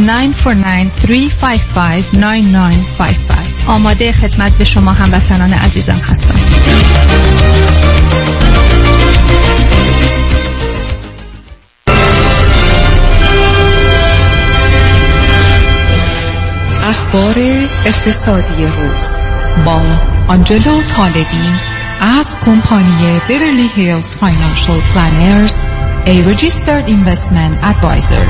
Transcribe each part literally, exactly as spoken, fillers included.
نه چهار نه سه پنج پنج نه نه پنج پنج. آماده خدمت به شما هموطنان عزیزم هستم. اخبار اقتصادی روز با آنجلو طالبی از کمپانی بیورلی هیلز فاینانشل پلانرز، a registered investment advisor.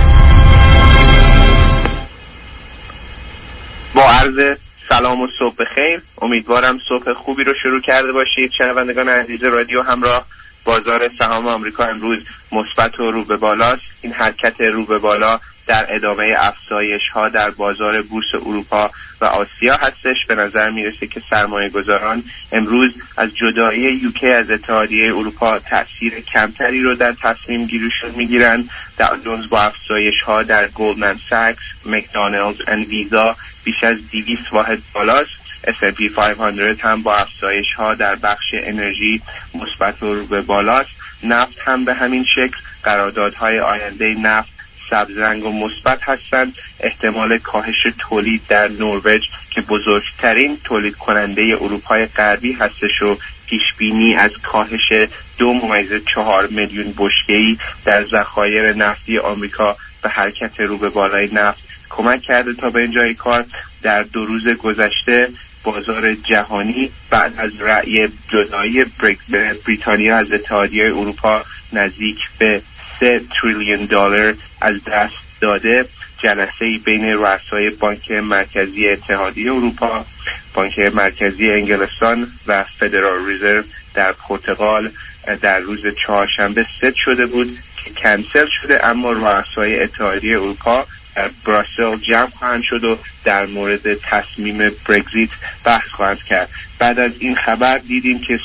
با عرض سلام و صبح بخیر، امیدوارم صبح خوبی رو شروع کرده باشید. شنوندگان عزیز رادیو همراه، بازار سهام آمریکا امروز مثبت و رو به بالاست. این حرکت رو به بالا در ادامه افزایش ها در بازار بورس اروپا و آسیا هستش. به نظر میرسه که سرمایه گذاران امروز از جدایی یوکی از اتحادیه اروپا تأثیر کمتری رو در تصمیم گیریشون میگیرن. داو جونز با افزایش ها در گلدمن ساکس، مکدونالدز و ویزا بیش از دویست واحد بالاست. اس اند پی پانصد هم با افزایش ها در بخش انرژی مثبت و رو به بالاست. نفت هم به همین شکل. قراردادهای آینده نفت سبزرنگ و مثبت هستند. احتمال کاهش تولید در نروژ که بزرگترین تولید کننده اروپای غربی هستش و پیش بینی از کاهش دو ممیز چهار میلیون بشکه‌ای در ذخایر نفتی آمریکا به حرکت رو به بالای نفت کمک کرده. تا به اینجای کار در دو روز گذشته بازار جهانی بعد از رأی جدایی بریتانیا از اتحادیه اروپا نزدیک به سه تریلیون دلار از دست داده. جلسه‌ای بین رؤسای بانک مرکزی اتحادیه اروپا، بانک مرکزی انگلستان و فدرال رزرو در پرتغال در روز چهارشنبه ست شده بود که کنسل شده، اما رؤسای اتحادیه اروپا در بروسل جمع خواهند شد و در مورد تصمیم برگزیت بحث خواهند کرد. بعد از این خبر دیدیم که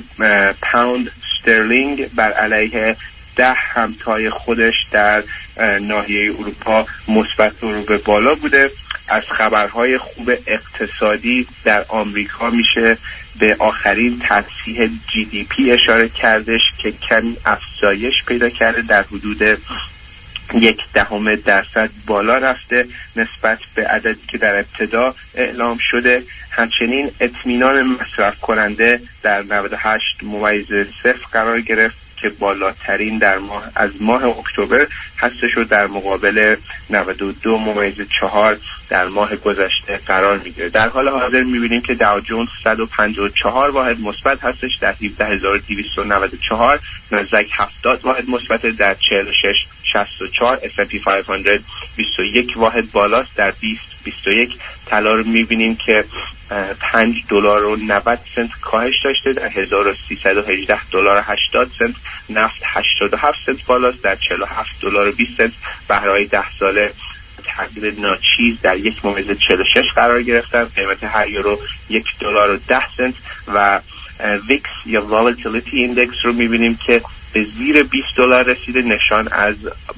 پوند استرلینگ بر علیه ده همتای خودش در ناحیه اروپا مثبت رو به بالا بوده. از خبرهای خوب اقتصادی در آمریکا میشه به آخرین تصحیح جی دی پی اشاره کردش که کمی افزایش پیدا کرده، در حدود یک دهم درصد بالا رفته نسبت به عددی که در ابتدا اعلام شده. همچنین اطمینان مصرف کننده در نود و هشت ممیز صفر قرار گرفت که بالاترین در ماه از ماه اکتبر هستش و در مقابل نود و دو ممیز چهار در ماه گذشته قرار میگیره. در حال حاضر میبینیم که داو جونز صد و پنجاه و چهار واحد مثبت هستش در هفده هزار و دویست و نود و چهار، نزدیک هفتاد واحد مثبت در چهل و شش شصت و چهار. اس اند پی پانصد بیست و یک واحد بالاست در بیست بیست و یک. طلا رو میبینیم که پنج دلار و نود سنت کاهش داشته در هزار و سیصد و هجده دلار و هشتاد سنت. نفت هشتاد و هفت سنت بالاست در چهل و هفت دلار و بیست سنت. بهرهای ده ساله تغییر ناچیز در یک ممیز چهل و شش قرار گرفتن. قیمت هر یورو یک دلار و ده سنت و ویکس یا والتیلیتی ایندکس رو میبینیم که به زیر بیست دلار رسیده، نشان از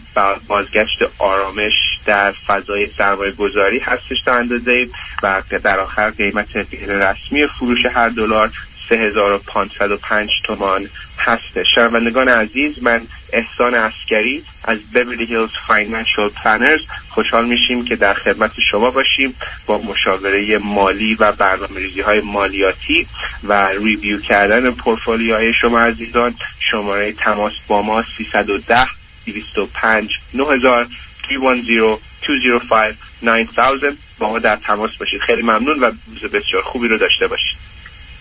بازگشت آرامش در فضای سرمایه گذاری هستش تا اندازه. و در آخر قیمت غیر رسمی فروش هر دلار سه هزار و پانصد و پنج تومان هستش. شنوندگان عزیز، من احسان عسکری از بیورلی هیلز فاینانشل پلانرز خوشحال میشیم که در خدمت شما باشیم با مشاوره مالی و برنامه‌ریزی های مالیاتی و ریویو کردن پورتفولیوهای شما عزیزان. شماره تماس با ما سیصد و ده دویست و پنج نه هزار سه یک صفر دو صفر پنج نه هزار. با ما در تماس باشید. خیلی ممنون و روز بسیار خوبی رو داشته باشید.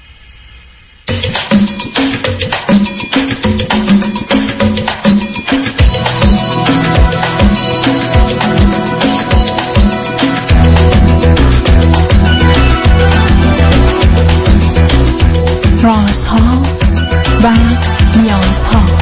رازها و نیازها.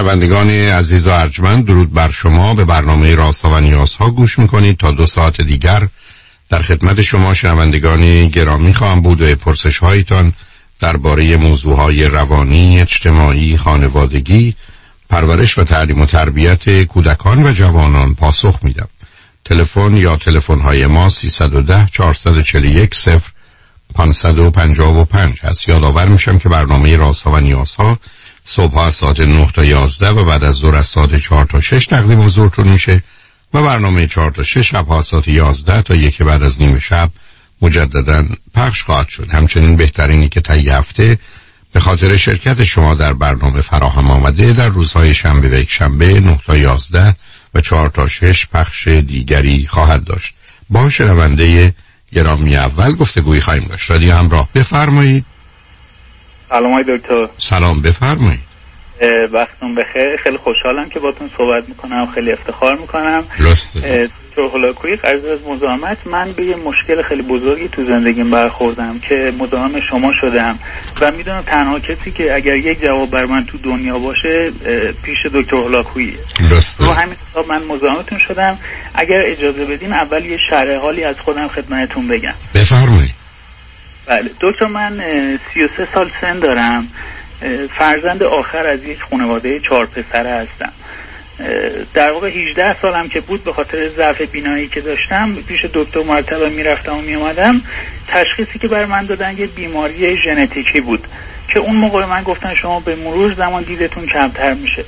شنوندگان عزیز و ارجمند، درود بر شما. به برنامه رازها و نیازها گوش میکنید. تا دو ساعت دیگر در خدمت شما شنوندگان گرامی خواهم بود و پرسش هایتان درباره موضوعهای روانی، اجتماعی، خانوادگی، پرورش و تعلیم و تربیت کودکان و جوانان پاسخ میدم. تلفن یا تلفن های ما سیصد و ده چهارصد و چهل و یک صفر پانصد و پنجاه و پنج هست. یادآور میشم که برنامه رازها و نیازها صبح از ساعت نه تا یازده و بعد از ظهر از ساعت چهار تا شش تقدیم حضورتون میشه و برنامه چهار تا شش شب ها ساعت یازده تا یک بعد از نیم شب مجددا پخش خواهد شد. همچنین بهترینی که طی هفته به خاطر شرکت شما در برنامه فراهم آمده در روزهای شنبه و یک شنبه نه تا یازده و چهار تا شش پخش دیگری خواهد داشت. با شنونده گرامی اول گفتگویی خواهیم داشت. رادیو همراه، بفرمایید. سلام های دکتر. سلام، بفرمایید. وقتتون بخیر. خیلی خوشحالم که باتون صحبت میکنم، خیلی افتخار میکنم. درسته. دکتر هولاکویی، غرض از مزاحمت، من به یه مشکل خیلی بزرگی تو زندگیم برخوردم که مزاحم شما شدم و میدونم تنها کسی که اگر یک جواب بر من تو دنیا باشه پیش دکتر هولاکویی. درسته. رو همین حساب من مزاحمتون شدم. اگر اجازه بدین اول یه شرح حالی از خودم خدمتتون بگم. بفرمایید. بله دکتر، من سی و سه سال سن دارم. فرزند آخر از یک خانواده چهار پسره هستم. در واقع هجده سالم که بود به خاطر ضعف بینایی که داشتم پیش دکتر مرتبا میرفتم و میومدم. تشخیصی که بر من دادن یه بیماری ژنتیکی بود که اون موقع من گفتن شما به مرور زمان دیدتون کمتر میشه.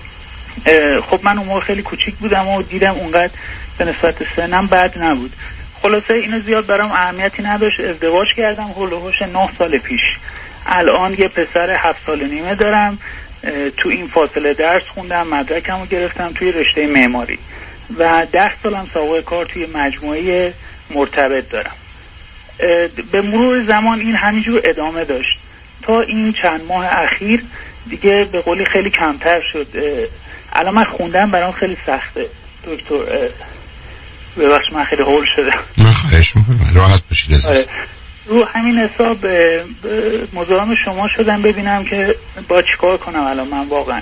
خب من اون موقع خیلی کوچیک بودم و دیدم اونقدر به نسبت سنم بد نبود. خلاصه اینو زیاد برام اهمیتی نداشت. ازدواج کردم هول و هوش نه سال پیش. الان یه پسر هفت سال نیمه دارم. تو این فاصله درس خوندم، مدرکمو گرفتم توی رشته معماری و ده سالم سابقه کار توی مجموعه مرتبط دارم. به مرور زمان این همینجور ادامه داشت تا این چند ماه اخیر دیگه به قولی خیلی کمتر شد. الان من خوندم برام خیلی سخته دکتر. ببخش من خیلی هول شدم. من خواهش میکنم راحت باشید عزیز. رو همین حساب مزاحم شما شدم ببینم که با چیکار کنم الان من واقعا.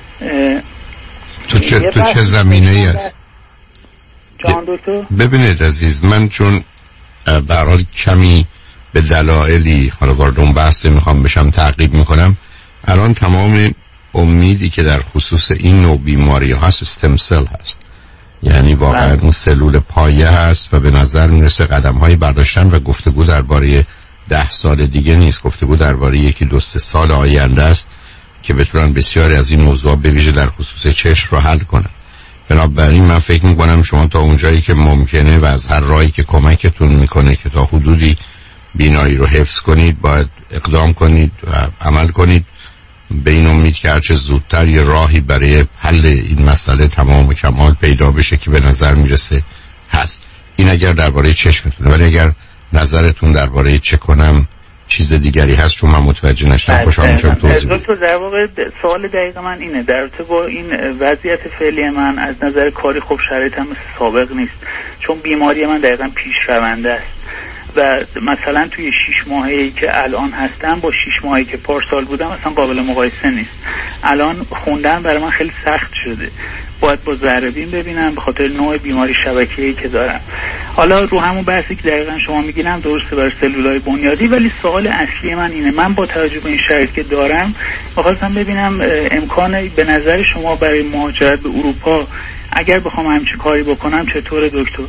تو چه, تو چه زمینه ای هست؟ جان دکتر؟ ببینید عزیز، من چون به هر حال کمی به دلایلی حالا وارد اون بحث میخوام بشم تعقیب میکنم. الان تمام امیدی که در خصوص این نوع بیماری هست استم سل هست، یعنی واقعا اون سلول پایه هست و به نظر میرسه قدم هایی برداشتن و گفتگو درباره ده سال دیگه نیست، گفتگو درباره یکی دو سه سال آینده است که بتونن بسیاری از این موضوع به ویژه در خصوص چشم رو حل کنن. بنابراین من فکر میکنم شما تا اونجایی که ممکنه و از هر راهی که کمکتون میکنه که تا حدودی بینایی رو حفظ کنید باید اقدام کنید و عمل کنید، به این امید که هرچه زودتر یه راهی برای حل این مسئله تمام و کمال پیدا بشه که به نظر میرسه هست. این اگر درباره چشمتونه، ولی اگر نظرتون درباره چه کنم چیز دیگری هست چون من متوجه نشدم خوشحال میشم توضیح بدید. دکتر در واقع سوال دقیق من اینه، در رابطه با این وضعیت فعلی من از نظر کاری خب شرایطم مثل سابق نیست، چون بیماری من دقیقاً پیشرونده است و مثلا توی شش ماهی که الان هستم با شش ماهی که پارسال بودم اصلا قابل مقایسه نیست. الان خوندن برای من خیلی سخت شده، باید با ذره‌بین ببینم به خاطر نوع بیماری شبکه‌ای که دارم. حالا رو همون بحثی که دقیقاً شما میگینم درسته برای سلولای بنیادی، ولی سوال اصلی من اینه، من با توجه به این شرایط که دارم می‌خواستم ببینم امکان به نظر شما برای مهاجرت به اروپا اگر بخوام همچین کاری بکنم چطوره دکتر؟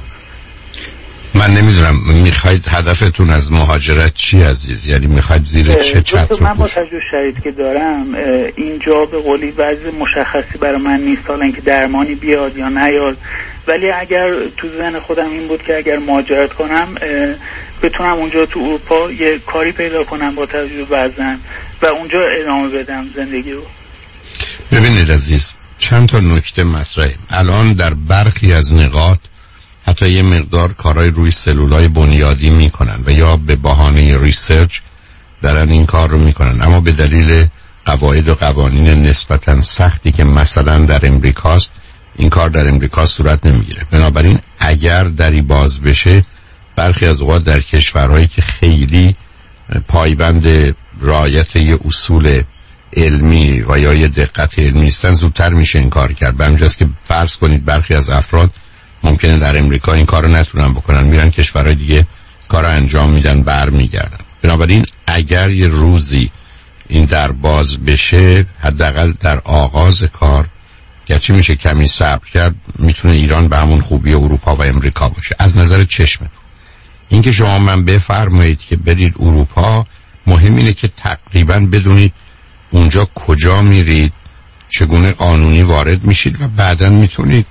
من نمیدونم میخواید هدفتون از مهاجرت چی عزیز؟ یعنی میخواید زیر چه چتر رو من با توجه شرایطی که دارم اینجا به قولی وضع مشخصی برای من نیست، حالا اینکه درمانی بیاد یا نیاد، ولی اگر تو ذهن خودم این بود که اگر مهاجرت کنم بتونم اونجا تو اروپا یه کاری پیدا کنم با توجه به وضعم و اونجا ادامه بدم زندگی رو. ببینید عزیز، چند تا نکته مطرحه. الان در برخی از نقاط حتی یه مقدار کارهای روی سلولای بنیادی میکنن و یا به بهانه ریسرچ دارن این کار رو میکنن، اما به دلیل قواعد و قوانین نسبتا سختی که مثلا در امریکاست این کار در امریکا صورت نمیگیره. بنابراین اگر دری باز بشه برخی از اوقات در کشورهایی که خیلی پایبند رعایت یه اصول علمی و یا یه دقت علمی نیستن زودتر میشه این کار کرد. به همین که فرض کنید برخی از افراد ممکنه در امریکا این کارو نتونن بکنن، میرن کشورهای دیگه کارو انجام میدن برمیگردن. بنابراین اگر یه روزی این در باز بشه، حداقل در آغاز کار، گرچه میشه کمی صبر کرد، میتونه ایران به همون خوبی اروپا و امریکا باشه از نظر چشمتون. این که شما من بفرمایید که برید اروپا، مهم اینه که تقریبا بدونید اونجا کجا میرید، چگونه قانونی وارد میشید و بعداً میتونید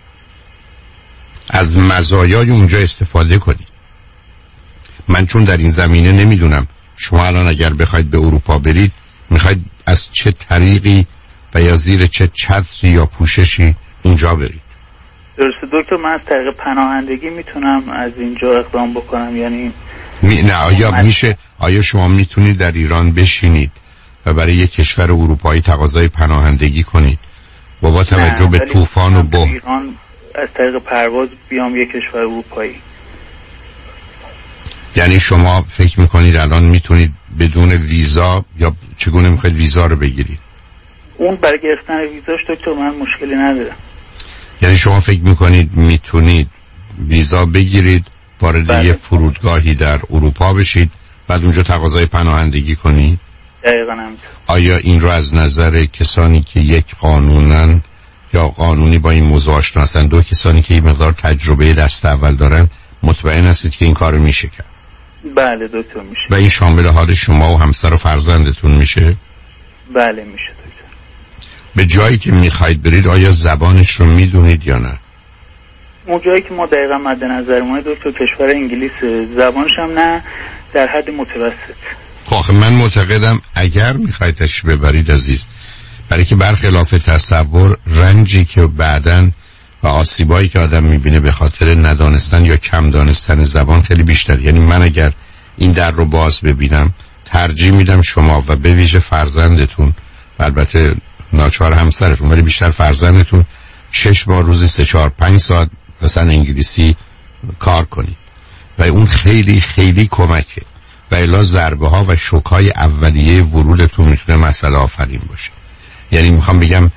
از مزایای اونجا استفاده کنید. من چون در این زمینه نمیدونم، شما الان اگر بخواید به اروپا برید میخواید از چه طریقی و یا زیر چه چتری یا پوششی اونجا برید؟ درسته دکتر، من از طریق پناهندگی میتونم از اینجا اقدام بکنم؟ یعنی می... نه آیا میشه، آیا شما میتونید در ایران بشینید و برای یک کشور اروپایی تقاضای پناهندگی کنید و با توجه به طوفان و با ایران از طریق پرواز بیام یک کشور اروپایی؟ یعنی شما فکر میکنید الان میتونید بدون ویزا، یا چگونه میخواید ویزا رو بگیرید؟ اون برای گرفتن ویزاش دکتر من مشکلی ندارم. یعنی شما فکر میکنید میتونید ویزا بگیرید، وارد بله. یه فرودگاهی در اروپا بشید، بعد اونجا تقاضای پناهندگی کنید؟ دقیقاً همینطور. آیا این رو از نظر کسانی که یک قانونن یا قانونی با این موضوع آشنا هستن، دو کسانی که این مقدار تجربه دست اول دارن، مطمئن هستید که این کارو میشه کرد؟ بله دکتر میشه. و این شامل حال شما و همسر و فرزندتون میشه؟ بله میشه دکتر. به جایی که میخواید برید آیا زبانش رو میدونید یا نه؟ اون جایی که ما دقیقا مد نظرمونه دکتر کشور انگلیس، زبانش هم نه در حد متوسط. خب من معتقدم اگر میخواید تشریف ببرید عزیز، برای که برخلاف تصور رنجی که بعداً و آسیبایی که آدم میبینه به خاطر ندانستن یا کم دانستن زبان خیلی بیشتر. یعنی من اگر این در رو باز ببینم، ترجیح میدم شما و به ویژه فرزندتون و البته ناچار همسرتون، ولی بیشتر فرزندتون شش ماه روزی سه چهار پنج ساعت مثلا انگلیسی کار کنید و اون خیلی خیلی کمکه و الا ضربه ها و شوک های اولیه ورودتون میتونه مسئله آفرین باشه. یعنی میخوام بگم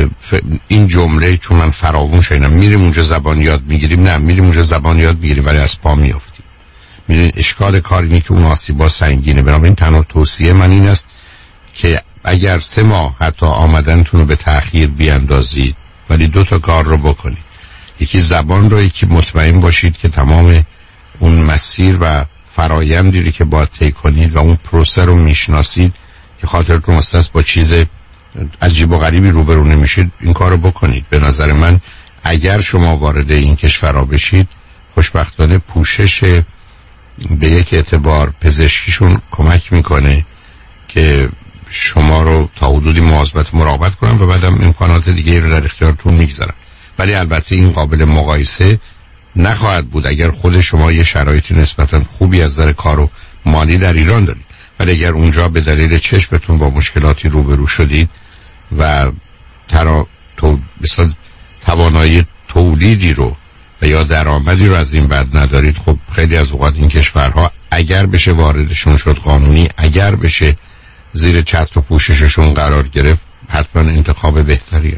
این جمله چون من فراموش کردم، میریم اونجا زبان یاد میگیریم، نه میریم اونجا زبان یاد میگیریم ولی از پا میافتیم. میدونید اشکال کار اینه که اون آسیبا سنگینه. بنابراین تنها توصیه من این است که اگر سه ماه حتی آمدنتون رو به تأخیر بیاندازید ولی دو تا کار رو بکنید، یکی زبان رو، یکی مطمئن باشید که تمام اون مسیر و فرایندی که باید طی کنید و اون پروسه رو میشناسید که خاطرتون است با چیز عجیب و غریبی روبرو نمیشید، این کارو بکنید. به نظر من اگر شما وارد این کشورها بشید، خوشبختانه پوشش به یک اعتبار پزشکیشون کمک میکنه که شما رو تا حدودی مواظبت مراقبت کنن و بعدم امکانات دیگه رو در اختیارتون میگذارن. ولی البته این قابل مقایسه نخواهد بود اگر خود شما یه شرایطی نسبتا خوبی از نظر کار و مالی در ایران دارید، ولی اگر اونجا به دلیل چشمتون با مشکلاتی روبرو شدید و ترا تو مثلا توانایی تولیدی رو و یا درآمدی رو از این بعد ندارید، خب خیلی از اوقات این کشورها اگر بشه واردشون شد قانونی، اگر بشه زیر چتر و پوشششون قرار گرفت، حتما انتخاب بهتریه.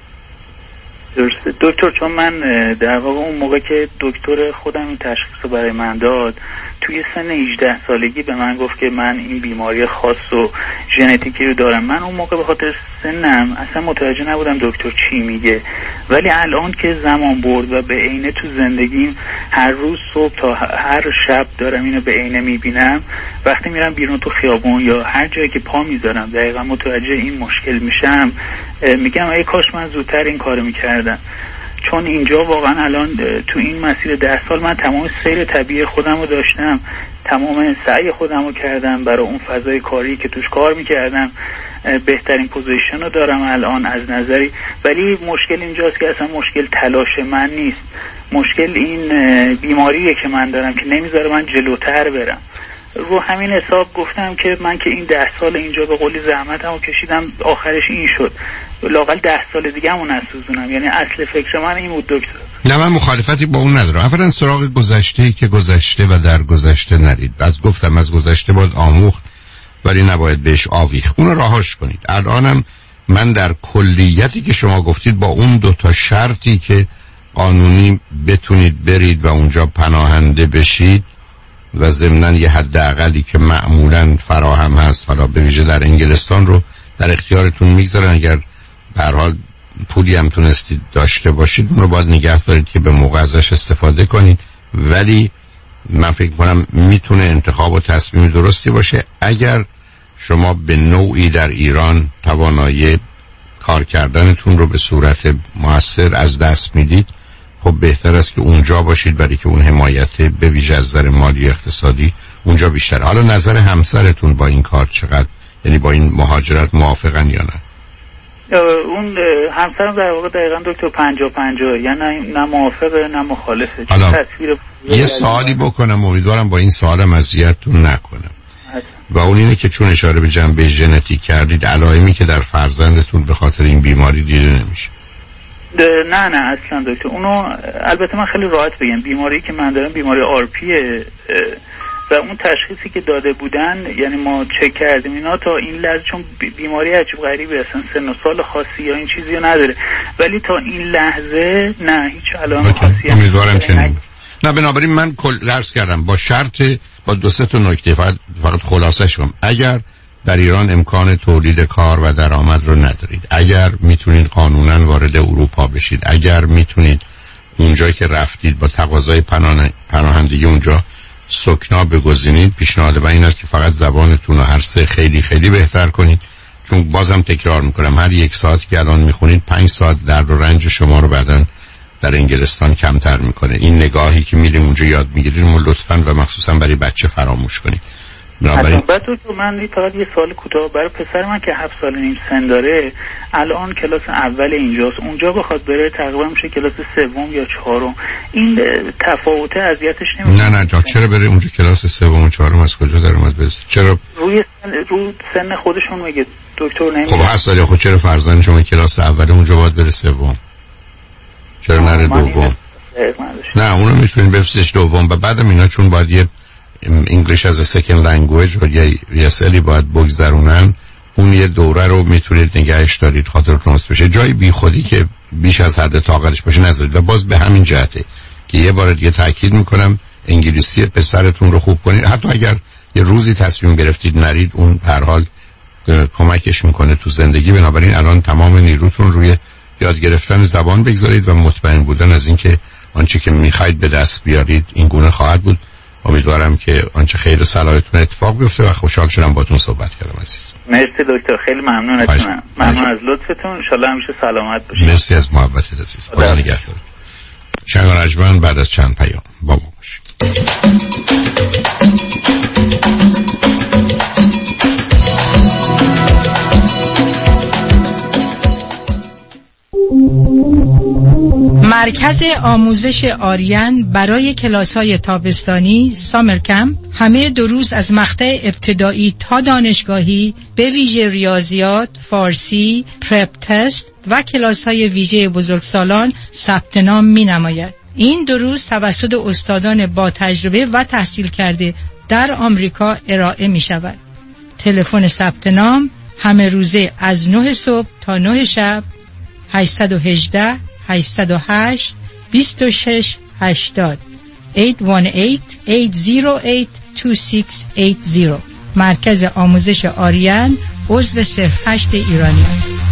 درسته دکتر، چون من در واقع اون موقع که دکتر خودم این تشخیص رو برای من داد توی سن هجده سالگی به من گفت که من این بیماری خاص و ژنتیکی رو دارم. من اون موقع به خاطر سنم اصلا متوجه نبودم دکتر چی میگه، ولی الان که زمان برد و به عینه تو زندگیم هر روز صبح تا هر شب دارم اینو به عینه میبینم، وقتی میرم بیرون تو خیابون یا هر جایی که پا میذارم دقیقا متوجه این مشکل میشم، میگم ای کاش من زودتر این کارو میکردم. چون اینجا واقعا الان تو این مسیر ده سال من تمام سیر طبیعی خودم رو داشتم، تمام سعی خودم رو کردم برای اون فضای کاری که توش کار میکردم، بهترین پوزیشن رو دارم الان از نظری. ولی مشکل اینجاست که اصلا مشکل تلاش من نیست، مشکل این بیماریه که من دارم که نمیذاره من جلوتر برم. رو همین حساب گفتم که من که این ده سال اینجا به قولی زحمتمو کشیدم، آخرش این شد، لااقل ده سال دیگه همون نسوزونم. یعنی اصل فکر من این بود دکتر. نه من مخالفتی با اون ندارم. اولا سراغ گذشته‌ای که گذشته و در گذشته نرید. از گفتم از گذشته باید آموخت، ولی ولی نباید بهش آویخت. اون رو راهاش کنید. الانم من در کلیتی که شما گفتید با اون دو تا شرطی که قانونی بتونید برید و اونجا پناهنده بشید و ضمناً یه حد اقلی که معمولاً فراهم هست، حالا به ویژه در انگلستان، رو در اختیارتون میگذارن. اگر به هر حال پولی هم تونستید داشته باشید اون رو باید نگه دارید که به موقع ازش استفاده کنید، ولی من فکر کنم میتونه انتخاب و تصمیم درستی باشه. اگر شما به نوعی در ایران توانایی کار کردنتون رو به صورت مؤثر از دست میدید، خب بهتر است که اونجا باشید، برای که اون حمایت به ویژه از نظر مالی اقتصادی اونجا بیشتره. حالا نظر همسرتون با این کار چقدر، یعنی با این مهاجرت موافقن یا نه؟ اون همسرم در واقع دقیقاً دکتر پنجاه پنجاه، یعنی نه موافقه نه مخالفه. حالا تصویر یه سوالی بکنم، امیدوارم با این سوالم اذیتتون نکنم، و اون اینه که چون اشاره به جنبه ژنتیک کردید، علائمی که در فرزندتون به خاطر این بیماری دیده نمیشه؟ نه نه اصلا دکتر. اونو البته من خیلی راحت بگم، بیماری که من دارم بیماری آر پیه و اون تشخیصی که داده بودن، یعنی ما چک کردیم اینا تا این لحظه، چون بیماری عجیب غریبه، اصلا سن و سال خاصی یا این چیزی رو نداره، ولی تا این لحظه نه هیچ علائم خاصی. امیدوارم چنین. نه بنابراین من کل درس کردم با شرط، با دو سه تا نکته فقط فقط خلاصش کنم. اگر در ایران امکان تولید کار و درآمد رو ندارید، اگر میتونید قانونا وارد اروپا بشید، اگر میتونید اونجایی که رفتید با تقاضای پناهندگی اونجا سکنا بگزینید، پیشنهاد من این است که فقط زبانتون رو هر سه خیلی خیلی بهتر کنید، چون بازم تکرار میکنم هر یک ساعت که الان میخونید پنج ساعت درد و رنج شما رو بعدن در انگلستان کمتر میکنه. این نگاهی که میریم اونجا یاد میگیریم و لطفاً و مخصوصا برای بچه فراموش کنید. بنابراین بعد تو من فقط یه سوال کوتاه برای پسر من که هفت سال نیم سن داره، الان کلاس اول اینجاست، اونجا بخواد بره تقریبا میشه کلاس سوم یا چهارم، این تفاوت اذیتش نمیشه؟ نه نه جا چرا بره اونجا کلاس سوم و چهارم؟ از کجا در اومد برسه؟ چرا روی سن رو سن خودشون میگه دکتر نمیگه. خب هست ولی خب چرا فرزند شما کلاس اول اونجا باید بره سوم؟ چرا نره دوم؟ نه اونو میتونین بفرستش دوم و بعدم اینا چون باید یه انگلیش از سکند لنگویج و یه یه سالی باید بگذرونن، اون یه دوره رو میتونید نگهش دارید خاطرتون هست بشه. جای بی خودی که بیش از حد طاقتش باشه نذارید. و باز به همین جهته که یه بار دیگه تاکید میکنم انگلیسی پسرتون رو خوب کنید. حتی اگر یه روزی تصمیم گرفتید نرید، اون هر حال کمکش میکنه تو زندگی. بنابراین الان تمام نیروتون روی یاد گرفتن زبان بگذارید و مطمئن بودن از اینکه آنچه که میخواید به دست بیارید این گونه خواهد بود. امیدوارم که آنچه خیر و صلاحتون اتفاق بیفته و خوشحال شدم باهاتون صحبت کردم عزیز. مرسی دکتر، خیلی ممنون ازتون. ممنون از لطفتون. ان شاء الله همیشه سلامت باشید. مرسی از محبتت عزیز. خدا نگهدار. شنگ رجمن بعد از چند پیام با ما باشید. مرکز آموزش آریان برای کلاس‌های تابستانی سامر کمپ همه دو روز از مقطع ابتدایی تا دانشگاهی به ویژه ریاضیات، فارسی، پرپ تست و کلاس‌های ویژه بزرگسالان ثبت نام می‌نماید. این دو روز توسط استادان با تجربه و تحصیل کرده در آمریکا ارائه می‌شود. تلفن ثبت نام همه روزه از نه صبح تا نه شب هشت یک هشت هشت صفر هشت دو شش هشتاد هشت یک هشت هشت صفر هشت دو شش هشتاد. مرکز آموزش آریان عضو صفر هشت ایرانی.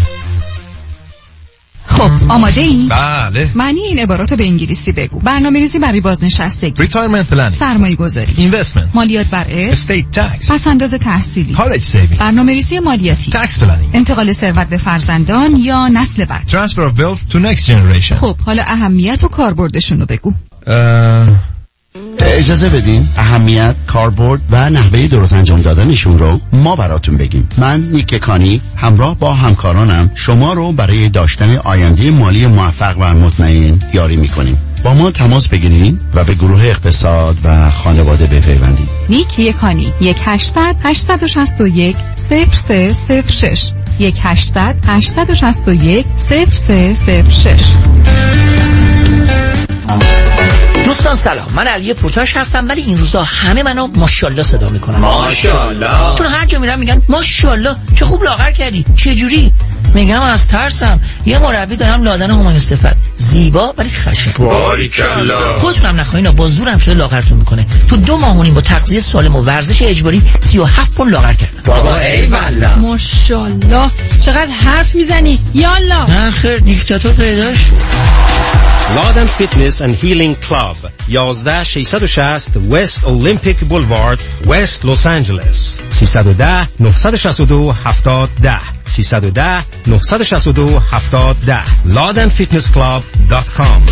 خب آماده ای؟ بله. معنی این عباراتو به انگلیسی بگو. برنامه‌ریزی برای بازنشستگی، Retirement planning، سرمایه گذاری، Investment، مالیات بر ارث، Estate tax، پس‌انداز تحصیلی، College saving، برنامه‌ریزی مالیاتی، Tax planning، انتقال ثروت به فرزندان یا نسل بعد، Transfer of wealth to next generation. خب حالا اهمیت و کاربردشون رو بگو. اه... اجازه بدین اهمیت، کاربرد و نحوه درست انجام دادنشون رو ما براتون بگیم. من نیک کانی همراه با همکارانم شما رو برای داشتن آینده مالی موفق و مطمئن یاری میکنیم. با ما تماس بگیرین و به گروه اقتصاد و خانواده بپیوندید. نیک یکانی یک هشتصد هشتصد و شصت و یک صفر سه صفر شش یک هشتصد هشتصد و شصت و یک صفر سه صفر شش. دوستان سلام، من علی پورتاش هستم، ولی این روزا همه منو ماشاءالله صدا میکنن. ماشاءالله. چون هر جا میرم میگن ماشاءالله چه خوب لاغر کردی، چه جوری؟ میگم از ترسم یه مربی دارم لادن همایون صفت، زیبا ولی خشن. باریکلا. خودتونم نخواین با زورم شده لاغرتون میکنه. تو دو ماه و نیم با تغذیه سالم و ورزش اجباری سی و هفت پوند لاغر کردم. بابا ای والله. ماشاءالله چقدر حرف میزنی. یالا. نه خیر دیکتاتور پیداش. لادن فیتنس اند هیلینگ کلاب یازده ششصد و شصت وست اولمپیک بولوارد وست لس آنجلس سیصد و ده نهصد و شصت و دو هفتاد ده سیصد و ده نهصد و شصت و دو هفتاد ده لادن فیتنس کلاب دات کام.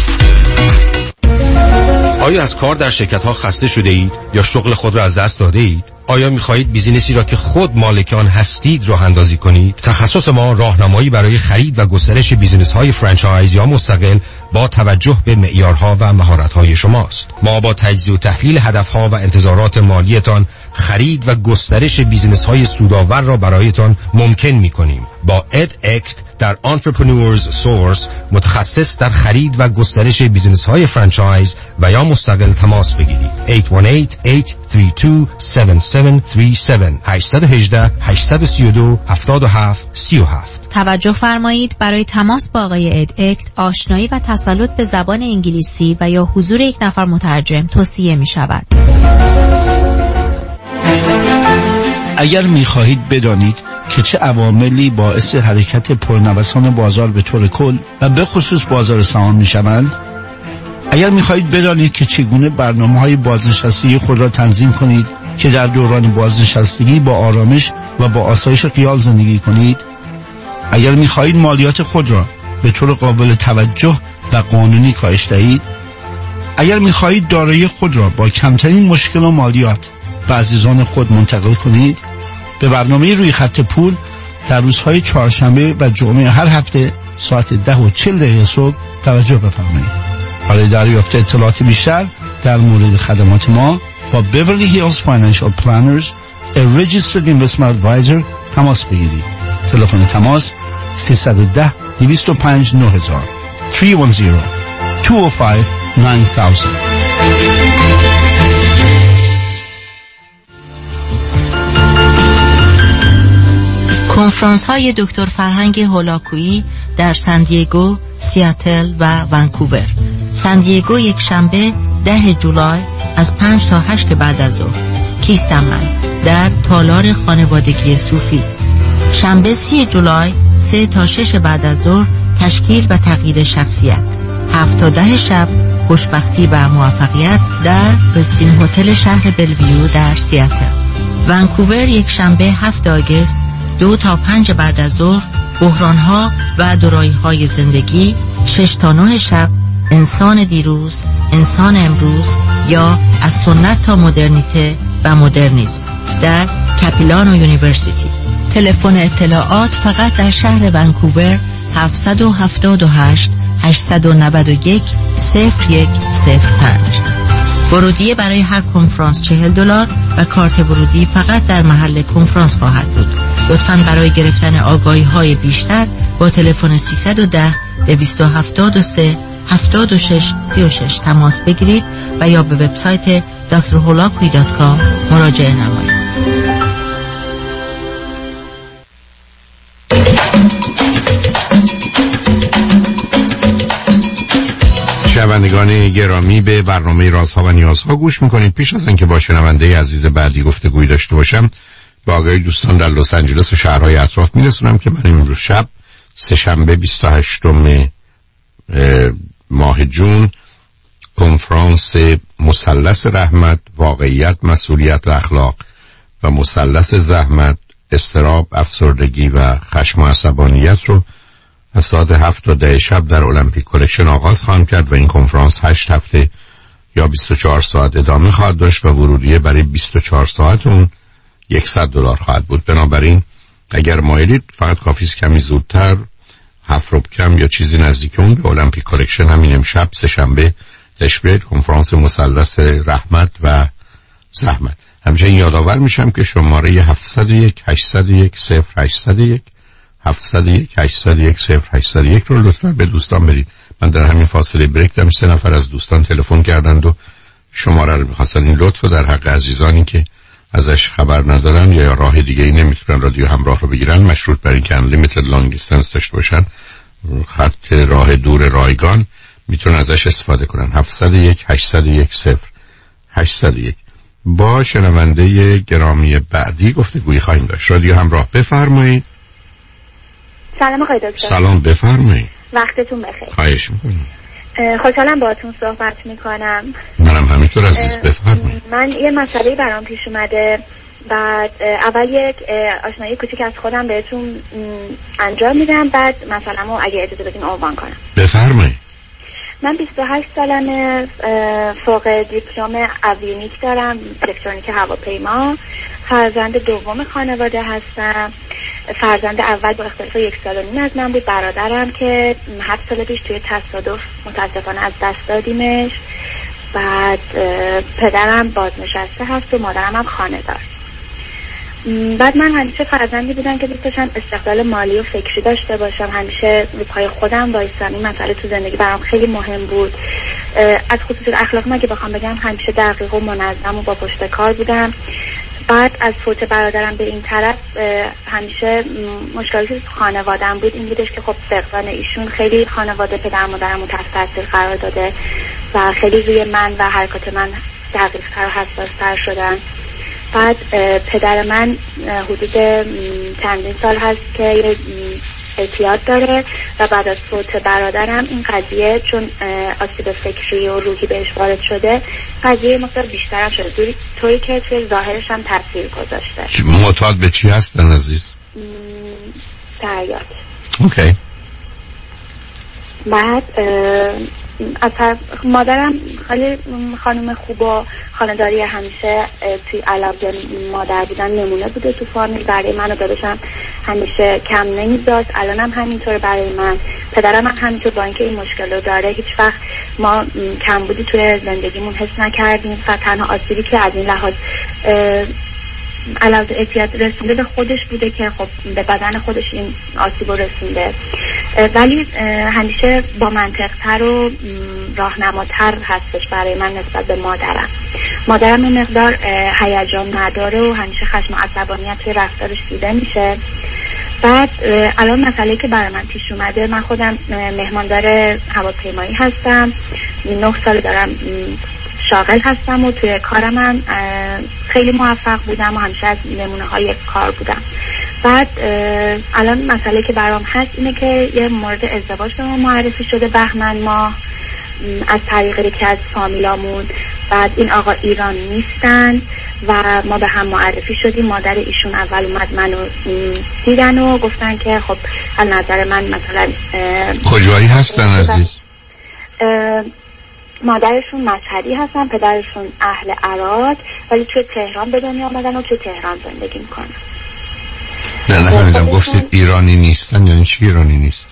آیا از کار در شرکت ها خسته شده اید یا شغل خود را از دست داده اید؟ آیا می‌خواهید بیزینسی را که خود مالک آن هستید راه اندازی کنید؟ تخصص ما راهنمایی برای خرید و گسترش بیزینس‌های فرانچایز یا مستقل با توجه به معیارها و مهارت‌های شماست. ما با تجزیه و تحلیل هدف‌ها و انتظارات مالیتان خرید و گسترش بیزینس‌های سودآور را برایتان ممکن می‌کنیم. با اداکت در Entrepreneurs Source متخصص در خرید و گسترش بیزینس‌های فرانچایز و یا مستقل تماس بگیرید. هشت یک هشت، هشت سه دو، هفت هفت سه هفت هشت یک هشت، هشت سه دو، هفت هفت سه هفت. توجه فرمایید برای تماس با آقای اداکت آشنایی و تسلط به زبان انگلیسی و یا حضور یک نفر مترجم توصیه می شود. اگر می خواهید بدانید که چه عواملی باعث حرکت پرنوسان بازار به طور کل و به خصوص بازار سهام می شوند، اگر می خواهید بدانید که چگونه برنامه های بازنشستگی خود را تنظیم کنید که در دوران بازنشستگی با آرامش و با آسایش خیال زندگی کنید، اگر می خواهید مالیات خود را به طور قابل توجه و قانونی کاهش دهید، اگر می خواهید دارایی خود را با کمترین مشکل و مالیات به عزیزان خود منتقل کنید، به برنامه روی خط پول در روزهای چهارشنبه و جمعه هر هفته ساعت ده و چهل دقیقه صبح توجه بفرمایید. برای دریافت اطلاعات بیشتر در مورد خدمات ما با Beverly Hills Financial Planners a Registered Investment Advisor تماس بگیرید. تلفن تماس سیصد و ده، دویست و پنج، نه هزار سه یک صفر، دو پنج نه هزار. کنفرانس های دکتر فرهنگ هولاکویی در سن دیگو، سیاتل و ونکوور. سن دیگو یک شنبه ده جولای از پنج تا هشت بعد از ظهر. کیستم من در تالار خانوادگی صوفی. شنبه سی جولای سه تا شش بعد از ظهر تشکیل و تغییر شخصیت. هفت تا ده شب خوشبختی و موفقیت در رستین هتل شهر بلویو در سیاتل. ونکوور یک شنبه هفت آگوست دو تا پنج بعد از ظهر بحران‌ها و دورایی‌های زندگی. شش تا نه شب انسان دیروز، انسان امروز یا از سنت تا مدرنیته و مدرنیسم در کاپیلانو یونیورسیتی. تلفن اطلاعات فقط در شهر ونکوور هفت هفت هشت، هشت نه یک، صفر یک صفر پنج. ورودی برای هر کنفرانس چهل دلار و کارت ورودی فقط در محل کنفرانس خواهد بود. لطفاً برای گرفتن آگاهی های بیشتر با تلفن سیصد و ده، دویست و هفتاد و سه، هفتاد و شش، سی و شش تماس بگیرید و یا به وبسایت دکتر هولاکویی دات کام مراجعه نمایید. شنوندگان گرامی، به برنامه رازها و نیازها گوش میکنید. پیش از اینکه با شنونده عزیز بعدی گفتگوی داشته باشم، با آقای دوستان در لس آنجلس و شهرهای اطراف میرسونم که من امروز شب سه شنبه بیست و هشتم ماه جون کنفرانس مثلث رحمت، واقعیت، مسئولیت و اخلاق و مثلث زحمت، اضطراب، افسردگی و خشم و عصبانیت رو از ساعت هفت تا ده شب در المپیک کلکشن آغاز خواهم کرد و این کنفرانس هشت هفته یا بیست و چهار ساعت ادامه خواهد داشت و ورودیه برای بیست و چهار ساعت اون صد دلار خواهد بود. بنابراین اگر مایلید فقط کافی است کمی زودتر، هفت ربع کم یا چیزی نزدیک اون، به المپیک کلکشن همین امشب سه شنبه تشبیه کنفرانس مثلث رحمت و زحمت. همچنین یادآور میشم که شماره هفت صفر یک، هشت صفر یک، صفر هشت صفر یک هفت صفر یک، هشت صفر یک، صفر هشت صفر یک رو لطفا به دوستان بدید. من در همین فاصله بریک دارم. سه نفر از دوستان تلفن کردند و شماره رو می‌خواستن. این لطفو در حق عزیزانی که ازش خبر ندارن یا راه دیگه ای نمیتونن رادیو همراه رو بگیرن، مشروط بر این که انلیمیتد لانگ دیستنس داشته باشن، خط راه دور رایگان، میتونن ازش استفاده کنن. هفت صفر یک هشت صفر یک صفر هشت صفر یک. با شنونده گرامی بعدی گفتگویی خواهیم داشت. رادیو همراه، بفرمایید. سلام آقای دکتر. سلام، بفرمایید. وقتتون بخیر. خواهش میکنم. خوشحالم باهاتون صحبت میکنم. منم همینطور عزیز، بفرمایید. من یه مسئله برام پیش اومده، بعد اول یک آشنایی کوچیک از خودم بهتون انجام میدم، بعد مثلا اگه اجازه بدین عنوان کنم. بفرمایید. من بیست و هشت سالمه، فوق دیپلم اویونیک دارم، الکترونیک هواپیما. فرزند دوم خانواده هستم. فرزند اول با اختلاف یک سال و نیم از من بود، برادرم که هفت سال پیش توی تصادف متاسفانه از دست دادیمش. بعد پدرم بازنشسته هست و مادرم هم خانه دار. بعد من همیشه فرزندی بودم که دوست داشتم استقلال مالی و فکری داشته باشم، همیشه رو پای خودم وایسم. این مسئله تو زندگی برام خیلی مهم بود. از خصوص اخلاق من که بخوام بگم همیشه دقیق و منظم و با پشت کار بودم. بعد از فوت برادرم به این طرف همیشه مشکلاتی تو خانواده‌ام بود. این بودش که خب فقدان ایشون خیلی خانواده پدر مادرم رو تحت تاثیر قرار داده و خیلی روی من و حرکات من دقیق‌تر و حساس‌تر شدن. بعد پدر من حدود چندین سال هست که یه اعتیاد داره و بعد از فوت برادرم این قضیه چون آسیب فکری و روحی بهش وارد شده، قضیه مقدار بیشتر هم شده، طوری که توی ظاهرش هم تاثیر گذاشته. معتاد به چی هستن عزیز؟ تریاک. اوکی. بعد از مادرم خیلی خانم خوب و خانه‌داری همیشه توی علاقه مادر بودن نمونه بوده تو فامیل. برای من و داداشم همیشه کم نمیذاشت، الان هم همینطور برای من. پدرم هم همینطور، با اینکه این مشکل رو داره هیچ وقت ما کم بودی توی زندگیمون حس نکردیم. فقط تنها آسیبی که از این لحاظ علاوه اعتیاد رسونده به خودش بوده که خب به بدن خودش این آسیب رسونده، ولی همیشه با منطق‌تر و راهنماتر هستش برای من نسبت به مادرم. مادرم این مقدار هیجان نداره و همیشه خشم و عصبانیت توی رفتارش دیده میشه. بعد الان مسئله که برای من پیش اومده، من خودم مهماندار هواپیمایی هستم، نه سال دارم شاغل هستم و توی کارم هم خیلی موفق بودم و همیشه از نمونه های کار بودم. بعد الان مسئله که برام هست اینه که یه مورد ازدواج به ما معرفی شده بهمن ماه از طریق یکی از فامیلامون. بعد این آقا ایران نیستن و ما به هم معرفی شدیم. مادر ایشون اول اومد منو دیدن و گفتن که خب از نظر من مثلا کجایی هستن عزیز؟ مادرشون مشهدی هستن، پدرشون اهل عراق، ولی توی تهران به دنیا آمدن و توی تهران زندگی میکنن. نه نه نمیدونم گفتید ایرانی نیستن، یعنی چی ایرانی نیستن؟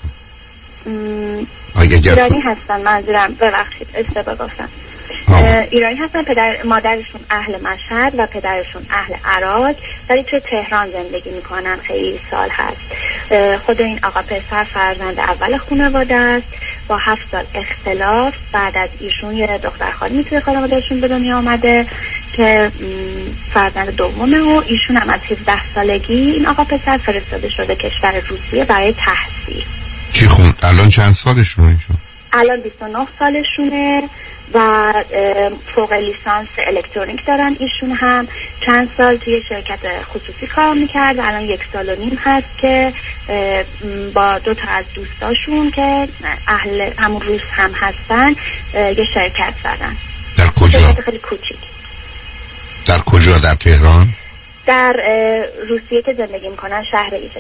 ایرانی هستن، منظورم ببخشید اشتباه گفتم. ایرانی هستن، پدر مادرشون اهل مشهد و پدرشون اهل عراق، ولی توی تهران زندگی میکنن، خیلی سال هست. خود این آقا پسر فرزند اول خانواده است با هفت سال اختلاف. بعد از ایشون یه دختر خانمی توی خانوادهشون به دنیا آمده که فرزند دومه و ایشون هم از هفده سالگی این آقا پسر فرستاده شده کشور روسیه برای تحصیل. چی خوند؟ الان چند سالشونه ایشون؟ الان بیست و نه سالشونه و فوق لیسانس الکترونیک دارن. ایشون هم چند سال توی شرکت خصوصی کار میکرد و الان یک سال و نیم هست که با دو تا از دوستاشون که اهل همون روس هم هستن یه شرکت زدن. در کجا؟ شرکت خیلی کوچیک. در کجا؟ در تهران؟ در روسیه که زندگی میکنن، شهر ایزل.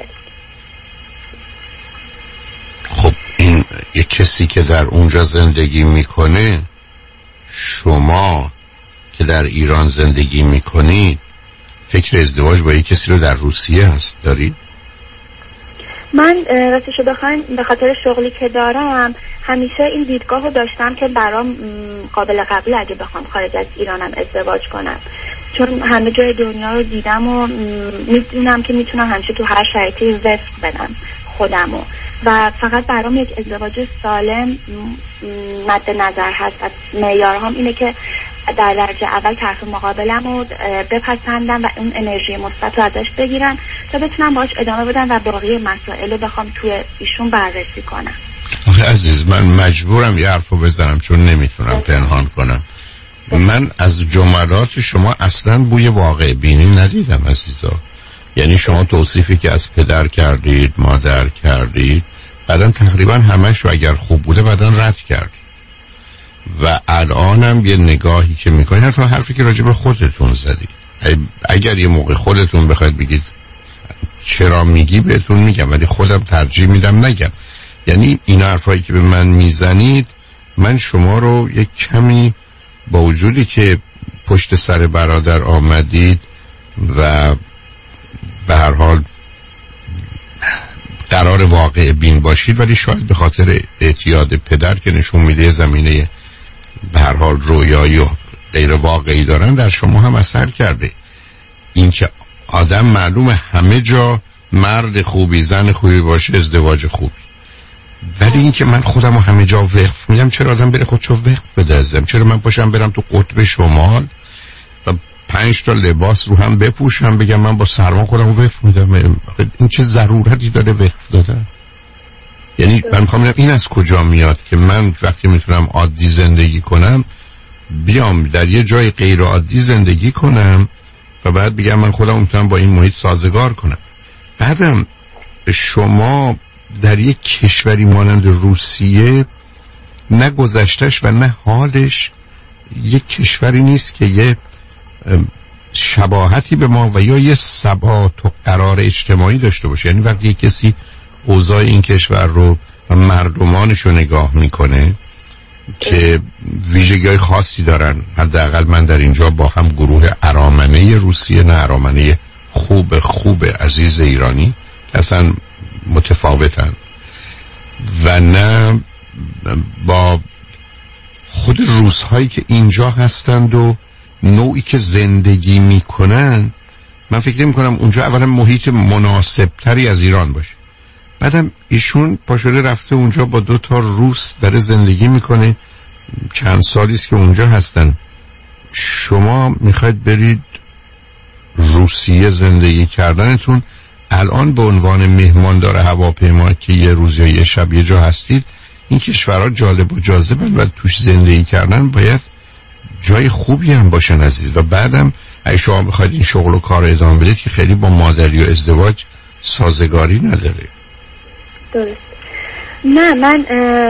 خب این یه کسی که در اونجا زندگی میکنه، شما که در ایران زندگی میکنید فکر ازدواج با یک کسی رو در روسیه هست دارید؟ من راستشو بخواین به خاطر شغلی که دارم همیشه این دیدگاه رو داشتم که برام قابل قبول اگه بخوام خارج از ایرانم ازدواج کنم، چون همه جای دنیا رو دیدم و میدونم که میتونم همیشه تو هر شرایطی وفق بدم خودمو. و فقط برام یک ازدواج سالم مد نظر هست و معیارهام اینه که در درجه اول طرف مقابلم رو بپسندم و اون انرژی مثبت رو ازش بگیرم تا بتونم باهاش ادامه بدم و باقی مسائل رو بخوام توی ایشون بررسی کنم. آخه عزیز من مجبورم یه حرفو بزنم چون نمیتونم پنهان کنم. من از جملات شما اصلا بوی واقع بینی ندیدم عزیزا. یعنی شما توصیفی که از پدر کردید، مادر کردید، بعدن تقریبا همش رو اگر خوب بوده بعدن رد کردید و الانم یه نگاهی که میکنید، حتی حرفی که راجع به خودتون زدید، اگر یه موقع خودتون بخواید بگید چرا میگی بهتون میگم، ولی خودم ترجیح میدم نگم. یعنی این حرفایی که به من میزنید، من شما رو یک کمی با وجودی که پشت سر برادر آمدید و به هر حال قرار واقع بین باشید، ولی شاید به خاطر اعتیاد پدر که نشون میده زمینه به هر حال رویایی و غیر واقعی دارن در شما هم اثر کرده. این که آدم معلومه همه جا مرد خوبی زن خوبی باشه ازدواج خوبی، ولی این که من خودم رو همه جا وقف میدم، چرا آدم بره خودشو وقف بده ازم؟ چرا من باشم برم تو قطب شمال و پنج تا لباس رو هم بپوشم بگم من با سرما خودم رو وقف میدم؟ این چه ضرورتی داره وقف دادن؟ یعنی من میخوام ببینم این از کجا میاد که من وقتی میتونم عادی زندگی کنم بیام در یه جای غیر عادی زندگی کنم و بعد بگم من خودم میتونم با این محیط سازگار کنم. بعدم شما در یک کشوری مانند روسیه نه گذشتش و نه حالش یک کشوری نیست که یه شباهتی به ما و یا یه ثبات و قرار اجتماعی داشته باشه. یعنی وقتی کسی اوضاع این کشور رو و مردمانش رو نگاه میکنه که ویژگی‌های خاصی دارن، حداقل من در اینجا با هم گروه ارامنه روسیه، نه ارامنه خوب خوب عزیز ایرانی اصلا متفاوتن، و نه با خود روس‌هایی که اینجا هستند و نوعی که زندگی میکنن. من فکر میکنم اونجا اولا محیط مناسب تری از ایران باشه، بعدم ایشون پاشده رفته اونجا با دو تا روس داره زندگی میکنه، چند سالیست که اونجا هستن. شما میخواید برید روسیه زندگی کردنتون الان به عنوان مهماندار هواپیما که یه روز یا یه شب یه جا هستید، این کشورها جالب و جاذبن و توش زندگی کردن باید جای خوبی هم باشن عزیز. و بعدم اگه شما بخواید این شغل و کار ادامه بدید که خیلی با مادری و ازدواج سازگاری نداره. درست. نه من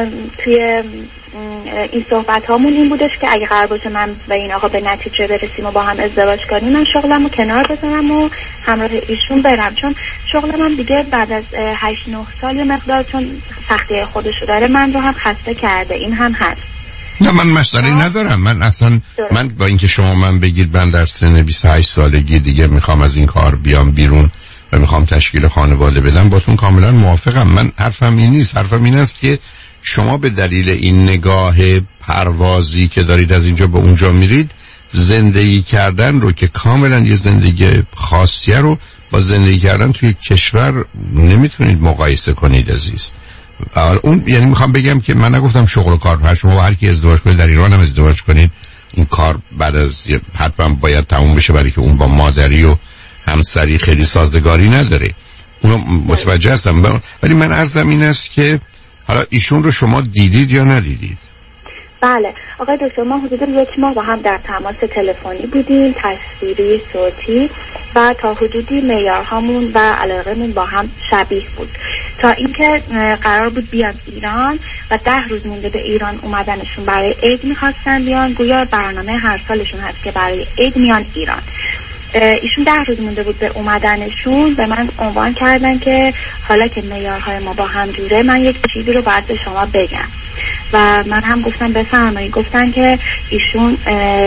توی این صحبت هامون این بودش که اگه قرار باشه من و این آقا به نتیجه برسیم و با هم ازدواج کنیم، من شغلم رو کنار بزنم و همراه ایشون برم، چون شغل من دیگه بعد از هشت نه سال یه مقدار چون سختی خودشو داره من رو هم خسته کرده. این هم هست. نه من مسئله ندارم. من اصلا درست. من با اینکه شما من بگید من در سن بیست و هشت سالگی دیگه میخوام از این کار بیام بیرون و میخوام تشکیل خانواده بدم، باتون کاملا موافقم. من حرفم این نیست. حرفم این است که شما به دلیل این نگاه پروازی که دارید از اینجا به اونجا میرید، زندگی کردن رو که کاملا یه زندگی خاصیه رو با زندگی کردن توی کشور نمیتونید مقایسه کنید عزیز. اون یعنی میخوام بگم که من نگفتم شغل و کار، هر شما هر کی ازدواج کنید در ایران هم ازدواج کنید، این کار بعد از حتما باید تموم بشه، برای که اون با مادری و همسری خیلی سازگاری نداره. اونو متوجه هستم، ولی من عرضم این است که حالا ایشون رو شما دیدید یا ندیدید؟ بله آقای دکتر، ما حدود یک ماه با هم در تماس تلفنی بودیم، تصویری، صوتی، و تا حدودی معیارهامون و علاقمون با هم شبیه بود، تا اینکه قرار بود بیان ایران و ده روز مونده به ایران اومدنشون برای عید میخواستن بیان. گویا برنامه هر سالشون هست که برای عید میان ایران. ایشون ده روز مونده بود به اومدنشون، به من عنوان کردن که حالا که معیارهای ما با هم جوره، من یک چیزی رو باید به شما بگم. و من هم گفتم بفرمایید. گفتن که ایشون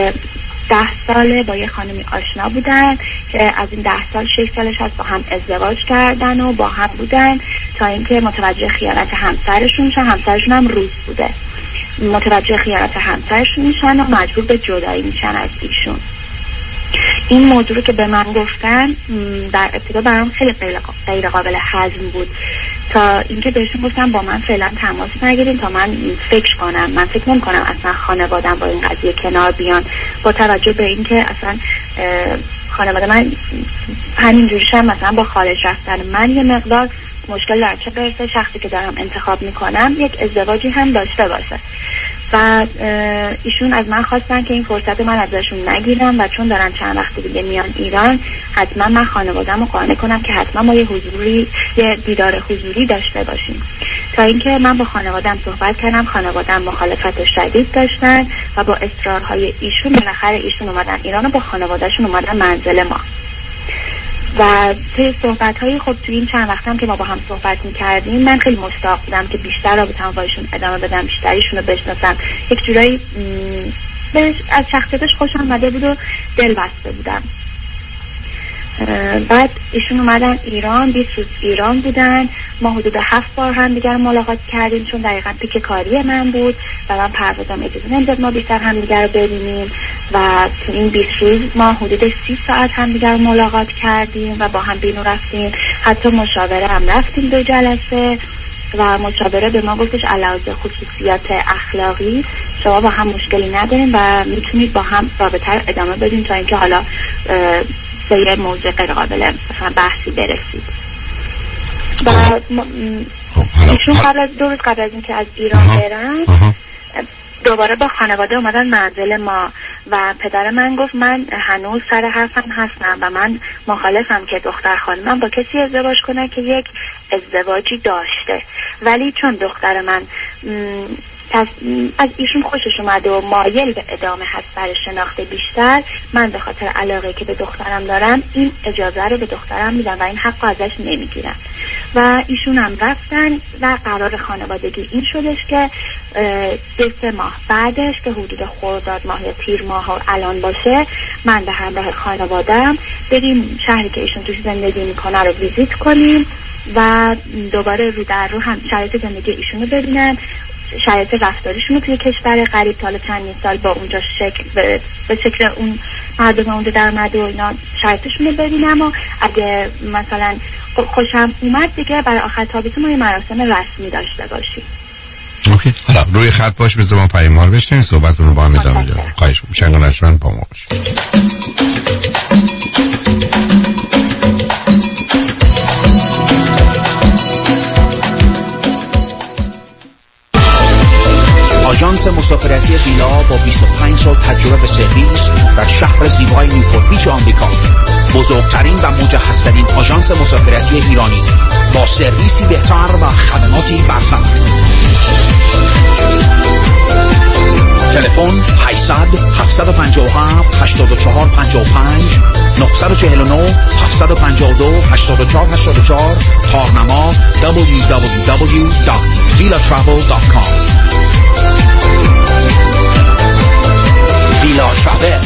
ده ساله با یه خانمی آشنا بودن که از این ده سال شش سالش هست با هم ازدواج کردن و با هم بودن تا اینکه متوجه خیانت همسرشون میشن. همسرشون هم روس بوده. متوجه خیانت همسرشون میشن و مجبور به جدایی میشن از ایشون. این موضوع رو که به من گفتن در ابتدا برام خیلی غیر قابل هضم بود، تا اینکه بهشون گفتم با من فعلا تماس نگیریم تا من فکر کنم. من فکر نمی کنم اصلا خانواده‌ام با این قضیه کنار بیان، با توجه به اینکه اصلا خانواده من همینجوریش هم مثلا با خارج رفتن من یه مقدار مشکل دارم، چه برسه شخصی که دارم انتخاب میکنم یک ازدواجی هم داشته باشه. و ایشون از من خواستن که این فرصت من ازشون نگیرم و چون دارن چند وقت دیگه میان ایران حتما من خانواده‌مو قانع کنم که حتما ما یه حضوری یه دیدار حضوری داشته باشیم. تا اینکه من با خانواده‌ام صحبت کردم، خانواده‌ام مخالفت شدید داشتن و با اصرارهای ایشون بالاخره ایشون اومدن ایران و با خانواده‌شون اومدن منزل ما. و توی صحبت‌های خب توی این چند وقت هم که ما با هم صحبت می‌کردیم من خیلی مشتاق بودم که بیشتر رابطه‌ام با ایشون ادامه بدم، بیشتر ایشون رو بشناسم. یک جورایی بهش از شخصیتش خوشم اومده بود و دل بسته بودم. بعد ایشون اومدن ایران، بیست روز ایران بودن. ما حدود هفت بار هم دیگر ملاقات کردیم چون دقیقاً پیک کاری من بود و من پروازم اجازه نمیداد ما بیشتر هم دیگر رو ببینیم و تو این بیست روز ما حدود سی ساعت هم دیگر ملاقات کردیم و با هم بیرون رفتیم. حتی مشاوره هم رفتیم دو جلسه و مشاوره به ما گفتش علاوه خصوصیات اخلاقی شما با هم مشکلی نداریم و میتونید با هم رابطه ادامه بدین تا اینکه حالا به یه موضوع غیر قابل مثلا بحثی برسید. و ایشون قبل از دو روز قبل از اینکه از ایران برن دوباره با خانواده اومدن منزل ما و پدر من گفت من هنوز سر حرفم هستم و من مخالفم که دختر خانمم با کسی ازدواج کنه که یک ازدواجی داشته، ولی چون دختر من از, از ایشون خوشش اومده و مایل به ادامه هست برای شناخت بیشتر، من به خاطر علاقه که به دخترم دارم این اجازه رو به دخترم میدم و این حق ازش نمیگیرم. و ایشون هم رفتن و قرار خانوادگی این شدش که دو سه ماه بعدش که حدود خرداد ماه یا تیر ماه ها الان باشه من به همراه خانوادم بریم شهری که ایشون توش زندگی میکنه رو ویزیت کنیم و دوباره رو در رو هم شرایط زندگی ایشون رو ببینن، شرایط رفتاریشون رو توی کشور غریب تا چندین سال با اونجا شکل به, به شکل اون مردم اونجا در اومده و اینا شرایطشون رو ببینم و اگه مثلا خوشم اومد دیگه برای آخر تابستون ما یه مراسم رسمی داشته باشیم. اوکی. حالا روی خط باش بذار ما پیام رو بشنیم صحبتتون رو با هم ادامه بدیم. خواهش می‌کنم شنگانشون با ما باشید. آژانس مسافرتی ویلا با بیست و پنج سال تجربه به سرویس در شهر زیبای نیوپورت بیچ آمریکا، بزرگترین و مجهزترین آژانس مسافرتی ایرانی با سرویسی بهتر و خدماتی برتر. تلفن هشتصد هفتصد و پنجاه و هفت هشتاد و چهار پنجاه و پنج نه چهار نه هفتصد و پنجاه و دو هشتاد و چهار هشتاد و چهار کارنما دبلیو دبلیو دبلیو دات ویلا ترافل دات کام. ویلا ترافل.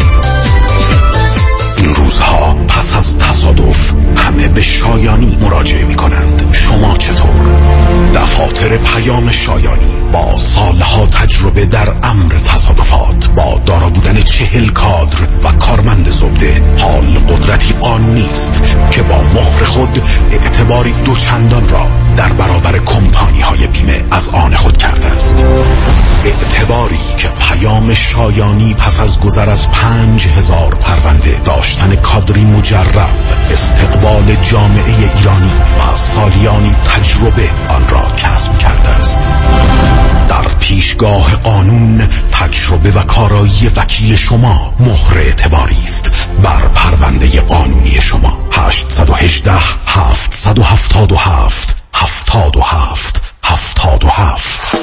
این روزها پس از تصادف همه به شایانی مراجعه می کنند. شما چطور؟ دفاتر پیام شایانی با سالها تجربه در امر تصادفات با دارا بودن چهل کادر و کارمند زبده حال قدرتی قانونی است که با مهر خود اعتباری دوچندان را در برابر کمپانی های بیمه از آن خود کرده است. اعتباری که پیام شایانی پس از گذر از پنج هزار پرونده داشتن کادری مجرب استقبال جامعه ایرانی و سالیانی تجربه آن را کسب کرده است. در پیشگاه قانون تجربه و کارایی وکیل شما مهر اعتباری است بر پرونده قانونی شما. هشت یک هشت هفت هفت هفت هفتاد و هفت هفتاد و هفت.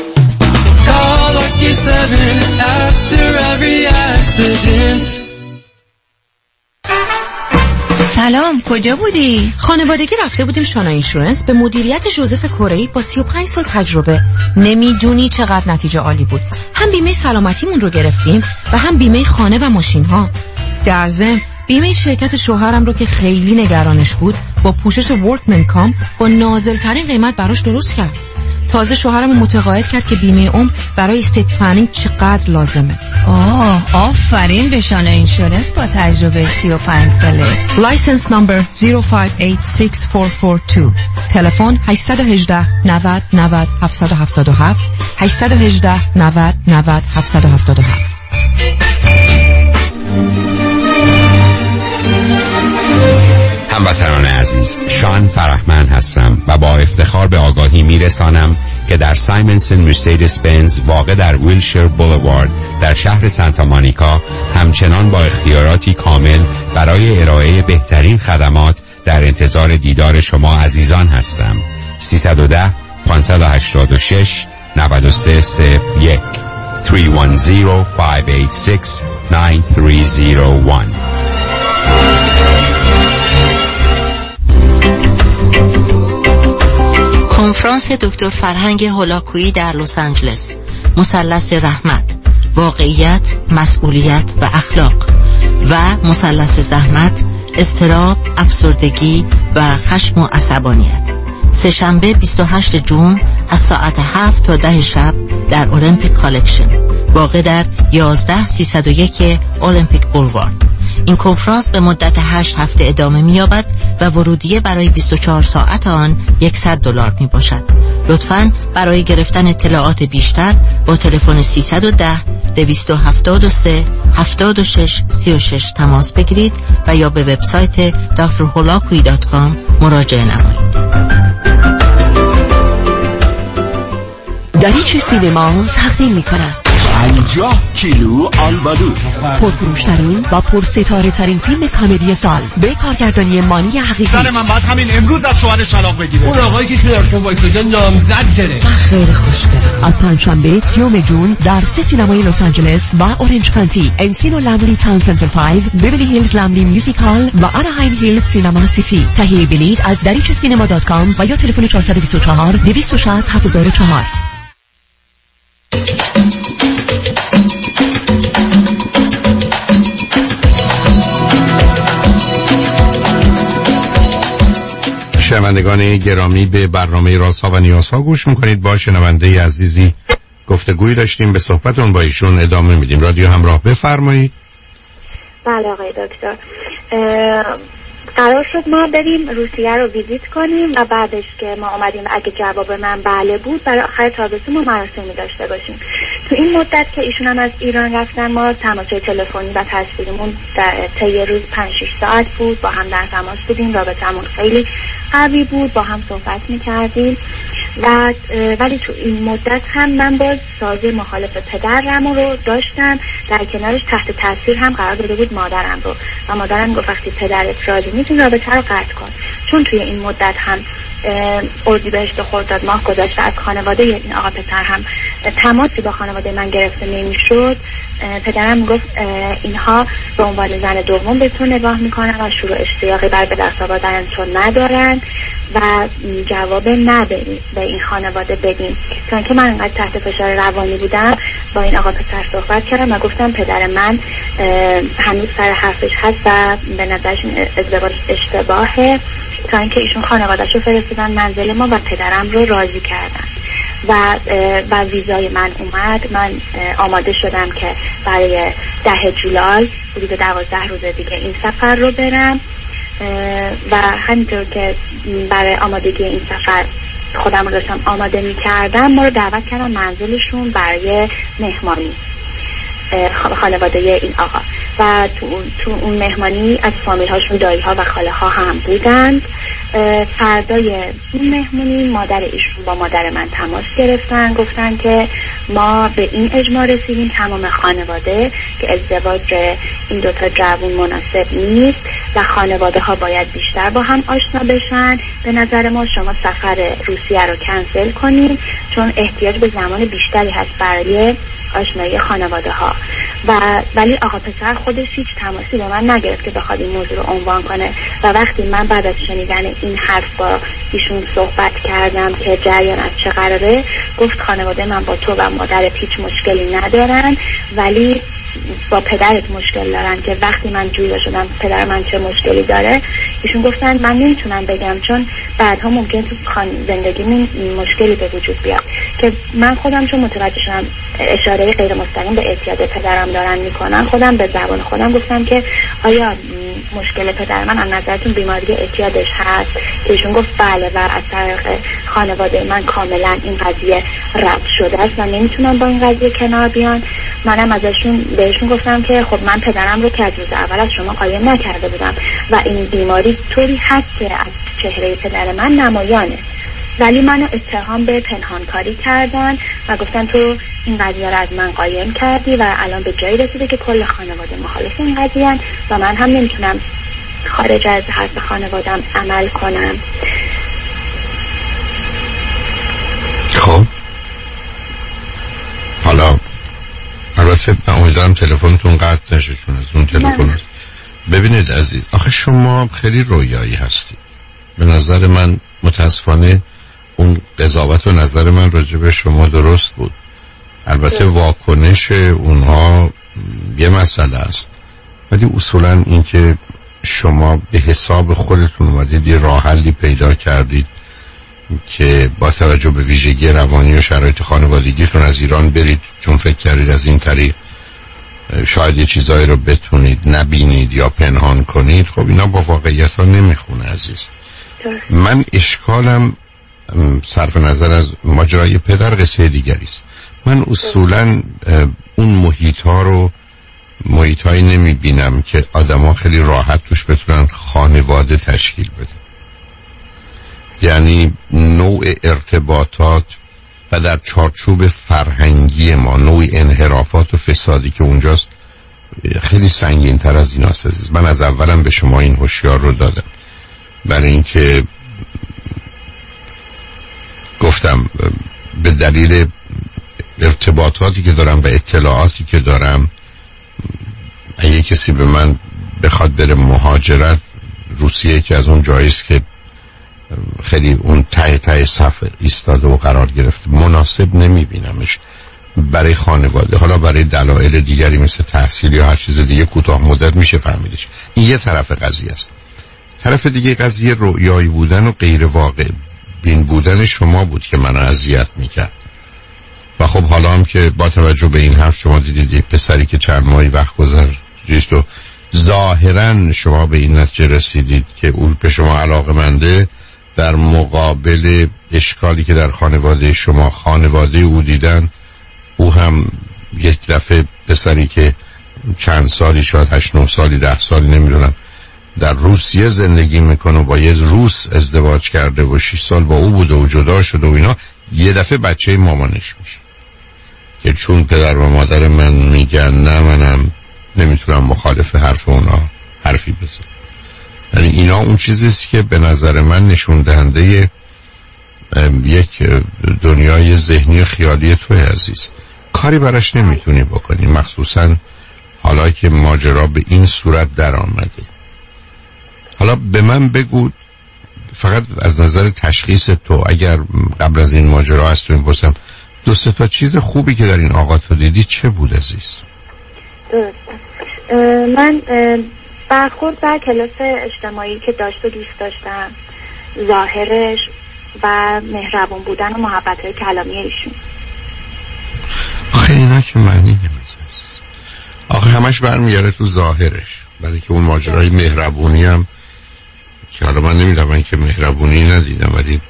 سلام، کجا بودی؟ خانوادگی رفته بودیم شانا اینشورنس به مدیریت جوزف کره‌ای با سی و پنج سال تجربه. نمیدونی چقدر نتیجه عالی بود. هم بیمه سلامتیمون رو گرفتیم و هم بیمه خانه و ماشین ها. در ضمن بیمه شرکت شوهرم رو که خیلی نگرانش بود با پوشش ورکمن کام با نازل ترین قیمت براش درست کرد. تازه شوهرم متقاعد کرد که بیمه عمر برای استیت پلنینگ چقدر لازمه. آه آفرین به شانه اینشورنس با تجربه سی و پنج ساله. لایسنس نمبر صفر پنج هشت شش چهار چهار دو. تلفن هشت یک هشت نود نود هفت هفت هفت هشت یک هشت نود نود هفت هفت هفت. هموطنان عزیز، شان فرحمند هستم و با افتخار به آگاهی میرسانم که در سایمنسن مرسدس بنز واقع در ویلشیر بولوارد در شهر سانتا مونیکا همچنان با اختیاراتی کامل برای ارائه بهترین خدمات در انتظار دیدار شما عزیزان هستم. سیصد و ده پانصد و هشتاد و شش نود و سه صفر یک سه یک صفر پنج هشت شش نه سه صفر یک. کنفرانس دکتر فرهنگ هولاکویی در لس آنجلس. مثلث رحمت، واقعیت، مسئولیت و اخلاق و مثلث زحمت، اضطراب، افسردگی و خشم و عصبانیت. سه‌شنبه بیست و هشتم ژوئن از ساعت هفت تا ده شب در اولمپیک کالکشن، واقع در یازده سیصد و یک اولمپیک بولوارد. این کنفرانس به مدت هشت هفته ادامه می‌یابد و ورودیه برای بیست و چهار ساعت آن صد دلار میباشد. لطفاً برای گرفتن اطلاعات بیشتر با تلفن سیصد و ده دویست و هفتاد و سه هفتاد و شش سی و شش تماس بگیرید و یا به وبسایت دکتر هولاکویی دات کام مراجعه نمایید. دریچه سینما تقدیم می‌کند پنجاه کیلو آلبالو، پرفروشترین و پرستاره ترین فیلم کمدی سال به کارگردانی مانی حقیقی. زن من باید همین امروز از شوهرش طلاق بگیره. اون آقایی که کنارتون وایساده نامزد گرفت. خیلی خوشگله. از پنجشنبه سیوم ژوئن در سه سینمای لس آنجلس و اورنج کانتی، انسینو لاملی تاون سنتر پنج، بیولی هیلز لاملی میوزیک هال و آناهایم هیلز سینما سیتی. تهیه بلیط از دریچه سینما دات کام و یا تلفن چهارصد و بیست و چهار دویست و شصت هفت صفر چهار. شنوندگان گرامی، به برنامه رازها و نیازها گوش میکنید. با شنونده عزیزی گفتگویی داشتیم، به صحبتون با ایشون ادامه میدیم. رادیو همراه، بفرمایید. بله آقای دکتر، قرار شد ما بریم روسیه رو ویزیت کنیم و بعدش که ما اومدیم اگه جواب من بله بود برای آخر تابستون ما مراسمی داشته باشیم. تو این مدت که ایشون هم از ایران رفتن ما تماس‌های تلفنی و تصویریمون در طی روز پنج شش ساعت بود، با هم در تماس بودیم، رابطمون خیلی قوی بود، با هم صحبت میکردیم و ولی تو این مدت هم من باز سازه مخالف پدرم رو داشتم، در کنارش تحت تاثیر هم قرار داده بود مادرم رو و مادرم گفت وقتی پدرت راضی نیست رابطه رو قطع کن. چون توی این مدت هم اردیبهشت خرداد ماه گذشت و از خانواده این آقا پسر هم تماسی با خانواده من گرفته نمیشد، پدرم گفت اینها به عنوان زن دوم به تو نگاه میکنن و شروع اشتیاقی بر به دست آوردن تو ندارن و جواب نه به این خانواده بدیم. چون که من انقدر تحت فشار روانی بودم با این آقا پسر صحبت کردم و گفتم پدر من هنوز سر حرفش هست و به نظرش ازدواج اشتباهه، تا اینکه ایشون خانواده‌اش رو فرستادن منزل ما و پدرم رو راضی کردن و و ویزای من اومد. من آماده شدم که برای ده جولای حدود دوازده روز دیگه این سفر رو برم و همینطور که برای آمادگی این سفر خودم رو داشتم آماده می کردم، ما رو دعوت کردن منزلشون برای مهمانی خانواده این آقا و تو, تو اون مهمانی از فامیل هاشون دایی ها و خاله ها هم بودند. فردای این مهمونی مادر ایشون با مادر من تماس گرفتن، گفتن که ما به این اجماع رسیدیم تمام خانواده که ازدواج این دوتا جوون مناسب نیست و خانواده ها باید بیشتر با هم آشنا بشن. به نظر ما شما سفر روسیه رو کنسل کنیم چون احتیاج به زمان بیشتری هست برای آشنایی خانواده ها. و ولی آقا پسر خودش هیچ تماسی با من نگرفت که بخواد این موضوع رو عنوان کنه و وقتی من بعد از شنیدن این حرف با ایشون صحبت کردم که جریان از چه قراره، گفت خانواده من با تو و مادر هیچ مشکلی ندارن ولی با پدرت مشکل دارن که وقتی من جویا شدم پدر من چه مشکلی داره، ایشون گفتن من نمیتونم بگم چون بعدها ممکن تو زندگیمون مشکلی به وجود بیاد. که من خودم چون متوجه شدم اشاره غیر مستقیم به اعتیاد پدرم دارن میکنن، خودم به زبان خودم گفتم که آیا مشکل پدر من از نظرتون بیماری اعتیادش هست؟ که ایشون گفت بله و از طریق خانواده من کاملا این قضیه ربط شده است و نمیتونم با این قضیه کنار بیان. منم ازشون بهشون گفتم که خب من پدرم رو که از روز اول از شما قایم نکرده بودم و این بیماری طوری هست که از چهره پدر من نمایانه، ولی منو اتهام به پنهانکاری کردن و گفتن تو این قضیه رو از من قایم کردی و الان به جایی رسیده که کل خانواده مخالف این قضیه و من هم نمیتونم خارج از حرف خانوادم عمل کنم. خب حالا البته من امیدوارم تلفنتون قطع نشه چون از اون تلفن هست. ببینید عزیز، آخه شما خیلی رویایی هستید. به نظر من متاسفانه اون قضاوت و نظر من راجع به شما درست بود. البته واکنش اونها یه مسئله است، ولی اصولا این که شما به حساب خودتون اومدید یه راه حلی پیدا کردید که با توجه به ویژگی روانی و شرایط خانوادگیتون از ایران برید چون فکر کردید از این طریق شاید یه چیزایی رو بتونید نبینید یا پنهان کنید، خب اینا با واقعیت ها نمیخونه عزیز. من اشکالم صرف نظر از ماجرای پدر قصه دیگری است. من اصولا اون محیط ها رو محیط هایی نمی بینم که آدم ها خیلی راحت توش بتونن خانواده تشکیل بده. یعنی نوع ارتباطات و در چارچوب فرهنگی ما نوع انحرافات و فسادی که اونجاست خیلی سنگین تر از این هست عزیز. من از اولم به شما این هوشیار رو دادم برای اینکه گفتم به دلیل ارتباطاتی که دارم و اطلاعاتی که دارم اگه کسی به من بخواد بره مهاجرت، روسیه که از اون جاییست که خیلی اون ته ته صف ایستاده و قرار گرفته، مناسب نمیبینمش برای خانواده. حالا برای دلایل دیگری مثل تحصیل یا هر چیز دیگه کوتاه مدت میشه فهمیدش. این یه طرف قضیه است. طرف دیگه قضیه رویایی بودن و غیر واقع بین بودن شما بود که منو اذیت میکرد. و خب حالا هم که با توجه به این حرف شما دیدید یک پسری که چند ماهی وقت گذشت و ظاهرا شما به این نتیجه رسیدید که اون به شما علاقه‌منده، در مقابل اشکالی که در خانواده شما خانواده او دیدن، او هم یک دفعه پسری که چند سالی شاید هشت نه سالی ده سالی نمیدونم در روسیه زندگی میکنه و با یه روس ازدواج کرده و شش سال با او بوده و جدا شده و اینا، یه دفعه بچه مامانش میشه که چون پدر و مادر من میگن نه منم نمیتونم مخالف حرف اونا حرفی بزنم. یعنی اینا اون چیزیست که به نظر من نشون دهنده یک دنیای ذهنی خیالی توی عزیز. کاری براش نمیتونی بکنی، مخصوصا حالا که ماجرا به این صورت در آمده. حالا به من بگو فقط از نظر تشخیص تو، اگر قبل از این ماجرا هست تو این پرسم دو سه تا چیز خوبی که در این آقا تو دیدی چه بود عزیز؟ من برخورد بر کلاس اجتماعی که داشت و دوست داشتم، ظاهرش و مهربون بودن و محبت‌های کلامی ایشون. آخه اینا که معنی نمیده. آخه همش برمیگرده تو ظاهرش، برای که اون ماجرای مهربونی هم که حالا من نمیدونم، من که مهربونی ندیدم، ولی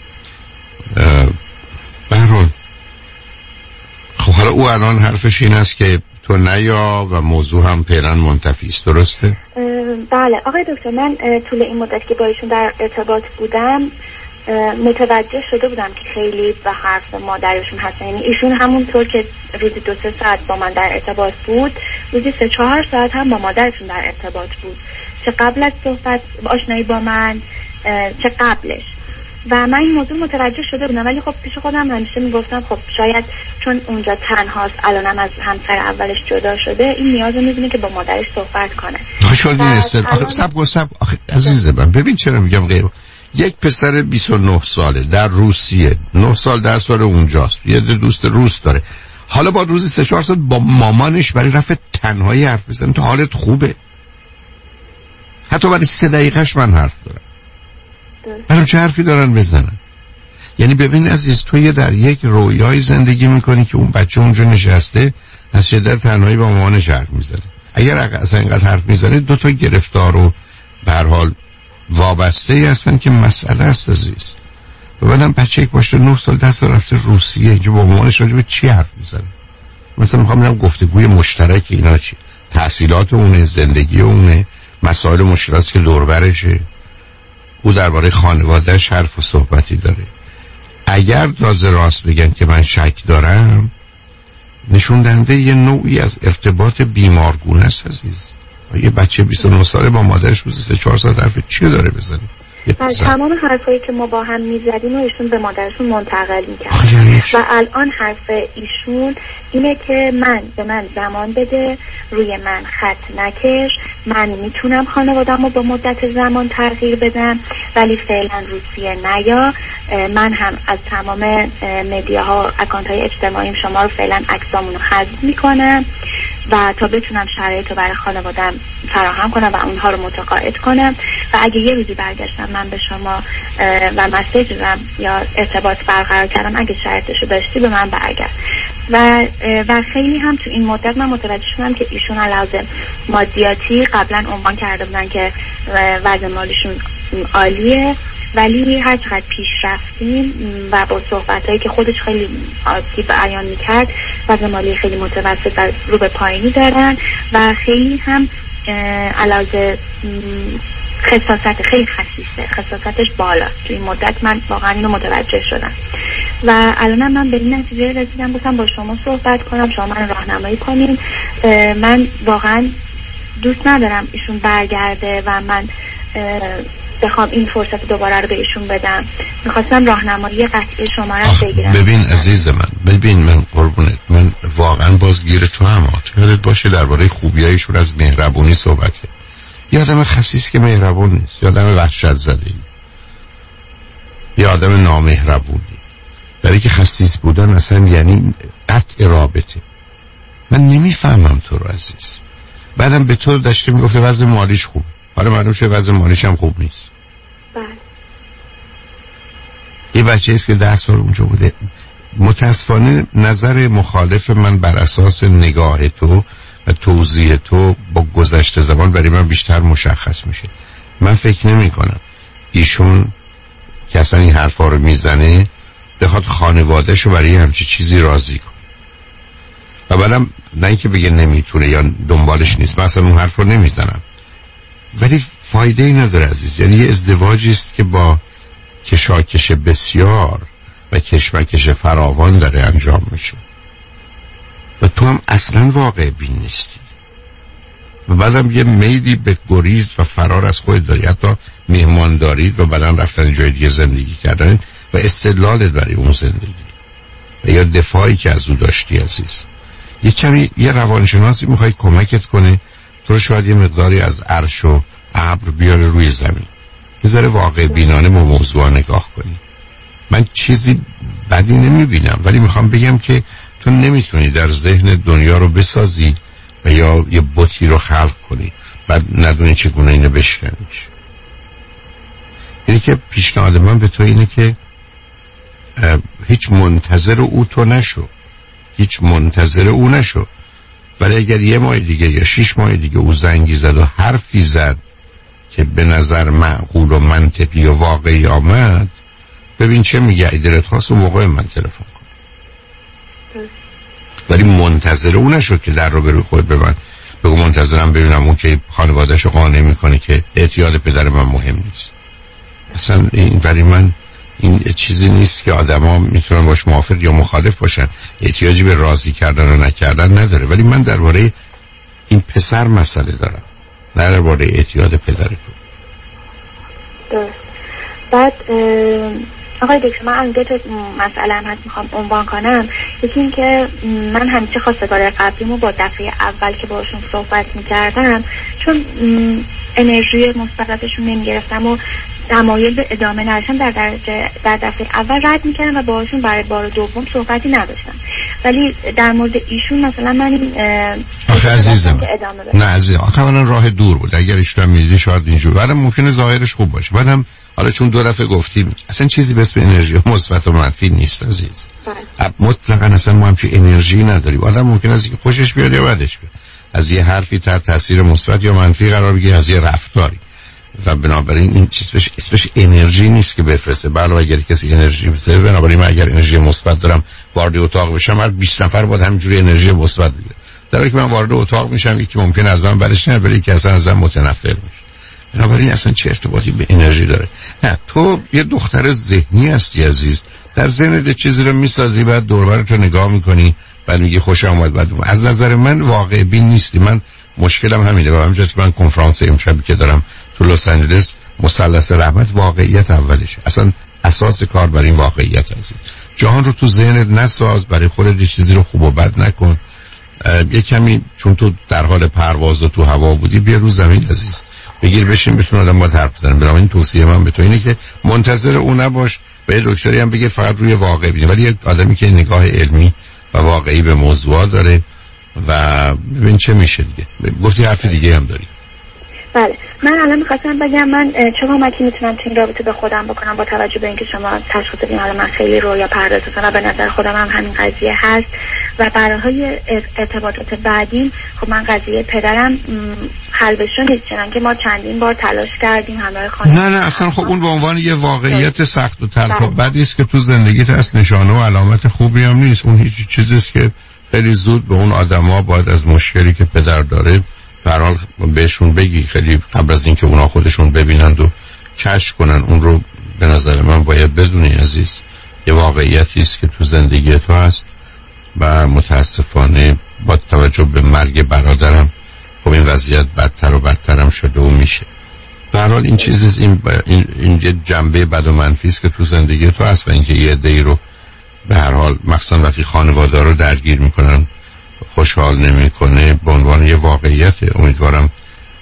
به هر حال خب حالا او الان حرفش این است که تو نیا و موضوع هم پیرن منتفی است، درسته؟ بله آقای دکتر، من طول این مدت که با ایشون در ارتباط بودم متوجه شده بودم که خیلی به حرف مادرشون هستن. یعنی ایشون همونطور که روزی دو سه ساعت با من در ارتباط بود، روزی سه چهار ساعت هم با مادرشون در ارتباط بود، چه قبل از صحبت آشنایی با من چه قبلش. و من این موضوع متوجه شده بودم، ولی خب پیش خودم همیشه میگفتم خب شاید چون اونجا تنهاست، الانم از همسر اولش جدا شده، این نیاز رو میدونه که با مادرش صحبت کنه. شاید این است. آخه سب و سب آخه عزیز من ببین چرا میگم غیر. یک پسر بیست و نه ساله در روسیه، نه سال در سال اونجاست، یه دوست روس داره. حالا با روزی سه چهار ساعت با مامانش برای رفع تنهایی حرف بزنن تو حالت خوبه. حتی برای سه دقیقهش من حرف دارم. الان چه حرفی دارن بزنن؟ یعنی ببین عزیز، تو یه در یک رویای زندگی میکنی که اون بچه اونجا نشسته از شدت تنهایی با مامانش حرف میزنه. اگر اصلا اینقدر حرف میزنه دو تا گرفتار و به هر حال وابسته ای هستن که مسئله است عزیز. و بعدم بچه یک باشه نه سال ده سال رفته روسیه، اینجا با مامانش راجع به چی حرف میزنه؟ مثلا میخوام ببینم گفتگوی مشترک اینا چی؟ تحصیلات اونه، زندگی اونه، مسائل مشکلاتی که دور برشه، او درباره خانواده‌اش حرف و صحبتی داره. اگر تازه راست بگن که من شک دارم، نشون دهنده یه نوعی از ارتباط بیمارگونه است عزیز. یه بچه بیست و نه ساله با مادرش روزی سه چهار ساعت حرف چی داره بزنه؟ تمام حرفایی که ما با هم میزدیم و ایشون به مادرشون منتقل میکرد و الان حرف ایشون اینه که من به من زمان بده، روی من خط نکش، من میتونم خانوادم رو با مدت زمان تغییر بدم ولی فعلا روسیه نیا. من هم از تمام مدیاها اکانت های اجتماعیم شما رو فعلا عکسامون رو حذف میکنم و تا بتونم شرایط رو برای خانوادم فراهم کنم و اونها رو متقاعد کنم و اگه یه روزی برگشتم من به شما و مسیج دادم یا ارتباط برقرار کردم، اگه شرایطش رو داشتی به من برگرد. و و خیلی هم تو این مدت من متوجه شدم که ایشون علاوه مادیاتی قبلا عنوان کرده بودن که وضع مالیشون عالیه، ولی هر چقدر پیش رفتیم و با صحبتایی که خودش خیلی آسیب بیان میکرد وضع مالی خیلی متوسط و رو به پایینی دارن و خیلی هم علاوه خصاصت خیلی خصیصه، خصاصتش بالا. تو این مدت من واقعا اینو متوجه شدم و الان من به این نتیجه رسیدم گفتم با شما صحبت کنم، شما من راهنمایی کنین. من واقعا دوست ندارم ایشون برگرده و من بخوام این فرصت دوباره رو به ایشون بدم. میخواستم راهنمایی قطعی شما رو بگیرم. ببین عزیز من، ببین من قربونت، من واقعا باز گیر تو هم یادت باشه درباره خوبیایشون از مهربونی صحبت کرد. یه آدم خسیس که مهربون نیست، یه آدم وحشت زده، یه آدم نامهربونی. برای که خسیس بودن اصلا یعنی قطع رابطه. من نمیفهمم تو رو عزیز. بعدم به تو داشته میگفته وضع مالیش خوب، حالا معلوم شده وضع مالیش هم خوب نیست. بله. یه بچه ایست که ده سال اونجا بوده. متاسفانه نظر مخالف من بر اساس نگاه تو و توضیح تو با گذشت زمان برای من بیشتر مشخص میشه. من فکر نمی کنم ایشون که اصلا این حرفا رو میزنه بخواد خانوادهشو برای همچی چیزی راضی کن. و بعدم نه اینکه بگه نمیتونه یا دنبالش نیست، من اصلا اون حرف رو نمیزنم، ولی فایده ای نداره عزیز. یعنی یه ازدواجی است که با کشاکش بسیار و کشمکش فراوان داره انجام میشه و تو هم اصلا واقع بین نیستی و بعدم یه میلی به گریز و فرار از خود داری، حتی مهمان دارید و بعدم رفتن جای دیگه زندگی کردن و استدلالت برای اون زندگی و یا دفاعی که از او داشتی عزیز. یه کمی یه روانشناسی میخوای کمکت کنه تو رو شاید یه مقداری از عرش و ابر بیاره روی زمین، بذاره واقع بینانه با موضوع نگاه کنی. من چیزی بدی نمیبینم ولی میخوام بگم که تو نمیتونی در ذهن دنیا رو بسازی و یا یه بوتی رو خلق کنی بعد ندونی چگونه اینو بشکنیش. اینه که پیشنهاد من به تو اینه که هیچ منتظر او تو نشو، هیچ منتظر او نشو. ولی اگر یه ماه دیگه یا شش ماه دیگه او زنگی زد و حرفی زد که به نظر معقول و منطقی و واقعی آمد، ببین چه میگه، ایدرت خواست و موقع من تلفن کن. ولی منتظر او نشد که در رو به روی خود ببند بگو منتظرم ببینم اون که خانوادهش رو قانع میکنه که اعتیاد پدر من مهم نیست. اصلا این برای من این چیزی نیست که آدم ها میتونن باش موافق یا مخالف باشن، احتیاجی به راضی کردن و نکردن نداره. ولی من درباره این پسر مسئله دارم، نه درباره اعتیاد پدر تو. درست. بعد آقای دکتر من از دو تا مسئله هم هست میخوام عنوان کنم. یکی این که من همیشه خواستگار قبلیمو با دفعه اول که باشون صحبت میکردم چون انرژی مثبتشون نمیگرفتم و تمایل به ادامه نداشتم در درجه در دفعه اول رد میکردم و باهاشون برای بار دوم صحبتی نداشتم، ولی در مورد ایشون مثلا من آخه عزیزم نه عزیزم آخه من راه دور بود، اگر ایشون میدیدی شاید اینجور بعدم ممکنه ظاهرش خوب باشه، بعدم حالا چون دو دفعه گفتیم اصلا چیزی به اسم انرژی مثبت و منفی نیست عزیز، مطلقاً اصلا ما همچین انرژی نداریم. آدم ممکنه از اینکه خوشش بیاد یا بدش بیاد، از یه حرفی تحت تاثیر مثبت یا منفی قرار بگیره، از یه رفتاری، و بنابراین این چیز بهش اسمش انرژی نیست که بفرسته. بله اگر کسی انرژی بفرسته، بنابراین من اگر انرژی مثبت دارم وارد اتاق بشم، هر بیست نفر باید همینجوری انرژی مثبت بگیره، در حالی که من وارد اتاق میشم یکی ممکن از من بدش نیاد ولی یکی اصلا ازم متنفر میشه. بنابراین اصلا چه ارتباطی به انرژی داره؟ نه، تو یه دختر ذهنی هستی عزیز، در ذهنت چیزی رو میسازی، بعد دور و برت رو نگاه میکنی، بعد میگی خوشم اومد. بعد از نظر من واقع بین نیستی. من مشکلم همینه، و همینجاست که من کنفرانس امشبی که دارم تو لس آنجلس، مثلث رحمت واقعیت اولشه. اصلا اساس کار بر این واقعیت عزیز. جهان رو تو ذهنت نساز، برای خودت چیزی رو خوب و بد نکن. یه کمی چون تو در حال پرواز و تو هوا بودی، بیا رو زمین عزیز، بگیر بشین، بتون آدم باید حرف بزنه. بنابراین توصیه من به تو اینه که منتظر اون نباش، به یه دکتری هم بگه فقط روی واقع بینی، ولی یک آدمی که نگاه علمی و واقعی به موضوعات داره و ببین چه میشه دیگه. گفتی حرف دیگه هم داری؟ بله، من الان میخواستم بگم من چه کمکی میتونم تو این رابطه به خودم بکنم با توجه به اینکه شما تشخیص دادین حالا من خیلی رویا پردازم و به نظر خودم هم همین قضیه هست، و برای ارتباطات بعدیم خب من قضیه پدرم حل بشه نیست، چنان که ما چندین بار تلاش کردیم همراه خانواده. نه نه اصلا خب اون به عنوان یه واقعیت سخت و تلخ و بدی است که تو زندگیت هست، نشانه و علامت خوبی هم نیست. اون هیچ چیزی است که خیلی زود به اون آدما باید از مشکلی که پدر داره به هر حال بهشون بگی، خیلی قبل از اینکه اونا خودشون ببینند و کشف کنن. اون رو به نظر من باید بدونی عزیز، یه واقعیتی است که تو زندگی تو هست و متاسفانه با توجه به مرگ برادرم خب این وضعیت بدتر و بدتر هم شده و میشه. به هر حال این چیزی این این, این جنبه بد و منفی است که تو زندگی تو هست و اینکه یه عده‌ای رو به هر حال مخصوصا وقتی خانواده رو درگیر میکنن خوشحال نمیکنه، به عنوان یه واقعیت. امیدوارم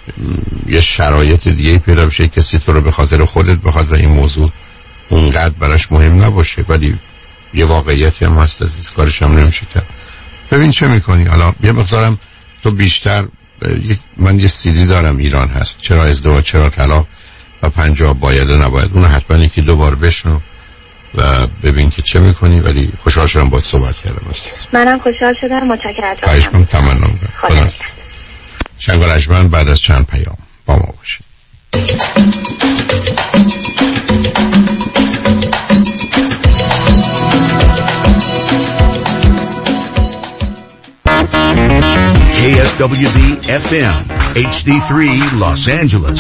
یه شرایط دیگه پیدا بشه کسی تو رو به خاطر خودت بخواد و این موضوع اونقدر براش مهم نباشه، ولی یه واقعیتی هم هست عزیز، کارش هم نمیشه کرد. ببین چه میکنی حالا. یه مقدارم تو بیشتر، من یه سیدی دارم ایران هست، چرا ازدواج چرا طلاق و پنجاه باید و نباید، اون حتما یکی دو بار بشنو و ببین که چه میکنی. ولی خوشحال شدم باید صحبت کردم. منم خوشحال شدم، متشکرم. خواهش می‌کنم، تمنا می‌کنم. شنگال اجمن بعد از چند پیام با ما باشید. کی اس دبلیو دی اف ام اچ دی سه Los Angeles.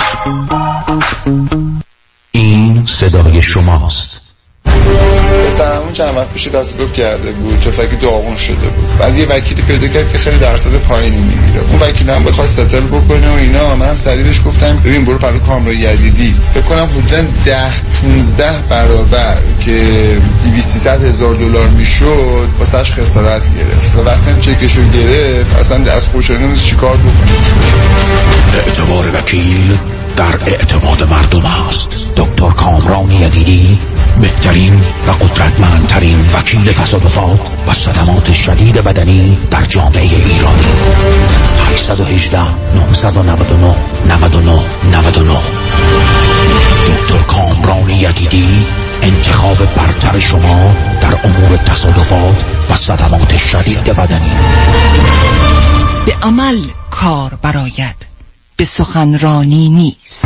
این صدای شماست. سرمون چند وقت پیش تصادف کرده بود، تفلک داغون شده بود. بعد یه وکیلی پیدا کرد که خیلی درصد پایینی میگیره. اون وکیل هم بخواد ستل بکنه و اینا، من سریع بهش گفتم ببین برو پلو کامرای یدیدی، فکر کنم حدوداً ده پانزده برابر که دویست سیصد هزار دلار میشد واسش خسارت گرفت و وقتی هم چکشو گرفت اصلا از خوشحالی نمی‌دونست چیکار بکنه. اعتبار وکیل در اعتماد مردم است. دکتر کامران یدیدی، بهترین و قدرتمندترین وکیل تصادفات و صدمات شدید بدنی در جامعه ایرانی. هشت یک هشت نه نه نه نه نه نه نه. دکتر کامران یدیدی، انتخاب برتر شما در امور تصادفات و صدمات شدید بدنی. به عمل کار براید، به سخنرانی نیست.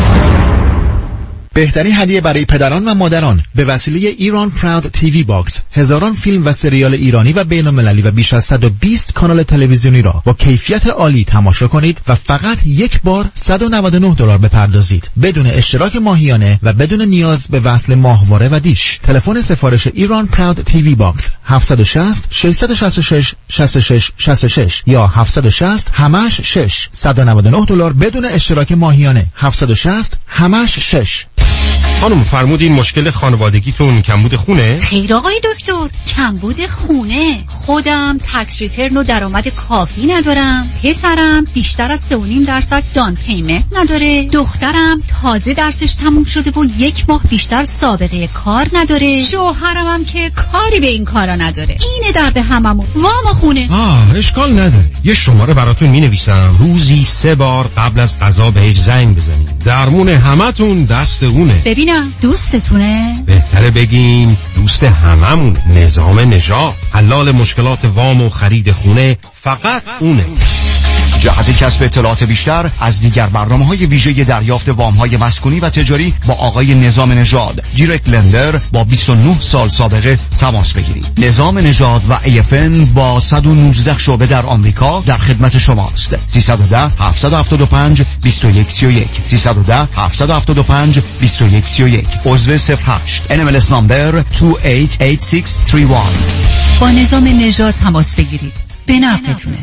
بهترین هدیه برای پدران و مادران به وسیله ایران پراود تیوی باکس، هزاران فیلم و سریال ایرانی و بین المللی و بیش از صد و بیست کانال تلویزیونی را با کیفیت عالی تماشا کنید و فقط یک بار صد و نود و نه دلار بپردازید بدون اشتراک ماهیانه و بدون نیاز به وصل ماهواره و دیش. تلفن سفارش ایران پراود تیوی باکس هفت شش صفر شش شش شش شش شش شش شش یا هفت شش صفر همش شش صد و نود و نه دلار بدون اشتراک ماهیانه. هفت شش صفر همش شش. خانم فرمودین مشکل خانوادگیتون کمبود خونه؟ خیر آقای دکتر، کمبود خونه. خودم تکس ریترن و درآمد کافی ندارم. پسرم بیشتر از سه و نیم درصد دان پیمنت نداره. دخترم تازه درسش تموم شده و یک ماه بیشتر سابقه کار نداره. شوهرم هم که کاری به این کارا نداره. اینه درد هممون. وام خونه. آه اشکال نداره. یه شماره براتون می‌نویسم. روزی سه بار قبل از غذا بهش زنگ بزنید. درمون همتون دست اونه. ببینم دوستتونه؟ بهتره بگیم دوست هممونه. نظام نژاد حلال مشکلات وام و خرید خونه فقط اونه. جهت کسب اطلاعات بیشتر از دیگر برنامه‌های ویژه دریافت وام‌های مسکونی و تجاری با آقای نظام نژاد دیرکت لندر با بیست و نه سال سابقه تماس بگیرید. نظام نژاد و ای اف ان با صد و نوزده شعبه در آمریکا در خدمت شماست. سیصد و ده هفتصد و هفتاد و پنج بیست و یک سی و یک سیصد و ده هفتصد و هفتاد و پنج بیست و یک سی و یک عضو صفر هشت ان ام ال اس نمبر دو هشت هشت شش سه یک. با نظام نژاد تماس بگیرید. به نفعتونه.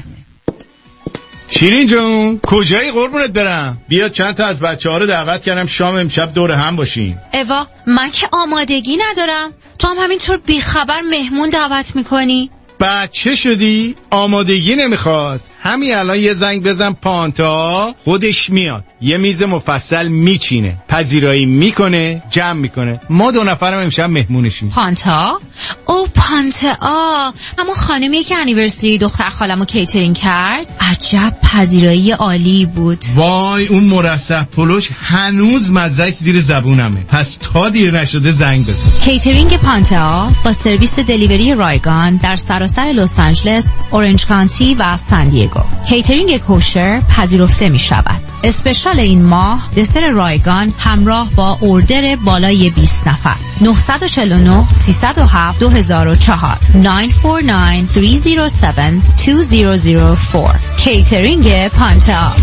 شیرین جون کجایی قربونت برم؟ بیا چند تا از بچه‌ها رو دعوت کردم شام امشب دور هم باشیم. اوا من که آمادگی ندارم، تو هم همینطور بیخبر مهمون دعوت میکنی؟ بچه شدی؟ آمادگی نمیخواد. همین الان یه زنگ بزن پانتا خودش میاد، یه میز مفصل میچینه، پذیرایی میکنه، جمع میکنه. ما دو نفرم امشب مهمونشیم. پانتا؟ او پانتا همون خانمی که انیورسری دختر خالمو کیترینگ کرد. عجب پذیرایی عالی بود. وای اون مرسح پلوش هنوز مزهش زیر زبونمه. پس تا دیر نشده زنگ بزن. کیترینگ پانتا با سرویس دلیوری رایگان در سراسر لس آنجلس، اورنج کانتی و سان دیگو. کیترینگ کوشر پذیرفته می شود. اسپشال این ماه دسر رایگان همراه با اوردر بالای بیست نفر. نه چهار نه سه صفر هفت دو هزار و چهار نه چهار نه سه صفر هفت دو هزار و چهار. کیترینگ پانتا.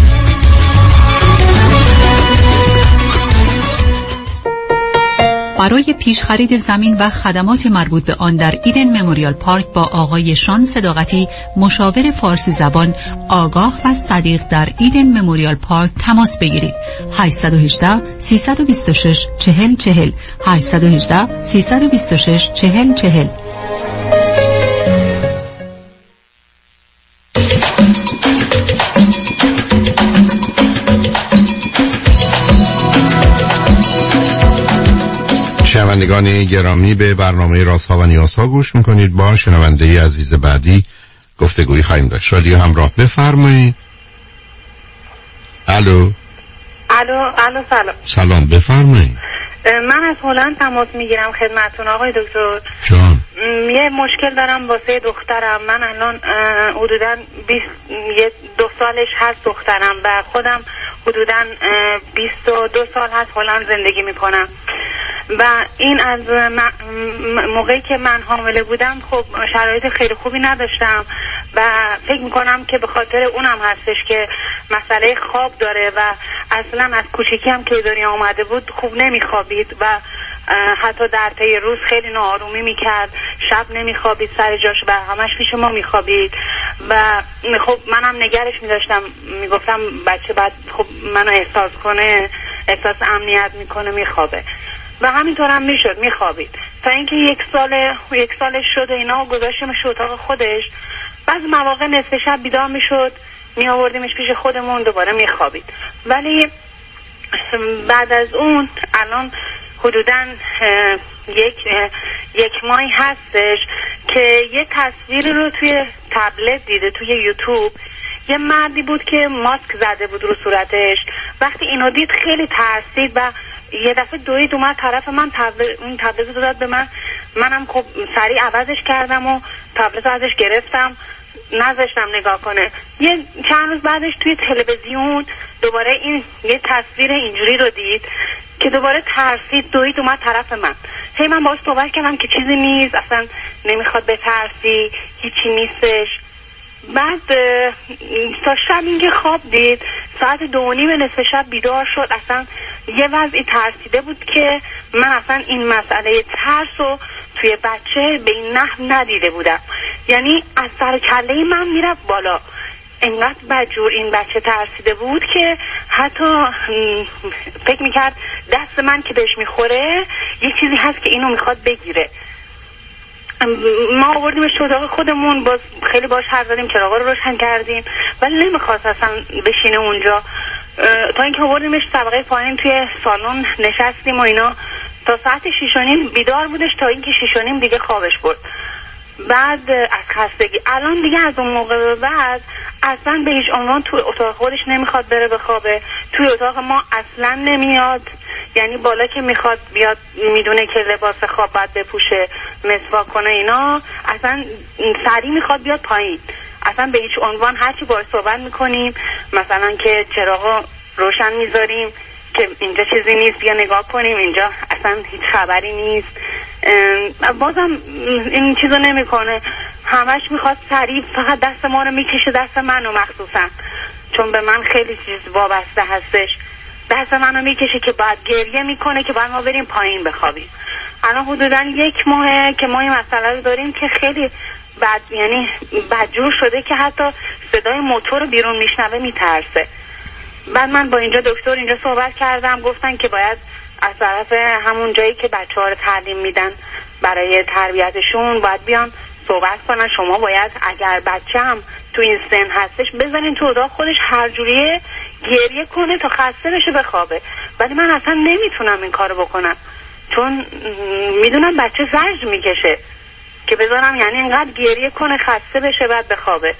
برای پیش خرید زمین و خدمات مربوط به آن در ایدن مموریال پارک با آقای شان صداقتی، مشاور فارسی زبان آگاه و صدیق در ایدن مموریال پارک تماس بگیرید. هشت یک هشت سه دو شش چهل چهل هشت یک هشت سه دو شش چهل چهل. شنوندگان گرامی به برنامه رازها و نیازها گوش میکنید. با شنونده عزیز بعدی گفتگویی خواهیم داشت. رادیو همراه بفرمایید. الو الو الو سلام. سلام بفرمایید. من از هلند تماس میگیرم خدمتتون آقای دکتر. جان یه مشکل دارم واسه دخترم. من الان حدوداً بیست دو سالش هست دخترم و خودم حدوداً بیست و دو سال هست هلند زندگی میکنم و این از موقعی که من حامله بودم خب شرایط خیلی خوبی نداشتم و فکر میکنم که به خاطر اونم هستش که مسئله خواب داره و اصلا از کوچیکی هم که دنیا آمده بود خوب نمیخوابید و حتی در طی روز خیلی ناآرومی میکرد، شب نمیخوابید سر جاش و همش پیش ما میخوابید و خب منم نگرش میداشتم، میگفتم بچه بعد خب منو احساس کنه، احساس امنیت میکنه میخوابه و همینطور هم میشد میخوابید تا اینکه یک سال یک سالش شد اینا گذاشتیمش اتاق خودش. بعضی مواقع نصف شب بیدار میشد میآوردیمش پیش خودمون دوباره میخوابید. ولی بعد از اون الان حدوداً یک یک ماهی هستش که یه تصویر رو توی تبلت دیده توی یوتیوب. یه مردی بود که ماسک زده بود رو صورتش. وقتی اینو دید خیلی ترسید و یه دفعه دوید اومد طرف من، اون تبلت رو داد به من. منم خب سریع عوضش کردم و تبلت رو ازش گرفتم نذاشتم نگاه کنه. یه چند روز بعدش توی تلویزیون دوباره این یه تصویر اینجوری رو دید که دوباره ترسید دوید اومد طرف من. هی من باهاش صحبت کردم که چیزی نیست، اصلا نمیخواد بترسی، هیچی نیستش. بعد تا شب اینکه خواب دید ساعت دو و نیم نصف شب بیدار شد. اصلا یه وضعی ترسیده بود که من اصلا این مسئله ترس رو توی بچه به این نحو ندیده بودم. یعنی از سر کله من میرفت بالا اینقدر بدجور این بچه ترسیده بود که حتی فکر میکرد دست من که بهش میخوره یه چیزی هست که اینو میخواد بگیره. ما آوردیمش تو اتاق خودمون، باز خیلی باش حرف زدیم، چراغا رو روشن کردیم ولی نمیخواست اصلا بشینه اونجا. تا اینکه آوردیمش طبقه پایین توی سالن نشستیم و اینا، تا ساعت شیش و نیم بیدار بودش تا اینکه شیش و نیم دیگه خوابش برد. بعد از خستگی الان دیگه از اون موقع به بعد اصلا به هیچ عنوان توی اتاق خودش نمیخواد بره بخوابه، توی اتاق ما اصلا نمیاد. یعنی بالا که میخواد بیاد میدونه که لباس خواب باید بپوشه، مسواک کنه اینا، اصلا سریع میخواد بیاد پایین. اصلا به هیچ عنوان هرچی باهاش صحبت میکنیم مثلا که چراغا روشن میذاریم که اینجا چیزی نیست بیا نگاه کنیم، اینجا اصلا هیچ خبری نیست، بازم این چیزو نمیکنه. همش میخواد سریع فقط دست ما رو میکشه، دست منو مخصوصا چون به من خیلی چیز وابسته هستش، دست منو میکشه که بعد گریه میکنه که بعد ما بریم پایین بخوابیم. الان حدودا یک ماهه که ما این مسئله رو داریم که خیلی بد، یعنی بدجور شده که حتی صدای موتور بیرون میشنوه میترسه. بعد من با اینجا دکتر اینجا صحبت کردم، گفتن که باید از طرف همون جایی که بچه ها رو تعلیم میدن برای تربیتشون باید بیان صحبت کنن. شما باید اگر بچه هم تو این سن هستش بذارین تو اتاق خودش هر جوریه گریه کنه تا خسته بشه بخوابه. ولی من اصلا نمیتونم این کارو بکنم چون میدونم بچه زجر میکشه که بذارم یعنی اینقدر گریه کنه خسته بشه بعد بخوابه.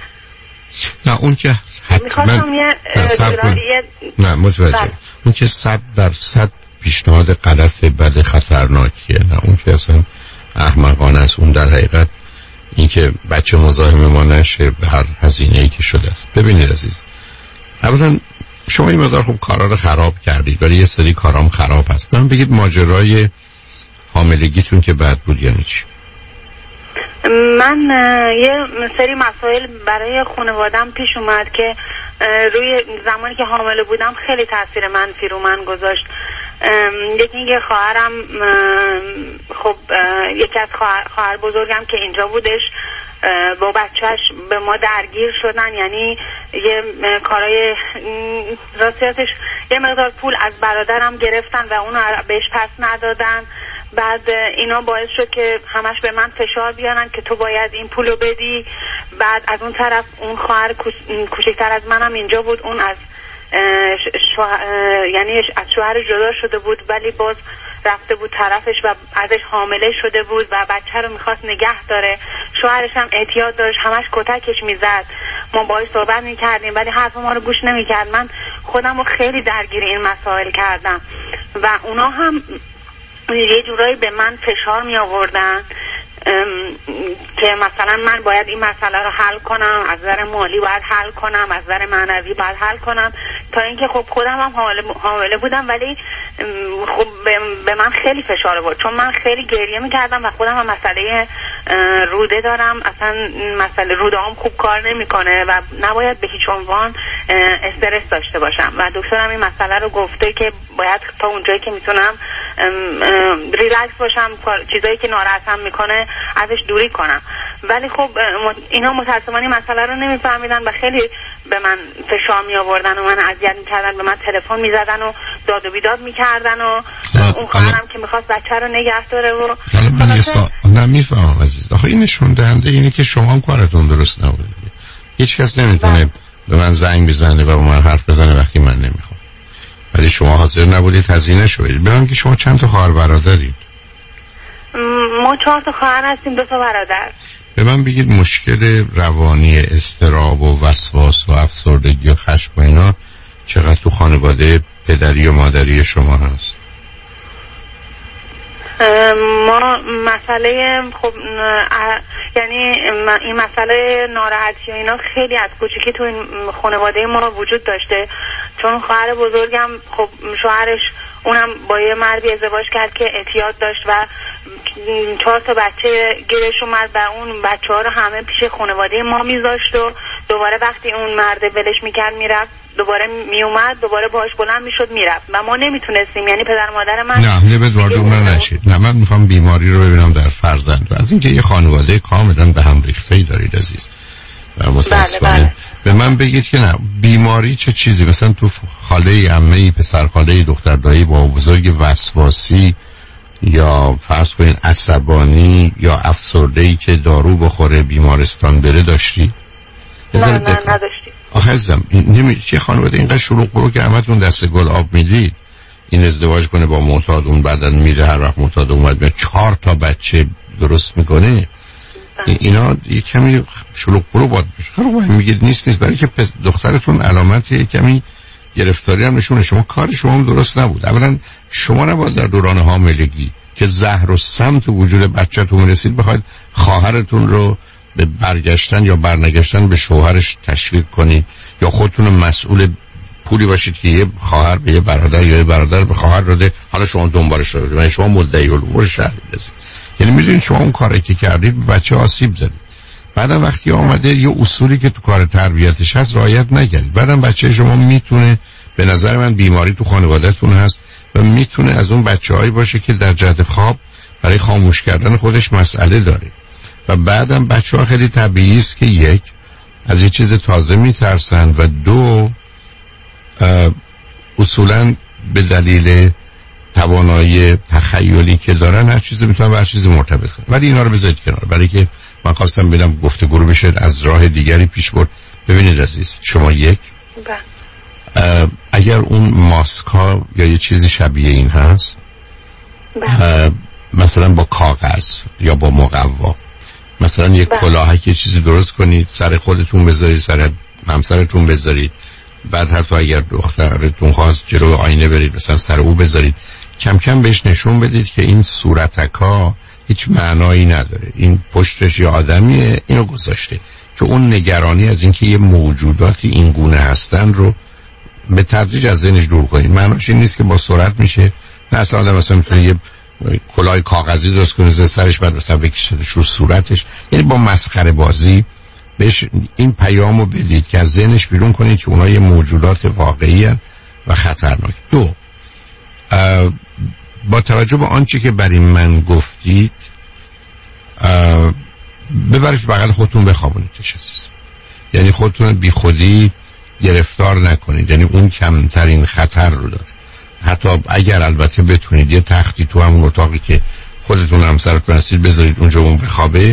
نه اون که میخواستم یه جلایه نه متوجه، اون که صد در صد پیشنهاد غلط بد خطرناکیه، نه اون که اصلا احمقانه است. اون در حقیقت این که بچه مزاحم ما نشه به هر هزینه‌ای که شده است. ببینید عزیز، اولا شما این مقدار خوب کارا رو خراب کردید ولی یه سری کارام خراب هست. من بگید ماجرای حاملگیتون که بد بود یعنی چی؟ من یه سری مسائل برای خانوادم پیش اومد که روی زمانی که حامله بودم خیلی تاثیر منفی رو من گذاشت. یکی اینکه خواهرم، خب یکی از خواهر بزرگم که اینجا بودش با بچهش به ما درگیر شدن، یعنی یه کارای راستیاتش یه مقدار پول از برادرم گرفتن و اونو بهش پس ندادن. بعد اینا باعث شد که همش به من فشار بیارن که تو باید این پولو بدی. بعد از اون طرف اون خواهر کوچکتر از منم اینجا بود، اون از شوهر یعنی از شوهر جدا شده بود ولی باز رفته بود طرفش و ازش حامله شده بود و بچه رو میخواست نگه داره. شوهرش هم اعتیاد داشت، همش کتکش میزد. ما باهاش صحبت میکردیم ولی حرف ما رو گوش نمیکرد. من خودم رو خیلی درگیر این مسائل کردم و اونا هم یه جورایی به من فشار می آوردن که مثلا من باید این مسئله رو حل کنم، از نظر مالی باید حل کنم، از نظر معنوی باید حل کنم، تا اینکه خب خودم هم حامله بودم ولی خب به من خیلی فشار آورد چون من خیلی گریه میکردم و خودم هم مسئله روده دارم. اصلا مسئله روده هم خوب کار نمیکنه و نباید به هیچ عنوان استرس داشته باشم و دکترم این مسئله رو گفته که باید تا اونجایی که میتونم ریلکس باشم، چیزایی که ناراحتم میکنه ازش دوری کنم. ولی خب اینا متأسفانه مسئله رو نمیفهمیدن و خیلی به من فشار می آوردن و من اذیت میکردن، به من تلفن میزدن و داد و بیداد میکردن و اون خواهرم که میخواست بچه رو نگه داره و من یه سا... نمیفهمم عزیز. آخه این نشون دهنده اینه که شما هم کارتون درست نبوده. هیچ کس نمیتونه به من زنگ بزنه و با من حرف بزنه وقتی من نمیخوام، ولی شما حاضر نبودید هزینه شو بدید. ببینم که شما چند تا خواهر برادرید؟ ما چهار تا خواهر هستیم، دو تا برادر. به من بگید مشکل روانی، اضطراب و وسواس و افسردگی و خشم و اینا چقدر تو خانواده پدری و مادری شما هست؟ ما مسئله خب یعنی این مسئله ناراحتی و اینا خیلی از کوچیکی تو این خانواده ما وجود داشته چون خواهر بزرگم خب شوهرش اونم با یه مردی ازدواج کرد که اعتیاد داشت و چهار تا بچه گیرش اومد و اون بچه ها رو همه پیش خانواده ما میذاشت و دوباره وقتی اون مرد ولش میکرد میرفت دوباره میومد دوباره باهاش بلند میشد میرفت و ما نمیتونستیم، یعنی پدر مادر من نه نبید وارد اون نشید. نه من میخوام بیماری رو ببینم در فرزند. از اینکه یه خانواده کاملا به هم ریخته ای دارید عزیز و متاسفانه بله بله. به من بگید که نه بیماری چه چیزی، مثلا تو خاله عمه، پسر خاله، دختر دایی با بزرگ وسواسی یا فرض کنین عصبانی یا افسرده‌ای که دارو بخوره بیمارستان بره داشتی؟ نه نه نداشتی. آخه عزیزم نمی چه خانواده اینقدر شلوغ برو که همتون دست گل آب میدید، این ازدواج کنه با معتاد، اون بعدن میره هر وقت معتاد اومد میاد چهار تا بچه درست میکنه، اینا یه کمی شلوغ برو باید بشه. خب میگید نیست نیست برای که پس دخترتون علامت یه کمی گرفتاری هم نشونه. شما کار شما هم درست نبود. اولا شما نباید در دوران حاملگی که زهر و سم تو وجود بچه‌تون رسید بخواید خواهرتون رو به برگشتن یا برنگشتن به شوهرش تشویق کنید یا خودتون مسئول پولی باشید که یه خواهر به یه برادر یا یه برادر به خواهر داده حالا شما دنبالش رو بدید، شما مدعی الامور شهر بزنید. یعنی میدونید شما اون کاری که کردید به بچه آسیب زدید. بعدم وقتی آمده یه اصولی که تو کار تربیتش هست رعایت نکردید، بعدم بچه شما میتونه به نظر من بیماری تو خانوادهتون هست و میتونه از اون بچه‌هایی باشه که در جهت خواب برای خاموش کردن خودش مسئله داره و بعدم بچه‌ها خیلی طبیعی است که یک از یه چیز تازه میترسن و دو اصولاً به دلیل توانایی تخیلی که دارن هر چیزی میتونن به هر چیزی مرتبط کنن. ولی اینا رو بذارید کنار، برای که من خواستم ببینم گفتگو رو بشه از راه دیگری پیش برد. ببینید عزیز، شما یک اگر اون ماسک ها یا یه چیزی شبیه این هست مثلا با کاغذ یا با مقوا، مثلا یک کلاهک یه چیزی درست کنید سر خودتون بذارید، سر همسرتون بذارید، بعد حتی اگر دخترتون خواست جلو آینه برید مثلا سر او بذارید، کم کم بهش نشون بدید که این صورتک ها هیچ معنایی نداره، این پشتش یه آدمیه اینو گذاشته، که اون نگرانی از اینکه یه موجوداتی این گونه هستن رو به تدریج از ذهنش دور کنید. معناش این نیست که با سرعت میشه، نه اصلا آدم مثلا میتونه یه کلاه کاغذی درست کنه زیر سرش بعد مثلا بکشیدش رو صورتش، یعنی با مسخره بازی بهش این پیامو بدید که از ذهنش بیرون کنید که اونها یه موجودات واقعی هستند و خطرناک. دو، با توجه به آنچه که برای من گفتید ببرید بغل خودتون بخوابونیدش، یعنی خودتون بی خودی گرفتار نکنید، یعنی اون کمترین خطر رو داره. حتی اگر البته بتونید یه تختی تو همون اتاقی که خودتون همسرتون هستید بذارید اونجا اون بخوابه،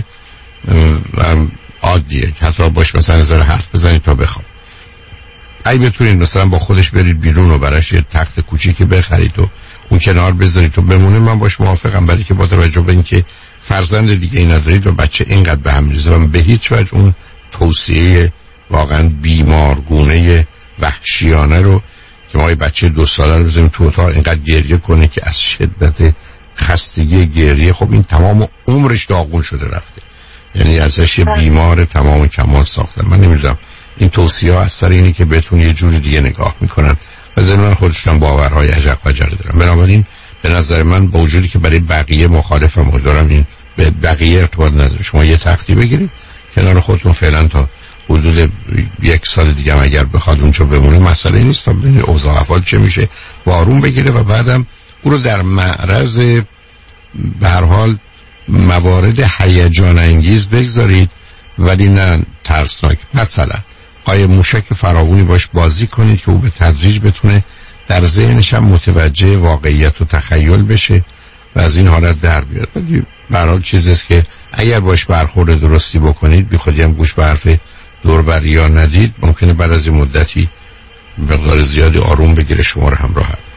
عادیه، حتی باش مثلا نظر حرف بزنید تا بخواب. اگه بتونید مثلا با خودش برید بیرون و براش یه تخت کوچیکی بخرید و اون کنار بذارید تو بمونه، من باش موافقم، برای که با توجه به اینکه فرزند دیگه ای ندارید و بچه اینقدر به هم میریزه و به هیچ وجه اون توصیه واقعا بیمارگونه وحشیانه رو که ما یه بچه دو ساله رو بذاریم تو اتاق اینقدر گریه کنه که از شدت خستگی گریه خب این تمام عمرش داغون شده رفته، یعنی ازش یه بیمار تمام کمال ساختن. من نمیدونم این توصیه ها از سر اینی که بهتون یه جور دیگه نگاه میکنن و ضمن خودشون باورهای عجب و جره دارن. بنابراین به نظر من با وجودی که برای بقیه مخالفم و دارم این به بقیه ارتباط نداره، شما یه تختی بگیرید کنار خودتون فعلا تا حدود یک سال دیگه هم اگر بخواد اونجا بمونه مسئله نیست، تا ببینید اوضاع احوال چه میشه و آروم بگیره و بعدم او رو در معرض به هر حال موارد هیجان انگیز بگذارید ولی نه ترسناک. مثلا آیه موشک فراوانی باش بازی کنید که او به تدریج بتونه در ذهنش هم متوجه واقعیت و تخیل بشه و از این حالت در بیاد. ولی به هر حال چیزیست که اگر باش برخورد درستی بکنید بی خودی هم گوش به حرف دوربری یا ندید، ممکنه بعد از این مدتی مقدار زیادی آروم بگیره شما رو همراه هم.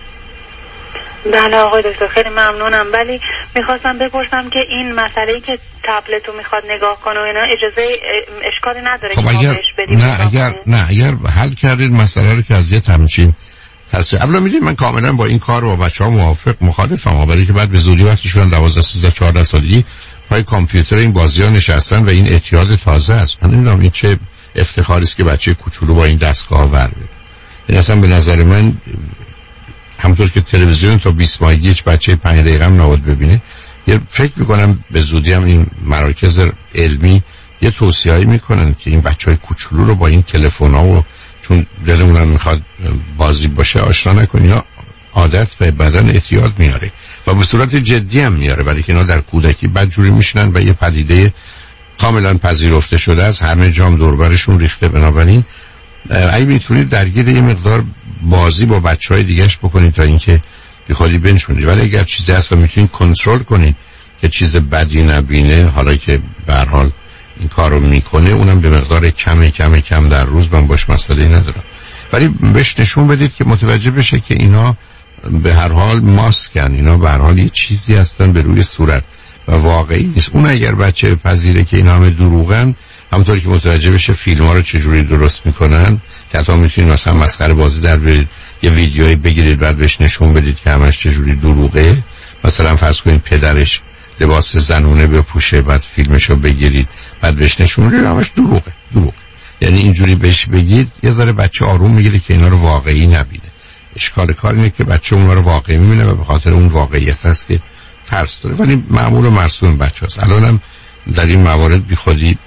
بله آقای دکتر خیلی ممنونم، ولی میخواستم بپرسم که این مسئله‌ای که تبلت رو میخواد نگاه کنه و اینا اجازه اشکالی نداره خب که اگر... بهش بدیم؟ نه اگر نه اگر حل کردید مسئله رو که از یه تمچین تصویر اولا میدید من کاملا با این کار با بچه‌ها موافق مخالفم، برای که بعد به زودی وقتی شدن دوازده سیزده چهارده سالگی پای کامپیوتر این بازی‌ها نشستن و این اعتیاد تازه است. من نمیدونم این چه افتخاری است که بچه کوچولو با این دستگاه ور بره. این اصلا به نظر من همونطور که تلویزیون تا بیست ماهگی هیچ بچه پنج دقیقه هم نباید ببینه، یه فکر میکنم به زودی هم این مراکز علمی یه توصیه‌ای میکنن که این بچهای کوچولو رو با این تلفن‌ها و چون دلمون هم میخواد بازی باشه آشنا نکنین، اینا عادت و بدن اعتیاد میاره و به صورت جدی هم میاره، برای که اینا در کودکی بدجوری میشنن و یه پدیده کاملا پذیرفته شده است، همه جام دوربرشون ریخته. بنابراین اگه میتونید درگیر یه مقدار بازی با بچهای دیگهش بکنید تا اینکه بخوادی بنشونید، ولی اگر چیزی هست و میتونید کنترل کنید که چیز بدی نبینه، حالا که به هر حال این کارو میکنه، اونم به مقدار کم کم کم در روز، من باش مسئله ندارم، ولی بهش نشون بدید که متوجه بشه که اینا به هر حال ماسکن، اینا به هر حال یه چیزی هستن به روی صورت و واقعی نیست. اون اگر بچه پذیره که اینا همه دروغن، همونطوری که متوجه بشه فیلم ها رو چجوری درست میکنن، که حتی میتونید مثلا مسخره بازی در برید یه ویدیویی بگیرید بعد بهش نشون بدید که همش چجوری دروغه. مثلا فرض کنید پدرش لباس زنونه بپوشه، بعد فیلمشو بگیرید بعد بهش نشون بدید همش دروغه دروغ. یعنی اینجوری بهش بگید یه ذره بچه آروم میگیره که اینا رو واقعی نبینه. اشکال کار اینه که بچه اونها رو واقعی میبینه و به خاطر اون واقعیت هست که ترس داره، ولی معمول و مرسوم بچه هست. الانم در این موارد بی خودی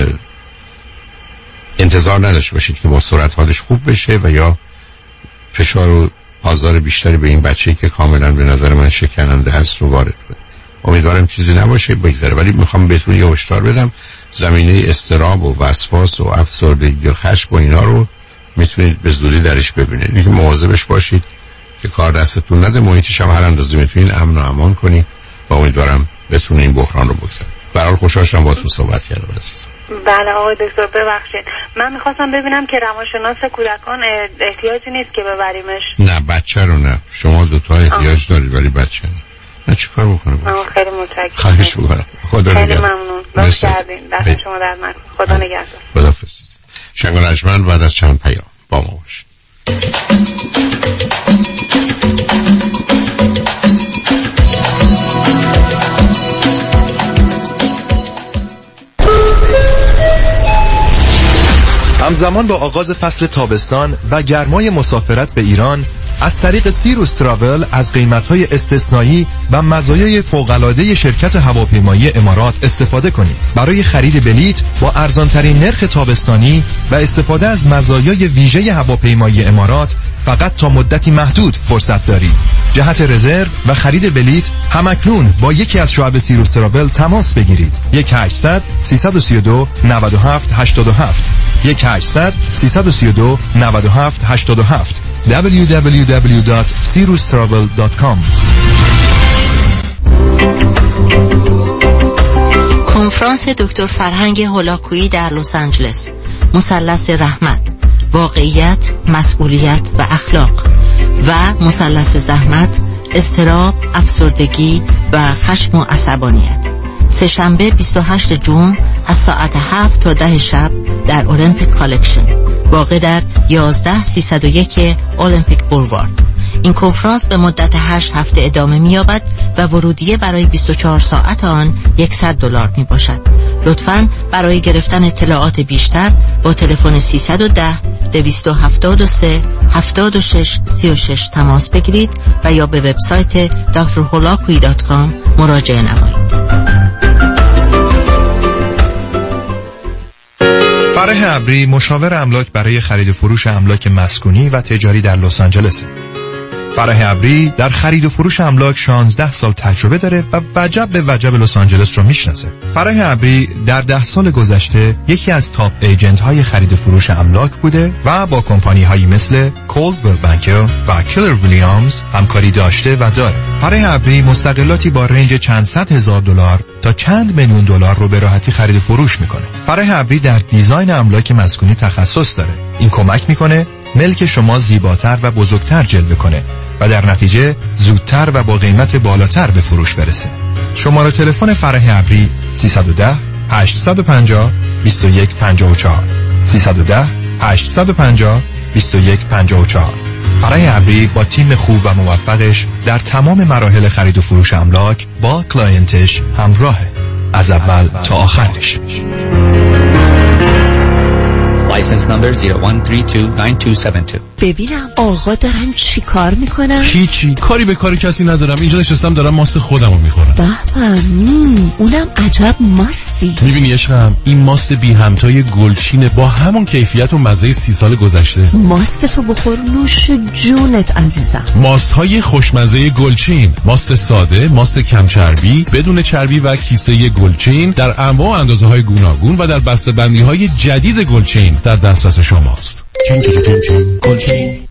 انتظار نداشته باشید که با سرعت حالش خوب بشه و یا فشار و آزار بیشتری به این بچه‌ای که کاملا به نظر من شکننده هست رو وارد کنه. امیدوارم چیزی نباشه بگذره، ولی میخوام بهتون یه هشدار بدم، زمینه اضطراب و وسواس و افسردگی و خشم و اینا رو میتونید به زودی درش ببینید. اینکه مواظبش باشید که کار دستتون نده، محیطش هم هر اندازه میتونید امن و امان کنید و امیدوارم بتونید این بحران رو بگذارید. به هر حال خوشحال شدم باهاتون صحبت کردم عزیز. بله آقای دکتر ببخشید، من میخواستم ببینم که روانشناس کودکان احتیاجی نیست که ببریمش؟ نه بچه رو نه، شما دوتا احتیاج دارید ولی بچه نه. نه چی کار بکنه باشه؟ خیلی متشکرم. خواهش میکنم. خدا نگهدار. خیلی ممنون. لطف کردین. دست شما در نکنه. خدا نگهدار. خداحافظ. شنگ رجمن بعد از چند پیام با ما باشید. همزمان با آغاز فصل تابستان و گرمای مسافرت به ایران، از طریق سیروس تراول از قیمت‌های استثنایی و مزایای فوق‌العاده شرکت هواپیمایی امارات استفاده کنید. برای خرید بلیت با ارزان‌ترین نرخ تابستانی و استفاده از مزایای ویژه هواپیمایی امارات فقط تا مدتی محدود فرصت دارید. جهت رزرو و خرید بلیت همکنون با یکی از شعب سیروس تراول تماس بگیرید. یک هشتصد سیصد و سی و دو نود و هفت هشتاد و هفت یک هشتصد سیصد و سی و دو نود و هفت هشتاد و هفت دبلیو دبلیو دبلیو دات سیروس تراول دات کام. کنفرانس دکتر فرهنگ هولاکویی در لس آنجلس، مثلث رحمت، واقعیت، مسئولیت و اخلاق و مثلث زحمت، اضطراب، افسردگی و خشم و عصبانیت. سه‌شنبه بیست و هشتم جون از ساعت هفت تا ده شب در اولمپیک کالکشن، واقع در یازده سیصد و یک اولمپیک بولوارد. این کنفرانس به مدت هشت هفته ادامه می‌یابد و ورودیه برای بیست و چهار ساعت آن صد دلار میباشد. لطفاً برای گرفتن اطلاعات بیشتر با تلفن سیصد و ده دویست و هفتاد و سه هفتاد و شش سی و شش تماس بگیرید و یا به وبسایت دکتر هولاکویی دات کام مراجعه نمایید. فرح ابری مشاور املاک برای خرید و فروش املاک مسکونی و تجاری در لس آنجلس. فرح ابری در خرید و فروش املاک شانزده سال تجربه داره و وجب به وجب لس آنجلس رو میشناسه. فرح ابری در ده سال گذشته یکی از تاپ ایجنت های خرید و فروش املاک بوده و با کمپانی هایی مثل کولدویل بانکر و کلر ویلیامز همکاری داشته و داره. فرح ابری مستقلاتی با رنج چند صد هزار دلار تا چند میلیون دلار رو به راحتی خرید و فروش میکنه. فرح ابری در دیزاین املاک مسکونی تخصص داره. این کمک میکنه ملک شما زیباتر و بزرگتر جلوه کنه و در نتیجه زودتر و با قیمت بالاتر به فروش برسه. شماره تلفن فرح ابری سیصد و ده هشتصد و پنجاه بیست و یک پنجاه و چهار سیصد و ده هشتصد و پنجاه بیست و یک پنجاه و چهار. فرح ابری با تیم خوب و موفقش در تمام مراحل خرید و فروش املاک با کلاینتش همراهه، از اول تا آخرش. License number zero one three two nine two seven two. ببینم آقا دارن چی کار میکنن؟ هیچی، کاری به کار کسی ندارم، اینجا نشستم دارم ماست خودمو میخورم. بهمن میکنی، اونم عجب ماستی. میبینی عشقم، این ماست بی همتای گلچینه با همون کیفیت و مزه سی سال گذشته. ماست تو بخور نوش جونت عزیزم. ماست های خوشمزه گلچین، ماست ساده، ماست کم چربی، بدون چربی و کیسه گلچین در انواع و اندازه های گوناگون و در بسته‌بندی های جدید گلچین در دسترس شماست. چین چین چین چین گلچین.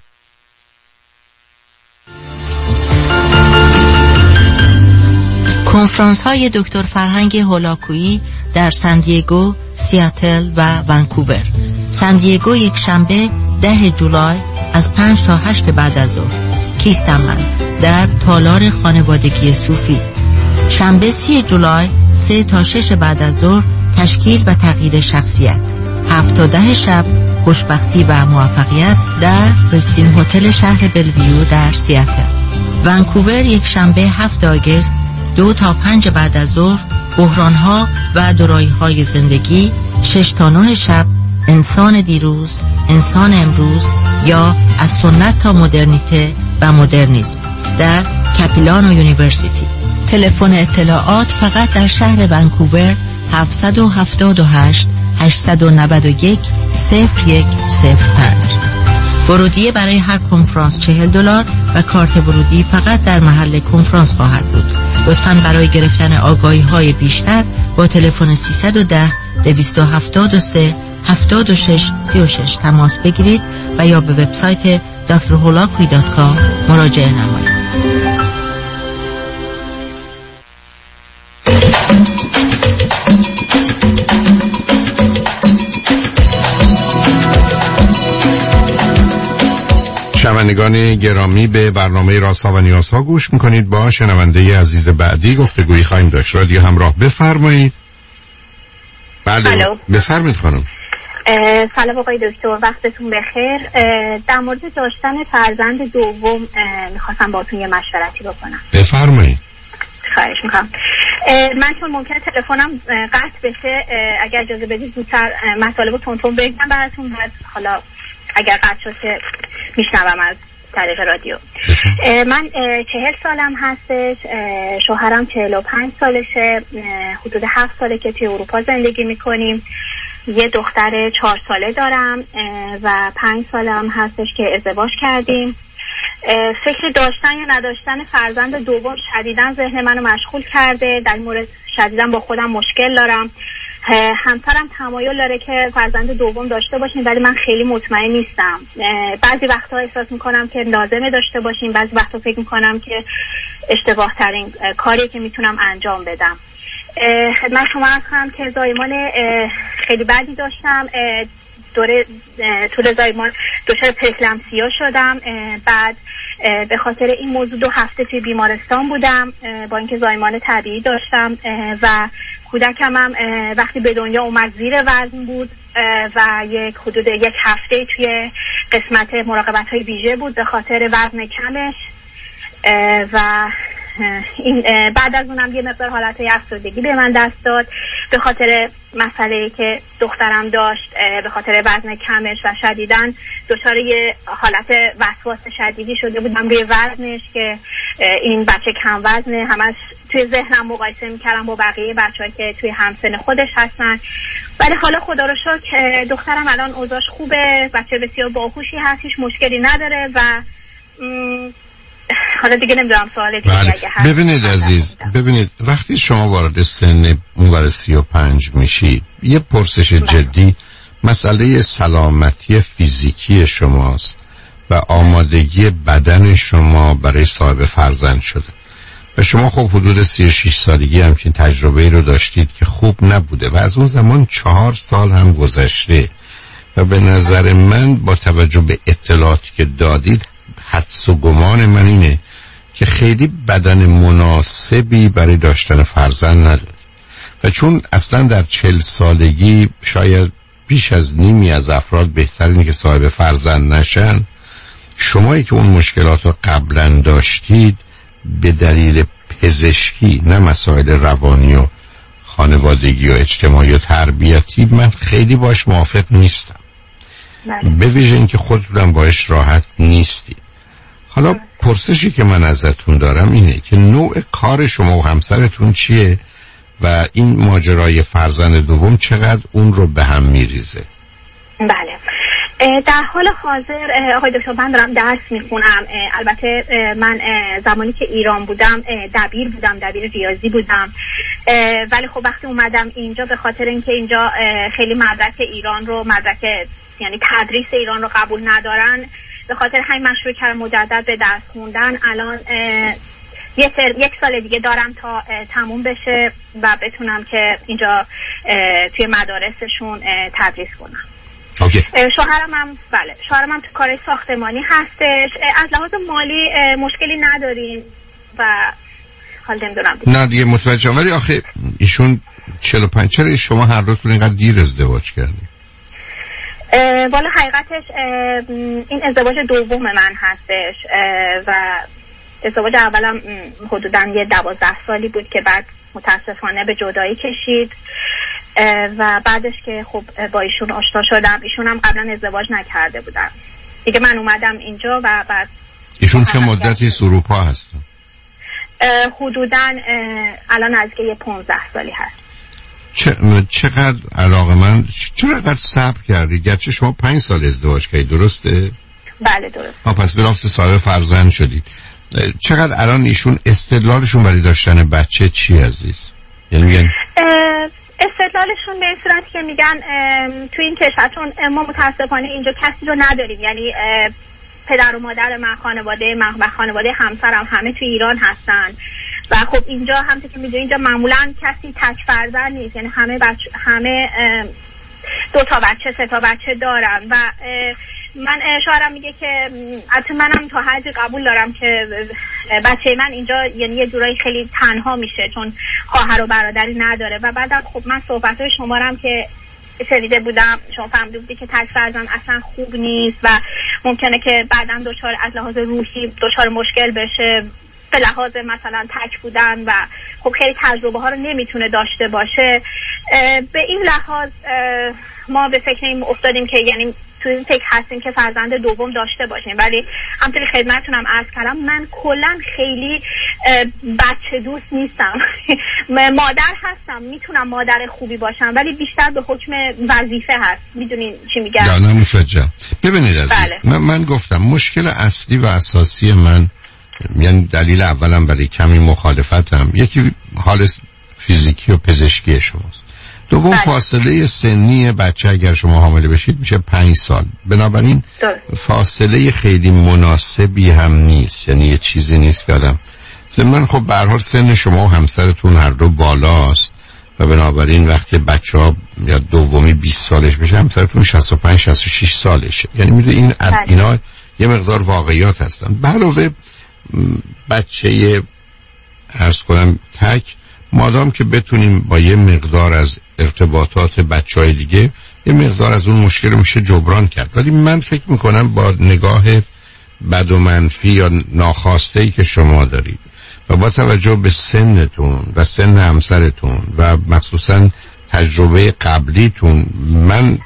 کنفرانس های دکتر فرهنگ هولاکویی در سندیگو، سیاتل و ونکوور. سندیگو یک شنبه ده جولای از پنج تا هشت بعد از ظهر. کیستم من در تالار خانوادگی صوفی. شنبه سی جولای سه تا شش بعد از ظهر تشکیل و تغییر شخصیت. هفت تا ده شب خوشبختی و موفقیت در رستین هتل شهر بلویو در سیاتل. ونکوور یک شنبه هفت آگوست دو تا پنج بعد از ظهر بحران‌ها و دورایی‌های زندگی. شش تا نه شب انسان دیروز، انسان امروز یا از سنت تا مدرنیته و مدرنیسم در کاپیلانو یونیورسیتی. تلفن اطلاعات فقط در شهر ونکوور هفت هفت هشت هشت نه یک صفر یک صفر پنج. ورودی برای هر کنفرانس چهل دلار و کارت ورودی فقط در محل کنفرانس خواهد بود. لطفاً برای گرفتن آگاهی های بیشتر با تلفن سیصد و ده دویست و هفتاد و سه هفتاد و شش سی و شش تماس بگیرید و یا به وبسایت دکتر هولاکویی دات کام مراجعه نمایید. شنوندگان گرامی، به برنامه رازها و نیازها گوش میکنید. با شنونده عزیز بعدی گفتگویی خواهیم داشت. رادیو همراه، بفرمایید. بله بفرمایید خانم. سلام آقای دکتر، وقتتون بخیر. در مورد داشتن فرزند دوم میخواستم باهاتون یه مشورتی بکنم. بفرمایید. خواهش میکنم. من چون ممکنه تلفنم قطع بشه، اگر اجازه بدید زودتر مطالب تونتون بگم براتون، بعد حالا اگر قطع شد که میشنوم از طریق رادیو. من چهل سالم هستش، شوهرم چهل و پنج سالشه، حدود هفت ساله که توی اروپا زندگی میکنیم. یه دختر چهار ساله دارم و پنج سالم هستش که ازدواج کردیم. فکر داشتن یا نداشتن فرزند دوم شدیداً ذهن منو مشغول کرده. در مورد شدیداً با خودم مشکل دارم. همسرم تمایل داره که فرزند دوم داشته باشیم، ولی من خیلی مطمئن نیستم. بعضی وقتها احساس میکنم که لازمه داشته باشیم، بعضی وقتها فکر میکنم که اشتباه ترین کاری که میتونم انجام بدم. خدمت شما عرض کنم که زایمان خیلی بدی داشتم. دوره طول زایمان دچار پرکلمسیا شدم. بعد به خاطر این موضوع دو هفته توی بیمارستان بودم با اینکه زایمان طبیعی داشتم و کودکم هم وقتی به دنیا اومد زیر وزن بود و یک حدود یک هفته توی قسمت مراقبت‌های ویژه بود به خاطر وزن کمش و این بعد از اونم یه مقدار حالتهای افسردگی به من دست داد به خاطر مسئله‌ای که دخترم داشت، به خاطر وزن کمش و شدیداً دچار یه حالت وسواس شدیدی شده بودم روی وزنش که این بچه کم وزنه. همش توی ذهنم مقایسه میکردم با بقیه بچه‌ها که توی همسن خودش هستن. ولی حالا خدا رو شکر دخترم الان اوضاعش خوبه، بچه بسیار باهوشی هست، هیچ مشکلی نداره و حالا دیگه نمیدونم سوال دیگه بله. اگه هست. ببینید عزیز، ببینید وقتی شما وارد سن اونور سی و پنج میشید، یه پرسش جدی مسئله سلامتی فیزیکی شماست و آمادگی بدن شما برای صاحب فرزند شده و شما خب حدود سی و شش سالگی همچین تجربه رو داشتید که خوب نبوده و از اون زمان چهار سال هم گذشته و به نظر من با توجه به اطلاعاتی که دادید حدس و گمان من اینه که خیلی بدن مناسبی برای داشتن فرزند نداره و چون اصلا در چل سالگی شاید بیش از نیمی از افراد بهترینه که صاحب فرزند نشن، شمایی که اون مشکلات رو قبلا داشتید به دلیل پزشکی نه مسائل روانی و خانوادگی و اجتماعی و تربیتی، من خیلی باش موافق نیستم. به ویژه اینکه خودتون باش راحت نیستید. حالا پرسشی که من ازتون دارم اینه که نوع کار شما و همسرتون چیه و این ماجرای فرزند دوم چقدر اون رو به هم میریزه؟ بله، در حال حاضر آقای دکتر من دارم درس میخونم. البته من زمانی که ایران بودم دبیر بودم، دبیر ریاضی بودم، ولی خب وقتی اومدم اینجا به خاطر اینکه اینجا خیلی مدرک ایران رو مدرک یعنی تدریس ایران رو قبول ندارن، به خاطر همین من شروع کردم مجدد به درس خوندن. الان یک یک سال دیگه دارم تا تموم بشه و بتونم که اینجا توی مدارسشون تدریس کنم. اوکی. شوهرم هم بله شوهرم هم تو کار ساختمانی هستش. از لحاظ مالی مشکلی نداریم و حال نمیدونم نه دیگه متوجهم، ولی آخه ایشون چهل و پنج، چرا شما هر دوتون اینقدر دیر ازدواج کردید؟ والا حقیقتش این ازدواج دوم من هستش و ازدواج اولم حدوداً یه دوازده سالی بود که بعد متاسفانه به جدایی کشید و بعدش که خب با ایشون آشنا شدم. ایشون هم قبلا ازدواج نکرده بودن دیگه. من اومدم اینجا و بعد ایشون چه مدتی اروپا هستن؟ حدوداً الان از که یه پونزده سالی هست. چقدر علاقه من چقدر صبر کردی؟ گرچه شما پنج سال ازدواج کردید، درسته؟ بله درست. ها پس بلافاصله صاحب فرزند شدید. چقدر الان ایشون استدلالشون برای داشتن بچه چی عزیز؟ یعنی میگن استدلالشون به این صورت که میگن تو این کشور چون ما متاسفانه اینجا کسی رو نداریم، یعنی پدر و مادر من، خانواده من و خانواده همسرم همه تو ایران هستن و خب اینجا همونطور که میدونید اینجا معمولا کسی تک فرزند نیست، یعنی همه بچه همه دو تا بچه سه تا بچه دارن و من شوهرم میگه که البته منم تا حدی قبول دارم که بچه من اینجا یعنی یه جورایی خیلی تنها میشه چون خواهر و برادری نداره و بعدم خب من صحبت‌های شما رو هم که شنیده بودم شما فهمیده بودی که تک فرزند اصلا خوب نیست و ممکنه که بعدم دچار از لحاظ روحی دچار مشکل بشه به لحاظ مثلا تک بودن و خب خیلی تجربه ها رو نمیتونه داشته باشه. به این لحاظ ما به فکر این افتادیم که یعنی تو این فکر هستیم که فرزند دوم داشته باشیم، ولی همطوری خدمتتونم عرض کردم من کلا خیلی بچه دوست نیستم. مادر هستم، میتونم مادر خوبی باشم ولی بیشتر به حکم وظیفه هست. میدونین چی میگم؟ نه نه متوجهم. ببینید عزیز بله. من, من گفتم مشکل اصلی و اساسی من، یعنی دلیل اولم برای کمی مخالفتم، یکی حال فیزیکی و پزشکی شماست. دوم بله. فاصله سنی بچه اگر شما حامله بشید میشه پنج سال، بنابراین داره. فاصله خیلی مناسبی هم نیست، یعنی یه چیزی نیست که آدم ضمن خب به هر حال سن شما و همسرتون هر دو بالاست و بنابراین وقتی بچه ها یا دومی بیست سالش بشه همسرتون شصت و پنج شصت و شش سالشه، یعنی میدونی این بله. اینا یه مقدار واقعیات هستن. به علاوه بچه عرض کنم تک مادام که بتونیم با یه مقدار از ارتباطات بچه های دیگه یه مقدار از اون مشکل میشه جبران کرد، ولی من فکر میکنم با نگاه بد و منفی یا ناخواسته‌ای که شما دارید و با توجه به سنتون و سن همسرتون و مخصوصا تجربه قبلیتون من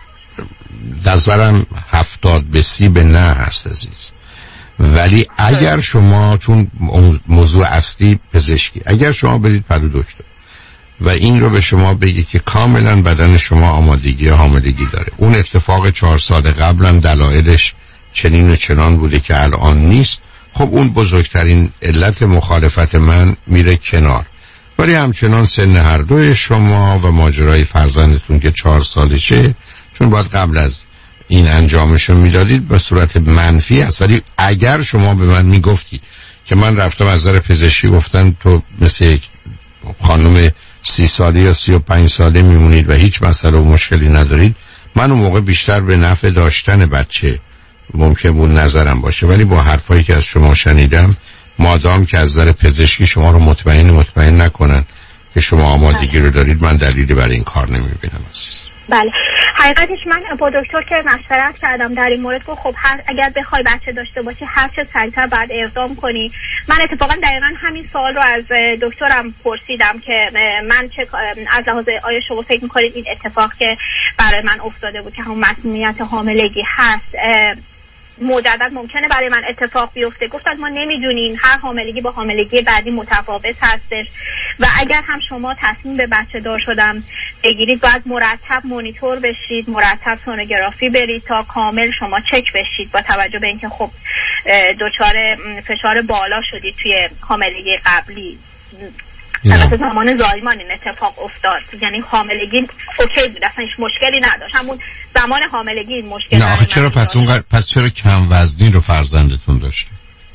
نظرم هفتاد به سی به نه هست عزیز. ولی اگر شما چون موضوع اصلی پزشکی، اگر شما برید پدو دکتر و این رو به شما بگی که کاملا بدن شما آمادگی حاملگی داره، اون اتفاق چهار سال قبل هم دلایلش چنین و چنان بوده که الان نیست، خب اون بزرگترین علت مخالفت من میره کنار. ولی همچنان سن هر دوی شما و ماجرای فرزندتون که چهار سالشه، چون باید قبل از این انجامشو میدادید به صورت منفی است. ولی اگر شما به من میگفتی که من رفتم از نظر پزشکی گفتن تو مثل یک خانم سی ساله یا سی و پنج ساله میمونید و هیچ مسئله و مشکلی ندارید، من اون موقع بیشتر به نفع داشتن بچه ممکن بود نظرم باشه. ولی با حرفایی که از شما شنیدم، مادام که از نظر پزشکی شما رو مطمئن مطمئن نکنن که شما آمادگی رو دارید، من دلیلی برای این کار نمیبینم عزیز. بله حقیقتش من با دکتر که مشورت کردم در این مورد گفت خب هر اگر بخوای بچه داشته باشی هر چه سریعتر بعد اقدام کنی. من اتفاقا دقیقا همین سوال رو از دکترم پرسیدم که من چه از لحاظ آیا شما فکر میکنید این اتفاق که برای من افتاده بود که همون مسئولیت حاملگی هست مجدد ممکنه برای من اتفاق بیفته. گفتن ما نمیدونین، هر حاملگی با حاملگی بعدی متفاوت هستش و اگر هم شما تصمیم به بچه دار شدن بگیرید باید مرتب مانیتور بشید، مرتب سونوگرافی برید تا کامل شما چک بشید با توجه به اینکه خب دچار فشار بالا شدید توی حاملگی قبلی. البته زمان زایمان این اتفاق افتاد، یعنی حاملگی اوکی بود، اصلا هیچ مشکلی نداشت، همون زمان حاملگی این مشکل نه آخه چرا پس اون پس چرا کم وزنی رو فرزندتون داشته؟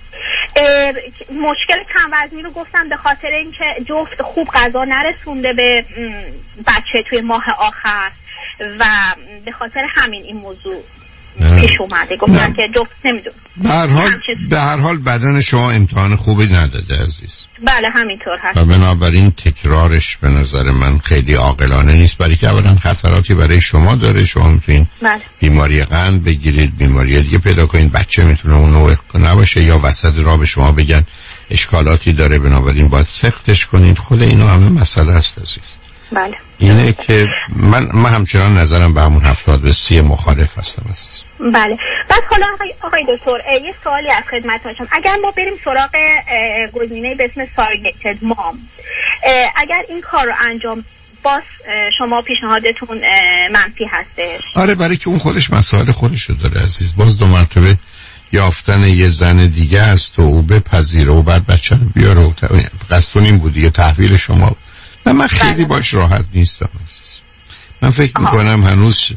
مشکل کم وزنی رو گفتم به خاطر اینکه جفت خوب غذا نرسونده به بچه توی ماه آخر و به خاطر همین این موضوع پیش اومده. گفتم که جفت نمیدون. به هر حال به هر حال بدن شما امتحان خوبی نداده عزیز. بله همینطور هست. و بنابراین تکرارش به نظر من خیلی عاقلانه نیست، برای که اولا خطراتی برای شما داره. شما میتونین بله. بیماری قند بگیرید، بیماری دیگه پیدا کنید، بچه میتونه اون نوع نباشه یا وسط راه به شما بگن اشکالاتی داره، بنابراین باید سختش کنید. خود اینو همه مسئله است عزیز. بله. اینه که من من همچنان نظرم به همون هفتاد به سی مخالف هستم عزیز. بله. بعد حالا آقای دکتر یه سوالی از خدمت هاشم، اگر ما بریم سراغ گزینه به اسم سارگتد مام، اگر این کار رو انجام باز شما پیشنهادتون منفی هستش؟ آره برای که اون خودش مسائل خودشو داره عزیز. باز دو مرتبه یافتن یه زن دیگه است و او بپذیره و بعد بچه رو بیاره و قصدون این بود دیگه تحویل شما. نه من خیلی باش راحت نیستم عزیز. من فکر میکنم هنوز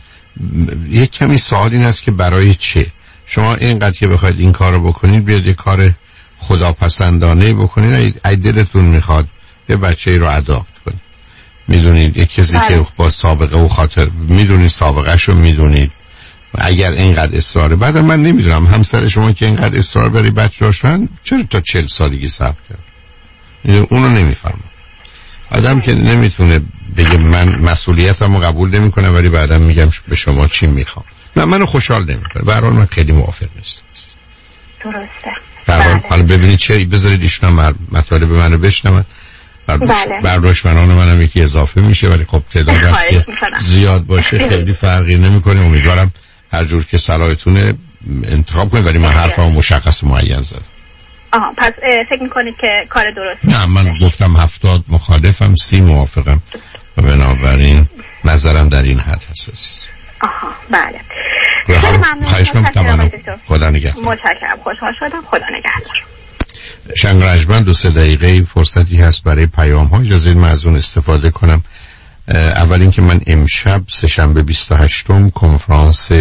یک کمی سوال این است که برای چه شما اینقدر که بخواید این کار رو بکنید، بیاد یه کار خداپسندانه بکنید. ای دلتون میخواد یه بچه رو اداپت کنید، میدونید یک کسی که با سابقه و خاطر میدونید سابقهش رو میدونید، اگر اینقدر اصراره. بعد من نمیدونم همسر شما که اینقدر اصرار برای بچه داشتن چرا تا چل سالگی صبر کرد؟ اونو نمیفهمم. آدم که نمیتونه بگه من مسئولیتمو قبول نمیکنم ولی بعدا میگم به شما چی میخوام. نه منو خوشحال نمیکنه. به هر حال من خیلی موافق نیستم. درسته. بله. حالا ببینید چه بذارید ایشون مطالب منو بشنون. برداشت منان منم یکی اضافه میشه ولی خب تعداد که زیاد باشه خیلی فرقی نمیکنه. امیدوارم هر جور که صلاحتونه انتخاب کنید ولی من حرفمو مشخص معین زدم. آها پس فکر میکنید که کار درست؟ نه من گفتم هفتاد مخالفم، سی موافقم و بنابراین نظرم در این حد هست. آها بله. خیلی ممنون. خواهش می‌کنم. خدا نگهدار. متشکرم. خوشحال شدم. خدا نگهدار. شنگرجمن دو سه دقیقه فرصتی هست برای پیام ها، اجازه من از اون استفاده کنم. اول اینکه من امشب سه‌شنبه بیست و هشتم کنفرانس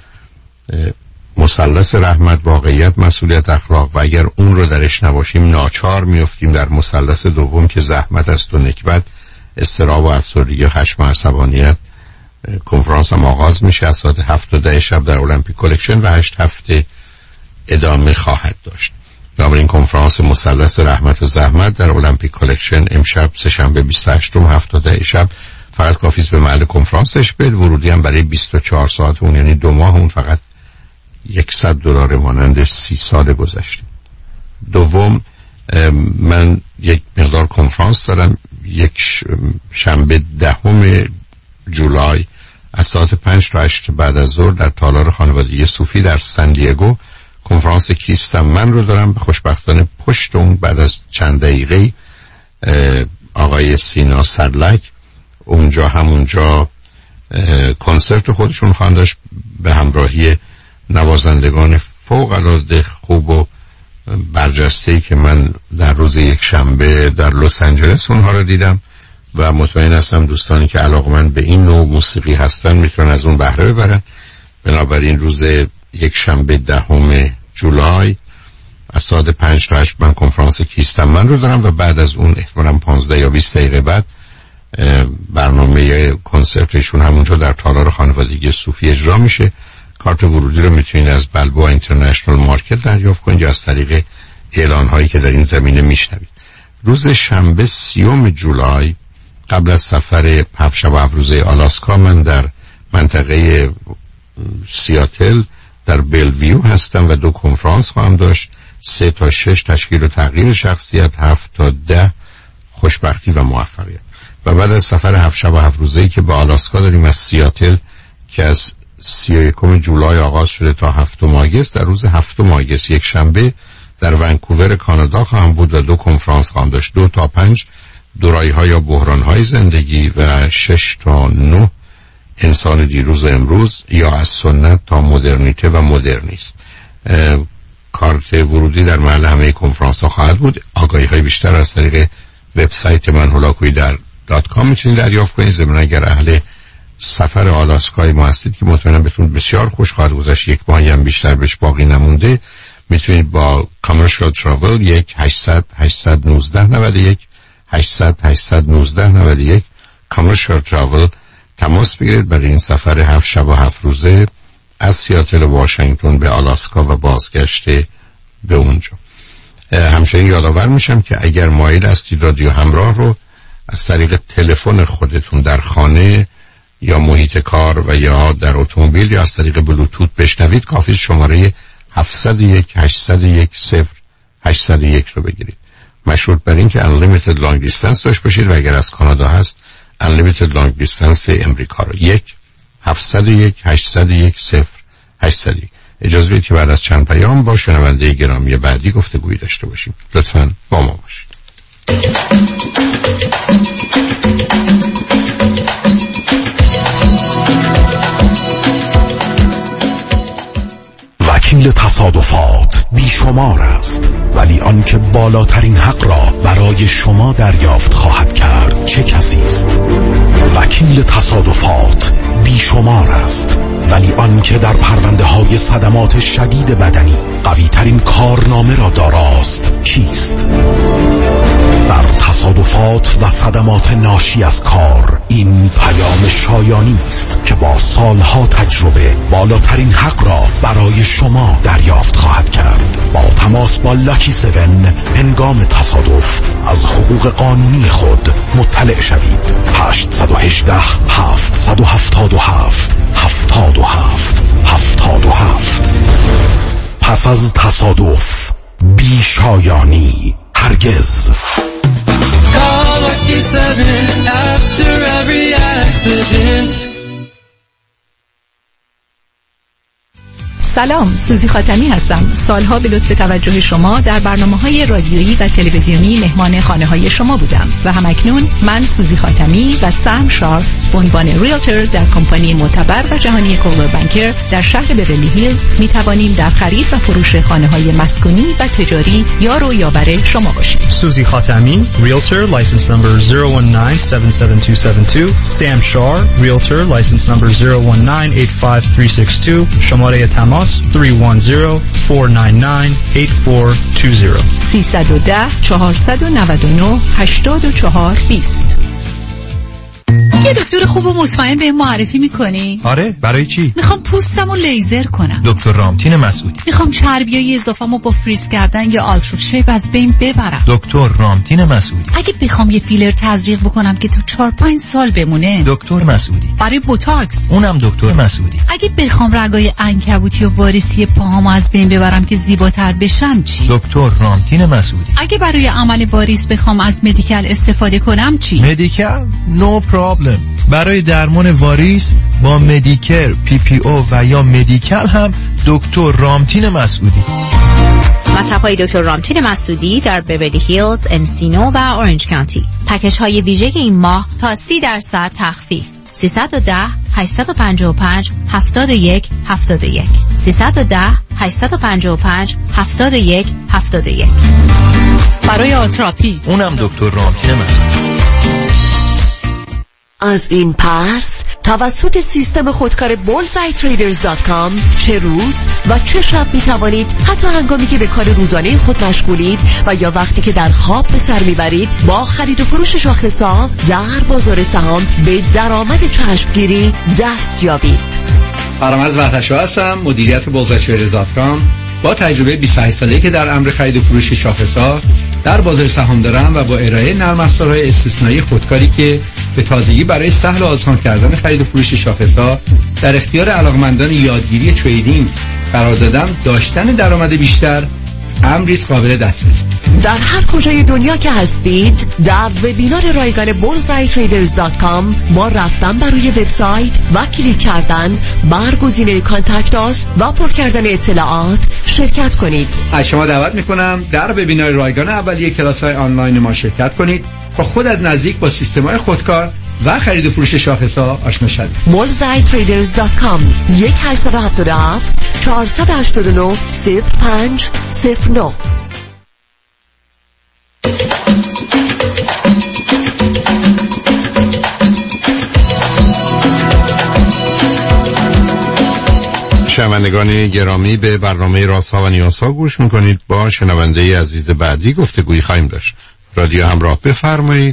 مثلث رحمت، واقعیت، مسئولیت، اخلاق و اگر اون رو درش نباشیم ناچار میفتیم در مثلث دوم که زحمت است و نکبت، اضطراب و افسردگی، خشم و عصبانیت. کنفرانس هم آغاز میشه از ساعت هفت تا ده شب در المپیک کلکشن و هشت هفته ادامه خواهد داشت. بنابراین کنفرانس مثلث رحمت و زحمت در المپیک کلکشن امشب سه‌شنبه بیست و هشتم هفت تا ده شب. فقط کافی است به محل کنفرانسش برید. ورودی هم برای بیست و چهار ساعت اون یعنی دو ماه اون فقط صد دلار مانند سی سال گذشته. دوم من یک مقدار کنفرانس دارم یک شنبه دهم جولای از ساعت پنج تا هشت بعد از ظهر در تالار خانوادگی صوفی در سن دیگو. کنفرانس کیستم من رو دارم. به خوشبختانه پشت اون بعد از چند دقیقه آقای سینا سرلک اونجا همونجا کنسرت خودشون خواهند داشت به همراهی نوازندگان فوق العاده خوب و برجسته‌ای که من در روز یک شنبه در لس آنجلس اونها رو دیدم و مطمئن هستم دوستانی که علاقمند به این نوع موسیقی هستن میتونن از اون بهره ببرن. بنابراین روز یک شنبه دهم جولای از ساعت پنج تا هشت من کنفرانس کیستم من رو دارم و بعد از اون احتمالاً پانزده یا بیست دقیقه بعد برنامه کنسرتشون همونجا در تالار خانوادگی صوفی اجرا میشه. کارت ورودی رو میتونید از بلبوآ اینترنشنال مارکت دریافت کنید یا از طریق اعلان هایی که در این زمینه میشنوید. روز شنبه سیوم جولای قبل از سفر هفت شب و هفت روزه آلاسکا من در منطقه سیاتل در بلویو هستم و دو کنفرانس خواهم داشت. سه تا شش تشکیل و تغییر شخصیت، هفت تا ده خوشبختی و موفقیت. و بعد از سفر هفت شب و هفت روزه‌ای که به آلاسکا داریم از سیاتل که از سی و یکم جولای آغاز شده تا هفتم آگوست. در روز هفتم آگوست یک شنبه در ونکوور کانادا خواهم بود و دو کنفرانس خواهم داشت. دو تا پنج دورایی ها یا بحران های زندگی و شش تا نه انسان دیروز امروز یا از سنت تا مدرنیته و مدرنیسم. کارت ورودی در محل همه کنفرانس ها خواهد بود. آگاهی های بیشتر از طریق وبسایت من هولاکویی در دات کام میتونید دریافت کنید. ضمن اگر اهل سفر آلاسکای ما هستید که مطمئنم بهتون بسیار خوش خواهد گذشت، یک ماهی هم بیشتر بهش باقی نمونده، میتونید با کامرشال تراول یک هشتصد هشتصد و نوزده نود و یک هشتصد هشتصد و نوزده نود و یک کامرشال تراول تماس بگیرید برای این سفر هفت شب و هفت روزه از سیاتل و واشنگتن به آلاسکا و بازگشت به اونجا. همچنین یادآور میشم که اگر مایل هستید رادیو همراه رو از طریق تلفن خودتون در خانه یا محیط کار و یا در اتومبیل یا از طریق بلوتوت بشنوید، کافی شماره هفتصد و یک هشتصد و یک صفر هشتصد و یک رو بگیرید. مشروط بر این که unlimited long distance داشت باشید و اگر از کانادا هست unlimited long distance امریکا رو. یک هفتصد و یک هشتصد و یک صفر هشتصد و یک. اجازه بدید که بعد از چند پیام با شنونده گرامی بعدی گفتگویی داشته باشیم. لطفاً با ما باشید. وکیل تصادفات بیشمار است، ولی آنکه بالاترین حق را برای شما دریافت خواهد کرد چه کسی است؟ وکیل تصادفات بیشمار است، ولی آنکه در پرونده های صدمات شدید بدنی قوی ترین کارنامه را داراست کیست؟ در تصادفات و صدمات ناشی از کار این پیام شایانی است که با سالها تجربه بالاترین حق را برای شما دریافت خواهد کرد. با تماس با لاکی سون هنگام تصادف از حقوق قانونی خود مطلع شوید. هشت یک هشت هفت هفت هفت هفتاد و هفت هفتاد و هفت. پس از تصادف بی شایانی هرگز. سلام، سوزی خاتمی هستم. سالها به لطف توجه شما در برنامه‌های رادیویی و تلویزیونی مهمان خانه‌های شما بودم و همکنون من سوزی خاتمی و سام شار به عنوان ریلتور در کمپانی معتبر و جهانی کولر بانکر در شهر بیورلی هیلز می توانیم در خرید و فروش خانه‌های مسکونی و تجاری یار و یاور شما باشیم. سوزی خاتمی، Realtor, license number zero one nine seven seven two seven two. Sam Shar, Realtor, license number zero one nine eight five three six two. شماره تماس three one zero four nine nine eight four two zero. سه یک صفر چهار نه نه هشت چهار دو صفر. یه دکتر خوب و مطمئن به معرفی میکنی؟ آره، برای چی؟ میخوام پوستمو لیزر کنم. دکتر رامتین مسعودی. میخوام چربیای اضافه‌مو با فریز کردن یا آلترا شیپ از بین ببرم. دکتر رامتین مسعودی. اگه بخوام یه فیلر تزریق بکنم که تو چهار پنج سال بمونه. دکتر مسعودی. برای بوتاکس. اونم دکتر مسعودی. اگه بخوام رگای عنکبوتی و واریسی پاهامو از بین ببرم که زیباتر بشن چی؟ دکتر رامتین مسعودی. اگه برای عمل واریس بخوام از مدیکال استفاده کنم چی؟ مدیکال نو پرابلم. برای درمان واریس با مدیکر، پی پی او و یا مدیکال هم دکتر رامتین مسعودی. مطب های دکتر رامتین مسعودی در بیورلی هیلز، انسینو و اورنج کانتی. پکیج های ویژه این ماه تا سی درصد تخفیف. سه یک صفر هشت پنج پنج هفتاد و یک هفتاد و یک سه یک صفر هشت پنج پنج هفتاد و یک هفتاد و یک. برای آلتراپی اونم دکتر رامتین مسعودی. از این پس توسط سیستم خودکار بولزآی تریدرز دات کام چه روز و چه شب می توانید حتی هنگامی که به کار روزانه خود مشغولید و یا وقتی که در خواب به سر میبرید با خرید و فروش شاخص‌ها در بازار سهام به درآمد چشمگیری دست یابید. فرامرز وحدت‌شاه هستم، مدیریت بولزآی تریدرز دات کام. با تجربه بیست و هشت ساله‌ای که در امر خرید و فروش شاخص‌ها در بازار سهام دارم و با ارائه نرم افزارهای استثنایی خودکاری که به تازگی برای سهل و آسان کردن خرید و فروش شاخص‌ها در اختیار علاقمندان یادگیری تریدینگ قرار دادم، داشتن درآمد بیشتر امریز قابل دسترس. در هر کجای دنیا که هستید در وبینار رایگان بولزای تریدرز دات کام با رفتن بر روی وبسایت و کلیک کردن بر گزینه کانتکت آس و پر کردن اطلاعات شرکت کنید. از شما دعوت میکنم در وبینار رایگان اولیه کلاس‌های آنلاین ما شرکت کنید و خود از نزدیک با سیستم‌های خودکار و خرید و فروش شاخص‌ها آشنا شوید. بولزای تریدرز دات کام یک هشت هفت هفت چهار هشت نه صفر پنج صفر نه. شنوندگان گرامی، به برنامه رازها و نیازها گوش میکنید. با شنونده عزیز بعدی گفتگویی خواهیم داشت. رادیو همراه، بفرمایید.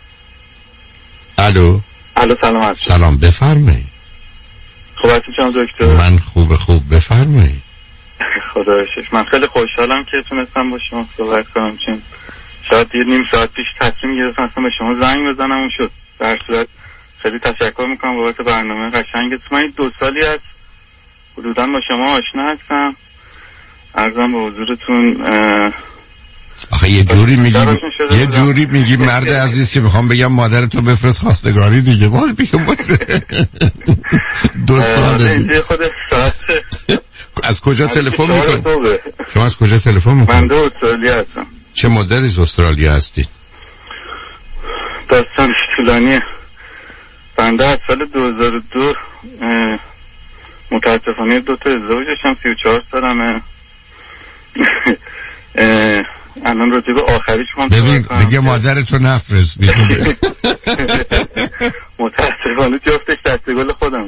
الو. الو سلام علیکم. سلام، بفرمایید. خوب هستید دکتر؟ من خوب خوب بفرمایید. خدا رو شکر. من خیلی خوشحالم که تونستم با شما صحبت کنم، چون شاید یه نیم ساعت پیش تصمیم گرفتم به شما زنگ بزنم اون شد. در صورت خیلی تشکر میکنم بابت برنامه قشنگتون. من دو سالی از حدوداً با شما آشنا هستم. عرضم به حضورتون آخه یه جوری میگی یه جوری میگی مرد عزیز که میخوام بگم مادر تو بفرست خواستگاری دیگه. وای بگم دو ساله خود ساعت. از کجا تلفن میکنی؟ شما از کجا تلفن میکنی؟ من دو استرالیا هستم. چه مدتی از استرالیا هستی؟ داستانش طولانیه. بنده از سال دو هزار و دو متاسفانه دو تا ازدواج داشتم. سی و چهار سالمه. الان راجع به آخریش من ببین میگه مادرتو نفرست. متاسفانه جفتش دستگل خودم.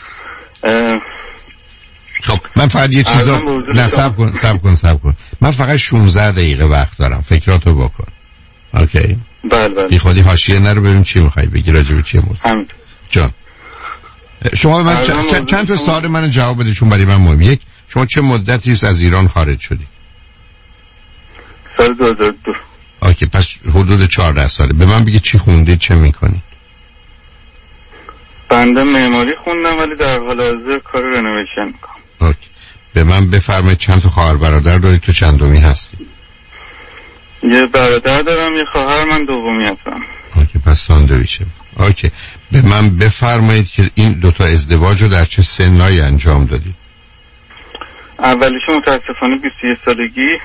خب من فقط یه چیزا نصب کن سب کن سب کن من فقط شانزده دقیقه وقت دارم، فکراتو بکن. اوکی؟ بله بله. بی خودی حاشیه نرو، ببین چی میخوای بگی راجع به چیه موضوع. همین جان شما من چند, چند, چند تا سوال منو جواب بده چون برای من مهم. یک، شما چه مدتی است از ایران خارج شدی؟ سال دو هزار و دو. اوکی، پس حدود چهارده ساله. به من بگی چی خوندی، چه میکنی؟ بنده معماری خوندم ولی در حال حاضر کار رنوویشن میکنم. اوکی. به من بفرمایید چند تا خواهر برادر داری؟ تو چندمی هستی؟ یه برادر دارم، یه خواهر، من دومی هستم. اوکی، پس ساندویچه. اوکی. به من بفرمایید که این دوتا ازدواج رو در چه سنایی انجام دادی؟ اولیش متاسفانه بیست و یک سالگی.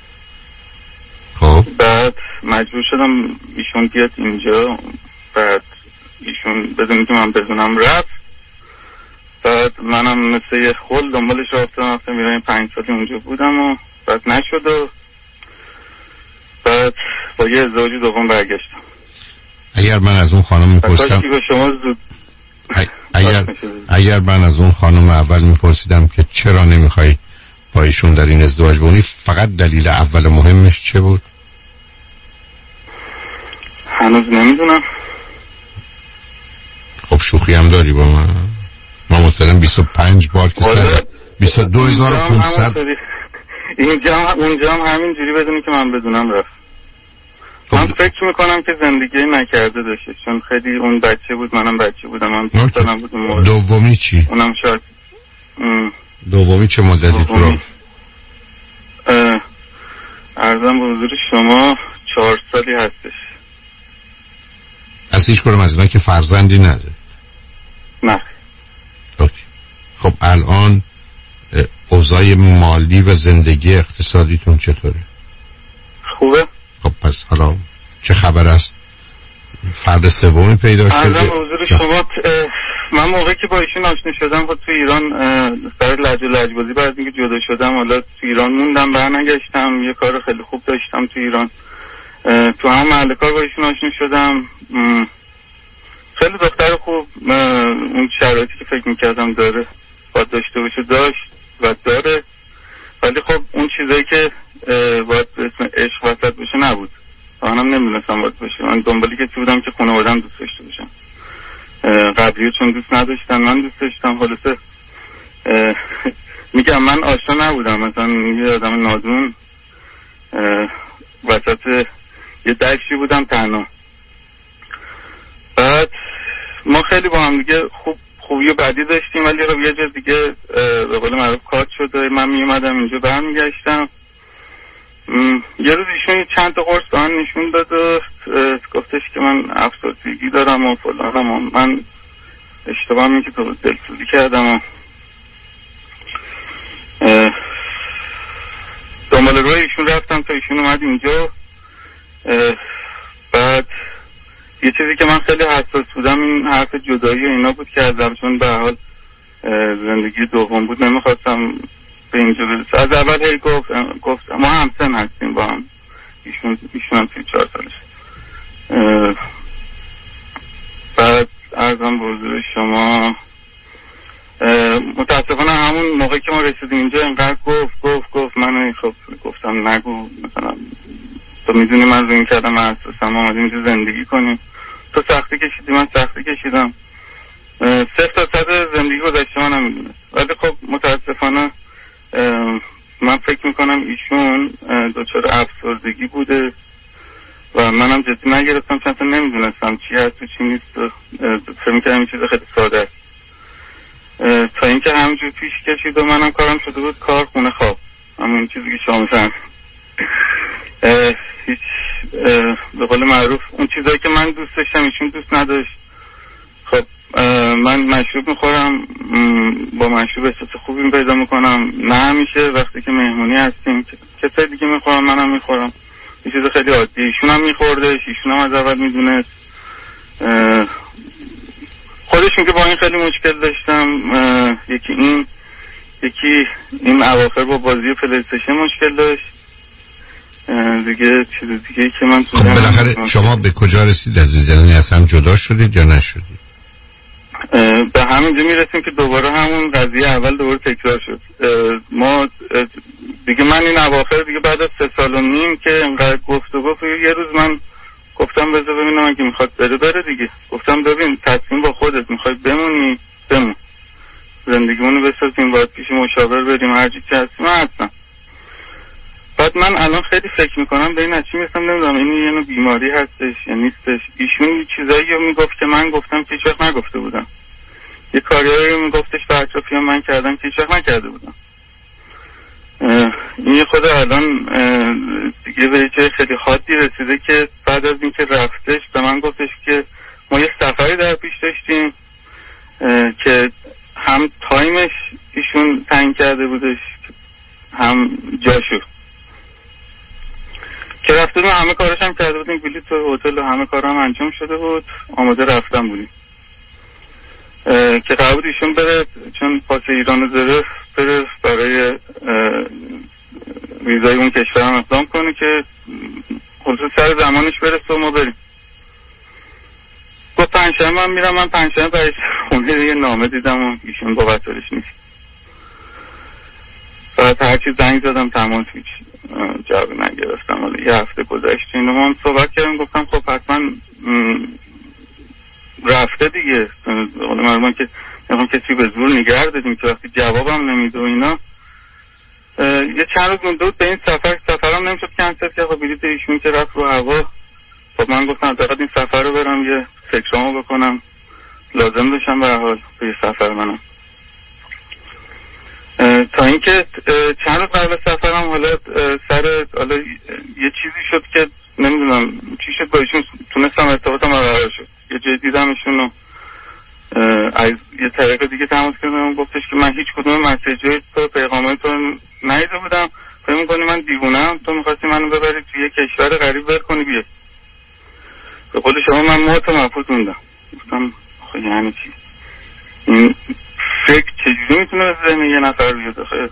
خب بعد مجبور شدم ایشون بیاد اینجا. بعد ایشون بدون که من بدونم رفت. بعد منم مثل یه خل دنبالش رفتم. رفتم میرم پنج سالی اونجا بودم و بعد نشد و بعد با یه ازدواج دوم برگشتم. اگر من از اون خانم میپرسیدم شما زود اگر اگر من از اون خانم اول میپرسیدم که چرا نمیخوای با ایشون در این ازدواج بونی، فقط دلیل اول مهمش چه بود؟ هنوز نمیدونم. خب شوخی هم داری با من؟ ما مطمئنم بیست و پنج بار که سر بیست و دو هزار و پانصد اینجا اونجا هم همین جوری بدونی که من بدونم رفت. من فکر میکنم که زندگی نکرده داشته، چون خیلی اون بچه بود منم بچه بودم. من دوستانم بودم. دومی چی؟ اونم شاید دومی چه مدتی تو رو؟ عرضم به حضور شما چهار سالی هستش. از هیچ کنم از اینا که فرزندی نداره؟ نه. اوکی. خب الان اوضاع مالی و زندگی اقتصادیتون چطوره؟ خوبه. خب پس حالا چه خبر است؟ فرد سومی پیدا شده؟ عرضم به حضور شما من موقعی که با ایشون آشنا شدم خود تو ایران سر لج و لجبازی بعد اینکه جدا شدم حالا تو ایران موندم، برنگشتم. یه کار خیلی خوب داشتم تو ایران. تو هم محل کار با ایشون آشنا شدم. خیلی دختر خوب، اون شرایطی که فکر میکردم داره باید داشته باشه داشت و داره، ولی خب اون چیزایی که باید به اسم عشق وسط بشه نبود. منم نمیدونستم باید باشه. من دنبالی کسی بودم که خانواده‌ام دوست داشته باشم. قبلی چون دوست نداشتن من دوست داشتم. خلاصه میگم من آشنا نبودم، مثلا یه آدم نادون وسط یه دشتی بودم تنها. بعد ما خیلی با هم دیگه خوب خوبی و بدی داشتیم، ولی خب یه جا دیگه به قول معروف کات شد. من میومدم اینجا برمیگشتم. یه روز ایشون چند تا قرص دهن نشون داد و گفتش که من افسردگی دارم و فلانم و من اشتباه می که تو دلسوزی کردم و دنبال روی ایشون رفتم تا ایشون اومد اینجا. بعد یه چیزی که من خیلی حساس بودم این حرف جدایی و اینا بود که ازم، چون به حال زندگی دوم بود نمیخواستم به اینجا برسه. از اول هی گفت گفت ما همسن هستیم با هم، ایشون ایشون هم سی چهار سالش. بعد ارزم به حضور شما متاسفانه همون موقع که ما رسیدیم اینجا اینقدر گفت گفت گفت من خب گفتم نگو، مثلا تو میدونی من رو این کردم من حساسم، آمدیم اینجا زندگی کنیم، تو سختی کشیدی من سختی کشیدم، صفر تا صد زندگی گذشته من هم میدونه. ولی خب متاسفانه من فکر میکنم ایشون دچار افسردگی بوده و منم جدی نگرفتم، چون اصلا نمیدونستم چی هست و چی نیست و فکر میکردم این چیز خیلی ساده است. تا اینکه همینجور پیش کشید و منم کارم شده بود کار خونه خواب، همون چیزی که شما میفهم. هیچ به قول معروف اون چیزایی که من دوست داشتم ایشون دوست نداشت. خب من مشروب میخورم، با مشروب احساس خوبی پیدا میکنم، نه همیشه، وقتی که مهمونی هستیم کسای دیگه میخورم منم میخورم، این چیز خیلی عادیه. ایشون هم میخوردش، ایشون هم از اول میدونست. خودشون که با این خیلی مشکل داشتم، یکی این یکی این اواخر با بازی پلی استیشن مشکل داشت دیگه. چیز دیگه که من خب بالاخره شما به کجا رسید عزیز؟ یعنی از هم جدا شدید یا نشدید؟ به همینجا میرسیم که دوباره همون قضیه اول دوباره تکرار شد. ما دیگه من این اواخر دیگه بعد از سه سال و نیم که انقدر گفت و گفت، یه روز من گفتم بذار ببینم اگه میخواد بره بره دیگه. گفتم ببین تصمیم با خودت، میخوای بمونی بمون، زندگیمونو بسازیم، باید پیش مشاور بریم، هر چی که هستیم هستم. بعد من الان خیلی فکر میکنم به این از چی میرسم نمیدونم، این یه نوع بیماری هستش یا نیستش. ایشون یه چیزایی رو میگفت که من گفتم که هیچ وقت نگفته بودم، یه کاریایی رو میگفتش به اطرافیان من کردم که هیچ وقت نکرده بودم. این خود الان دیگه به جای خیلی حادی رسیده که بعد از اینکه رفتش به من گفتش که ما یه سفری در پیش داشتیم که هم تایمش ایشون تعیین کرده بودش هم جاشو که رفته بودیم، همه کارش هم کرده بودیم، بلیط و هتل و همه کار هم انجام شده بود، آماده رفتن بودیم که قرار بود ایشون بره چون پاس ایرانو داره بره برای ویزای اون کشور هم اقدام کنه که خصوص سر زمانش برسه و ما بریم. گفت پنجشنبه من میرم. من پنجشنبه برای خونه یه نامه دیدم و ایشون با وسایلش نیست. بعد هرچی زنگ زدم تماس هیچ جواب نگرفتم. حالا یه هفته گذشت اینو ما هم صحبت کردیم، گفتم خب حتما رفته دیگه، حالا من که نمیخوام کسی به زور نگه دادیم که وقتی جوابم نمیده و اینا. یه چند روز مونده بود به این سفر، سفرم نمیشد کنسل که خب بلیط ایشون که رفت رو هوا. خب من گفتم فقط این سفر رو برم یه فکرامو بکنم، لازم داشتم به هر حال به یه سفر منم. تا اینکه چند روز قبل سفرم حالا سر حالا یه چیزی شد که نمیدونم چی شد با ایشون تونستم ارتباطم برقرار شد. یه جای دیدم ایشون رو از یه طریق دیگه تماس کردم، گفتش که من هیچ کدوم مسیجای تو پیغامای تو ندیده بودم، فکر می‌کنی من دیوونه‌ام، تو می‌خواستی منو ببری توی یه کشور غریب ول کنی بیا. به قول شما من موت و مفوت موندم. گفتم خب یعنی چی؟ این فکر چجوری میتونه به ذهن یه نفر بیاد؟ خیلی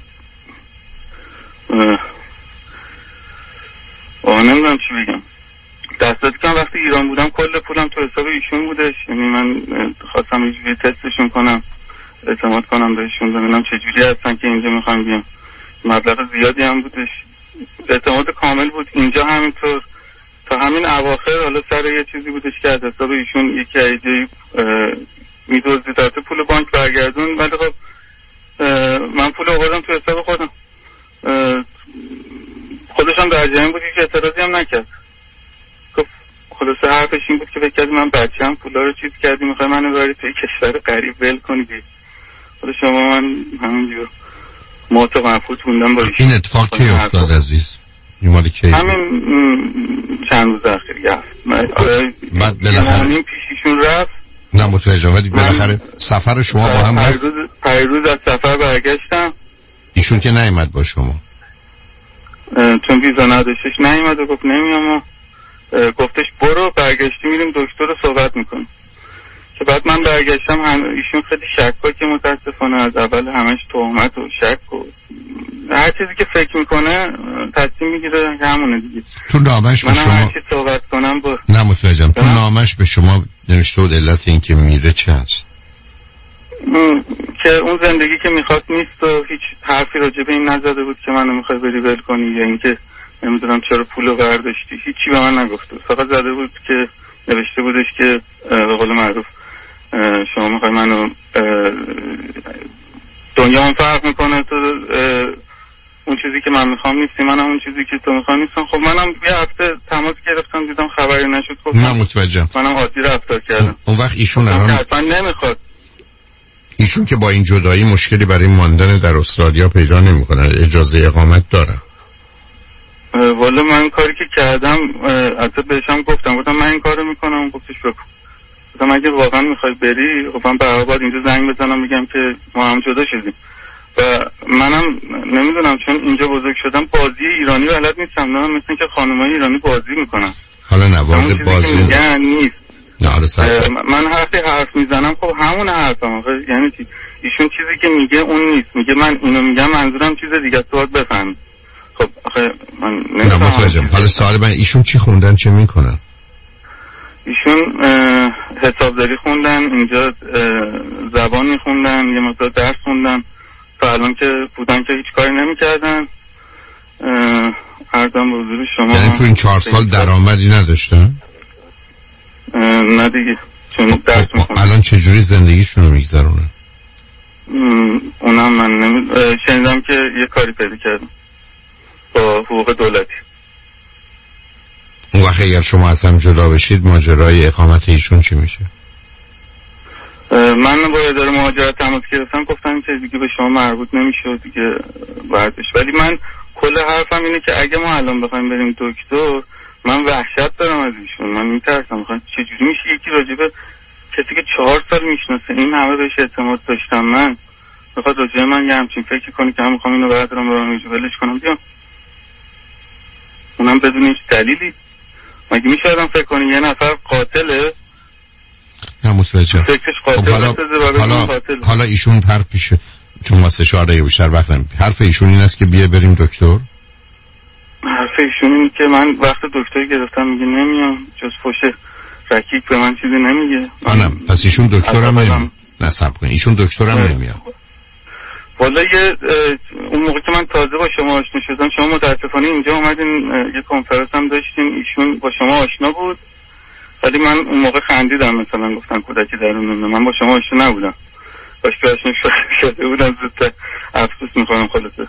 آه نمیدونم چی بگم. دستاتی که وقتی ایران بودم کل پولم تو حساب ایشون بودش، یعنی من خواستم یه جوری تستشون کنم، اعتماد کنم بهشون، ببینم چجوری هستن که اینجا میخوام بیام. مبلغ زیادی هم بودش، اعتماد کامل بود. اینجا همینطور تا همین اواخر حالا سر یه چیزی بودش که از حساب ایشون یکی ایجایی میدوزید تا پول بانک برگردون، ولی خب من پول آوردم تو حساب خودم. خودش هم در جریان بود که اعتراضی هم نکرد. خلاصه حرفش این بود که فکر کردی من بچه‌ام پولا رو چیز کردی میخوای منو ببری توی کشور غریب ول کنی بی. خلاص شما من همینجور موت و مفوت موندم با این اتفاق کی افتاد عزیز؟ این مالی که همین چند روز اخیر گفت بعد بالاخره پیش ایشون رفت. نه متوجهم، ولی بالاخره سفر شما با هم رفت. پیروز از سفر برگشتم، ایشون که نیامد با شما چون ویزا نداشتش نیامد و گفت نمیام و گفتش برو، برگشتی میریم دکتر رو صحبت میکنیم. که بعد من برگشتم هم ایشون خیلی شکاکه، متاسفانه از اول همش تهمت و شک و هر چیزی که فکر میکنه تصمیم میگیره همونه دیگه. تو نامش به شما من هر چی صحبت کنم با نه متوجهم، تو نامش به شما نوشته بود علت این که میره چه هست؟ که اون زندگی که میخواست نیست و هیچ حرفی راجع به این نزده بود که منو میخوای بری ول کنی یا اینکه نمیدونم چرا پولو برداشتی، هیچی به من نگفته. فقط زده بود که نوشته بودش که به قول معروف شما میخوای منو دنیا هم فرق میکنه، تو اون چیزی که من میخوام نیستی، منم اون چیزی که تو میخوام نیستم. خب منم یه هفته تماس گرفتم دیدم خبری نشد، خب من متوجهم، منم عادی رفتار کردم. اون وقت ایشون الان اصلا نمیخواد، ایشون که با این جدایی مشکلی برای ماندن در استرالیا پیدا نمیکنه، اجازه اقامت داره؟ والا من کاری که کردم حتی بهشم گفتم گفتم من این کارو میکنم، گفتش بکن. گفتم اگه واقعا میخوای بری خب من برای بعد اینجا زنگ بزنم میگم که ما هم جدا شدیم و منم نمیدونم چون اینجا بزرگ شدم بازی ایرانی بلد نیستم، نه مثل که خانمای ایرانی بازی میکنن. حالا نوارد بازی نیست. نه حالا سر من حرفی حرف میزنم خب همون حرفم، یعنی ایشون چیزی که میگه اون نیست، میگه من اینو میگم منظورم چیز دیگه، تو باید بفهمی. خب آخه من نمی‌فهمم. حالا سوال من ایشون چی خوندن چه میکنن؟ ایشون حسابداری خوندن، اینجا زبان میخوندن، یه مقدار درس خوندن، تا الان که بودن که هیچ کاری نمیکردن. عرضم به حضور شما یعنی تو این چهار سال درآمدی نداشتن؟ نه دیگه، چون درس میخوندن. الان چجوری زندگیشون رو میگذرونن؟ اونم من نمی... شنیدم که یه کاری پیدا کردم با حقوق دولتی. اون وقت اگر شما از هم جدا بشید ماجرای اقامت ایشون چی میشه؟ من با اداره مهاجرت تماس گرفتم، گفتم که دیگه به شما مربوط نمیشه دیگه بردش. ولی من کل حرفم اینه که اگه ما الان بخوایم بریم دکتر، من وحشت دارم از ایشون، من میترسم. چجوری میشه یکی راجبه کسی که چهار سال میشناسه این همه بهش اعتماد داشتم من بخواد راجبه من یه همچین فکر کنی که من میخوام اینو بردارم برام اینجا ولش کنم بیام، اونم بدون هیچ دلیلی؟ مگه میشه آدم فکر کنی یه نفر قاتله؟ نه متوجهم. فکرش قاتل خب حالا, حالا, قاتل. حالا ایشون حرف پیشه، چون واسه شعار دیگه بیشتر وقت نمی حرف ایشون این است که بیا بریم دکتر؟ حرف ایشون اینه که من وقت دکتر گرفتم میگه نمیام، جز پشت رکیک به من چیزی نمیگه. آنم پس ایشون دکتر هم نمیام نصب کنی، ایشون دکتر هم نمیام. والا یه اون موقع که من تازه با شما آشنا شدم، شما متاسفانه اینجا اومدین یه کنفرانس هم داشتین، ایشون با شما آشنا بود، ولی من اون موقع خندیدم، مثلا گفتن کودکی درونم، من با شما آشنا نبودم، باش که آشنا شده بودم زودتر افسوس میخوام. خلاصه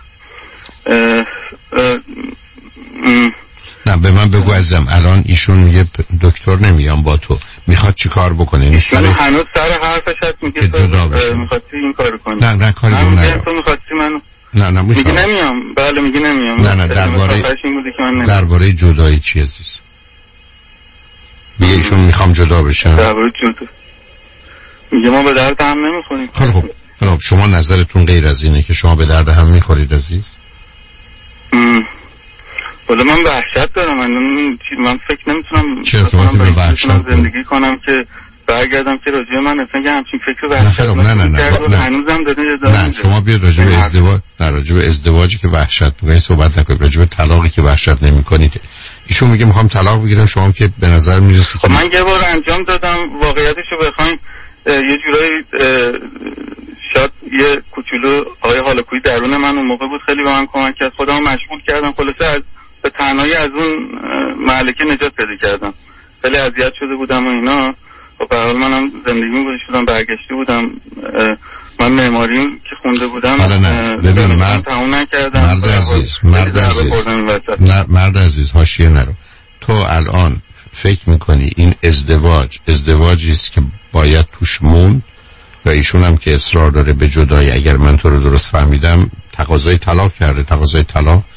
نه به من بگو عزیزم، الان ایشون میگه دکتر نمیام با تو، میخواد چی کار بکنه؟ ایشون هنوز سر حرفش هست، میگه تو میخواستی این کارو کنی. نه نه کاری اون نه تو میخواستی منو نه نه میگه نمیام. بله میگه نمیام. نه نه درباره درباره جدایی چی عزیز؟ میگه ایشون میخوام جدا بشم. درباره جدا میگه ما به درد هم نمیخوریم. خب خب خب شما نظرتون غیر از اینه که شما به درد هم میخورید عزیز؟ ولی من وحشت دارم، من من فکر نمیتونم چه ارتباطی به وحشت زندگی کنم که برگردم که راجع من اصلا یه همچین فکر وحشت نه نه نه نه هنوزم داره نه شما بیاد راجع به ازدواج نه راجع به ازدواجی که وحشت میکنید صحبت نکنید، راجع به طلاقی که وحشت نمیکنید. ایشون میگه میخوام طلاق بگیرم، شما که به نظر میرسه خب من یه بار انجام دادم، واقعیتشو بخواید یه جورایی شاید یه کوچولو آقای هالاکویی درون من اون موقع بود، خیلی به من کمک کرد، خودمو مشغول کردم، خلاصه از به تنهایی از اون مهلکه نجات پیدا کردم. خیلی اذیت شده بودم و اینا، و به حال منم زندگیم گذاشته بودم، برگشته بودم. من معماریم که خونده بودم نه ببین مرد تموم نکردم. مرد عزیز مرد عزیز نه مرد عزیز حاشیه نرو. تو الان فکر میکنی این ازدواج ازدواجی است که باید توش موند و ایشون هم که اصرار داره به جدایی، اگر من تو رو درست فهمیدم تقاضای طلاق کرده، تقاضای طلاق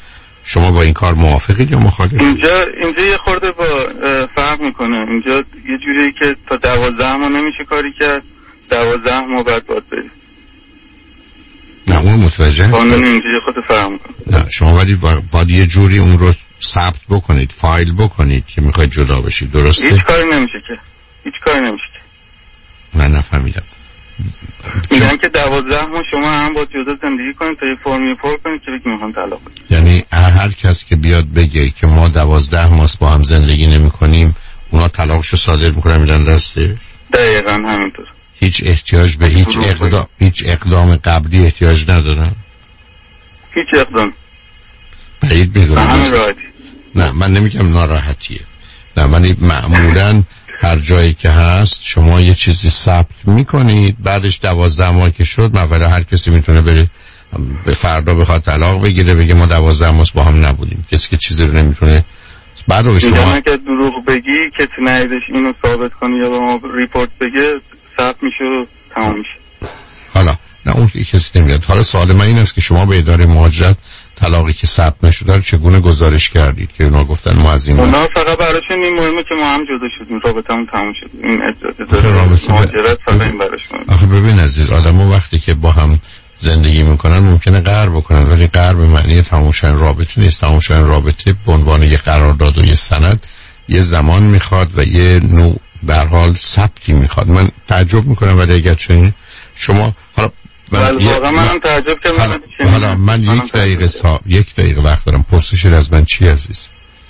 شما با این کار موافقید یا مخالفید؟ اینجا اینجا یه خورده با فرق میکنه. اینجا یه جوریه که تا دوازده ماه نمیشه کاری کرد، دوازده ماه بعد باید برید. نه اون متوجه هست. قانون اینجا یه خورده فرق میکنه. نه شما ولی باید یه جوری اون رو ثبت بکنید، فایل بکنید که میخواید جدا بشید، درسته؟ هیچ کاری نمیشه که. هیچ کاری نمیشه که. من نفهمیدم. میگن که دوازده ماه شما هم با جدا زندگی کنید تا یه فرمی پر کنید که بگی میخوام طلاق بدید. یعنی هر کس که بیاد بگه که ما دوازده ماه با هم زندگی نمی کنیم اونا طلاقشو صادر میکنن میدن دسته؟ دقیقاً همینطور. هیچ احتیاج به هیچ اقدام هیچ اقدام قبلی احتیاج ندارن؟ هیچ اقدام. بعید میدونم. همین راحتی. نه من نمیگم ناراحتیه. نه من معمولاً هر جایی که هست شما یه چیزی ثبت میکنید، بعدش دوازده ماه که شد مثلا هر کسی میتونه بره به فردا بخواد طلاق بگیره بگه ما دوازده ماه با هم نبودیم. کسی که چیزی رو نمیتونه بعد رو شما اگه دروغ بگی کسی نیدش اینو ثابت کنه یا به ما ریپورت بگه ثبت میشه و تمام میشه. حالا نه اون که کسی نمیاد. حالا سوال من این است که شما به اداره مهاجرت طلاقی که ثبت نشده رو چگونه گزارش کردید که اونا گفتن ما از این اونا فقط براشون این مهمه که ما هم جدا شدیم، رابطمون تموم شد. این اداره مهاجرت فقط این براشون. آخه ببین عزیز آدم‌ها وقتی که با هم زندگی میکنن ممکنه قهر بکنن ولی قهر به معنی تموم شدن رابطه نیست. تموم شدن رابطه به عنوان یه قرارداد و یه سند یه زمان میخواد و یه نوع به هر حال ثبتی میخواد. من تعجب میکنم ولی اگر چنین شما حالا ولی واقعا منم تعجب کردم. حالا, حالا من یک دقیقه تا یک دقیقه وقت دارم. پرسشت از من چی عزیز؟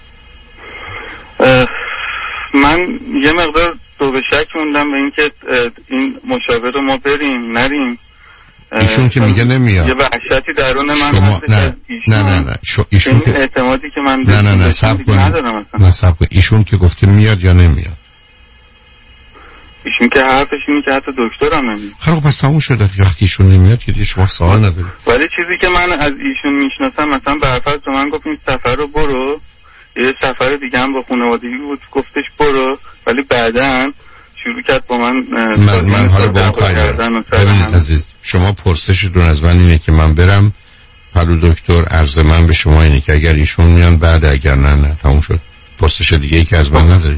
من یه مقدار دو به شک موندم به اینکه این مشاور رو ما بریم نریم. ایشون که میگه نمیاد. یه وحشتی درون من شما نه نه نه نه شو ایشون که اعتمادی که من نه نه نه صبر کنید. نه صبر کنید. ایشون که گفته میاد یا نمیاد؟ ایشون که حرفش اینه که حتی دکتر هم نمیاد. خب پس تموم شده. وقتی ایشون نمیاد که دیگه شما سوال ندارید. ولی چیزی که من از ایشون میشناسم مثلا برفرض به من گفت این سفر رو برو، یه سفر دیگه هم با خانوادگی بود گفتش برو، ولی بعداً شروع کرد با من من, من حالا با اون کاری دارم. ببینید عزیز شما پرسشتون از من اینه که من برم پلو دکتر. عرض من به شما اینه که اگر ایشون میان بعد، اگر نه نه تموم شد. پرسش دیگه ای که از من ندارید.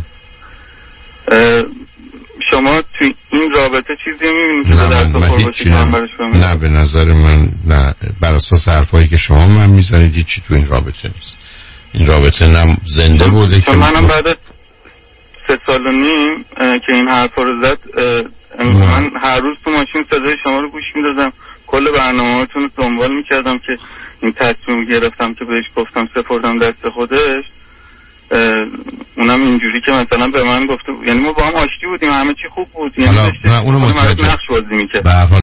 شما توی این رابطه چیزی میبینید که در تو نه به نظر من نه بر اساس حرفایی که شما من میزنید هیچی تو این رابطه نیست. این رابطه نه زنده بوده که منم بعد سه سال و نیم که این حرفا رو زد من هر روز تو ماشین صدای شما رو گوش میدادم، کل برنامه‌هاتون رو دنبال میکردم که این تصمیم گرفتم که بهش گفتم سپردم دست خودش. اونم اینجوری که مثلا به من گفته یعنی ما با هم آشتی بودیم همه چی خوب بود، یعنی نه اونو متوجه نقش بازی میکرد.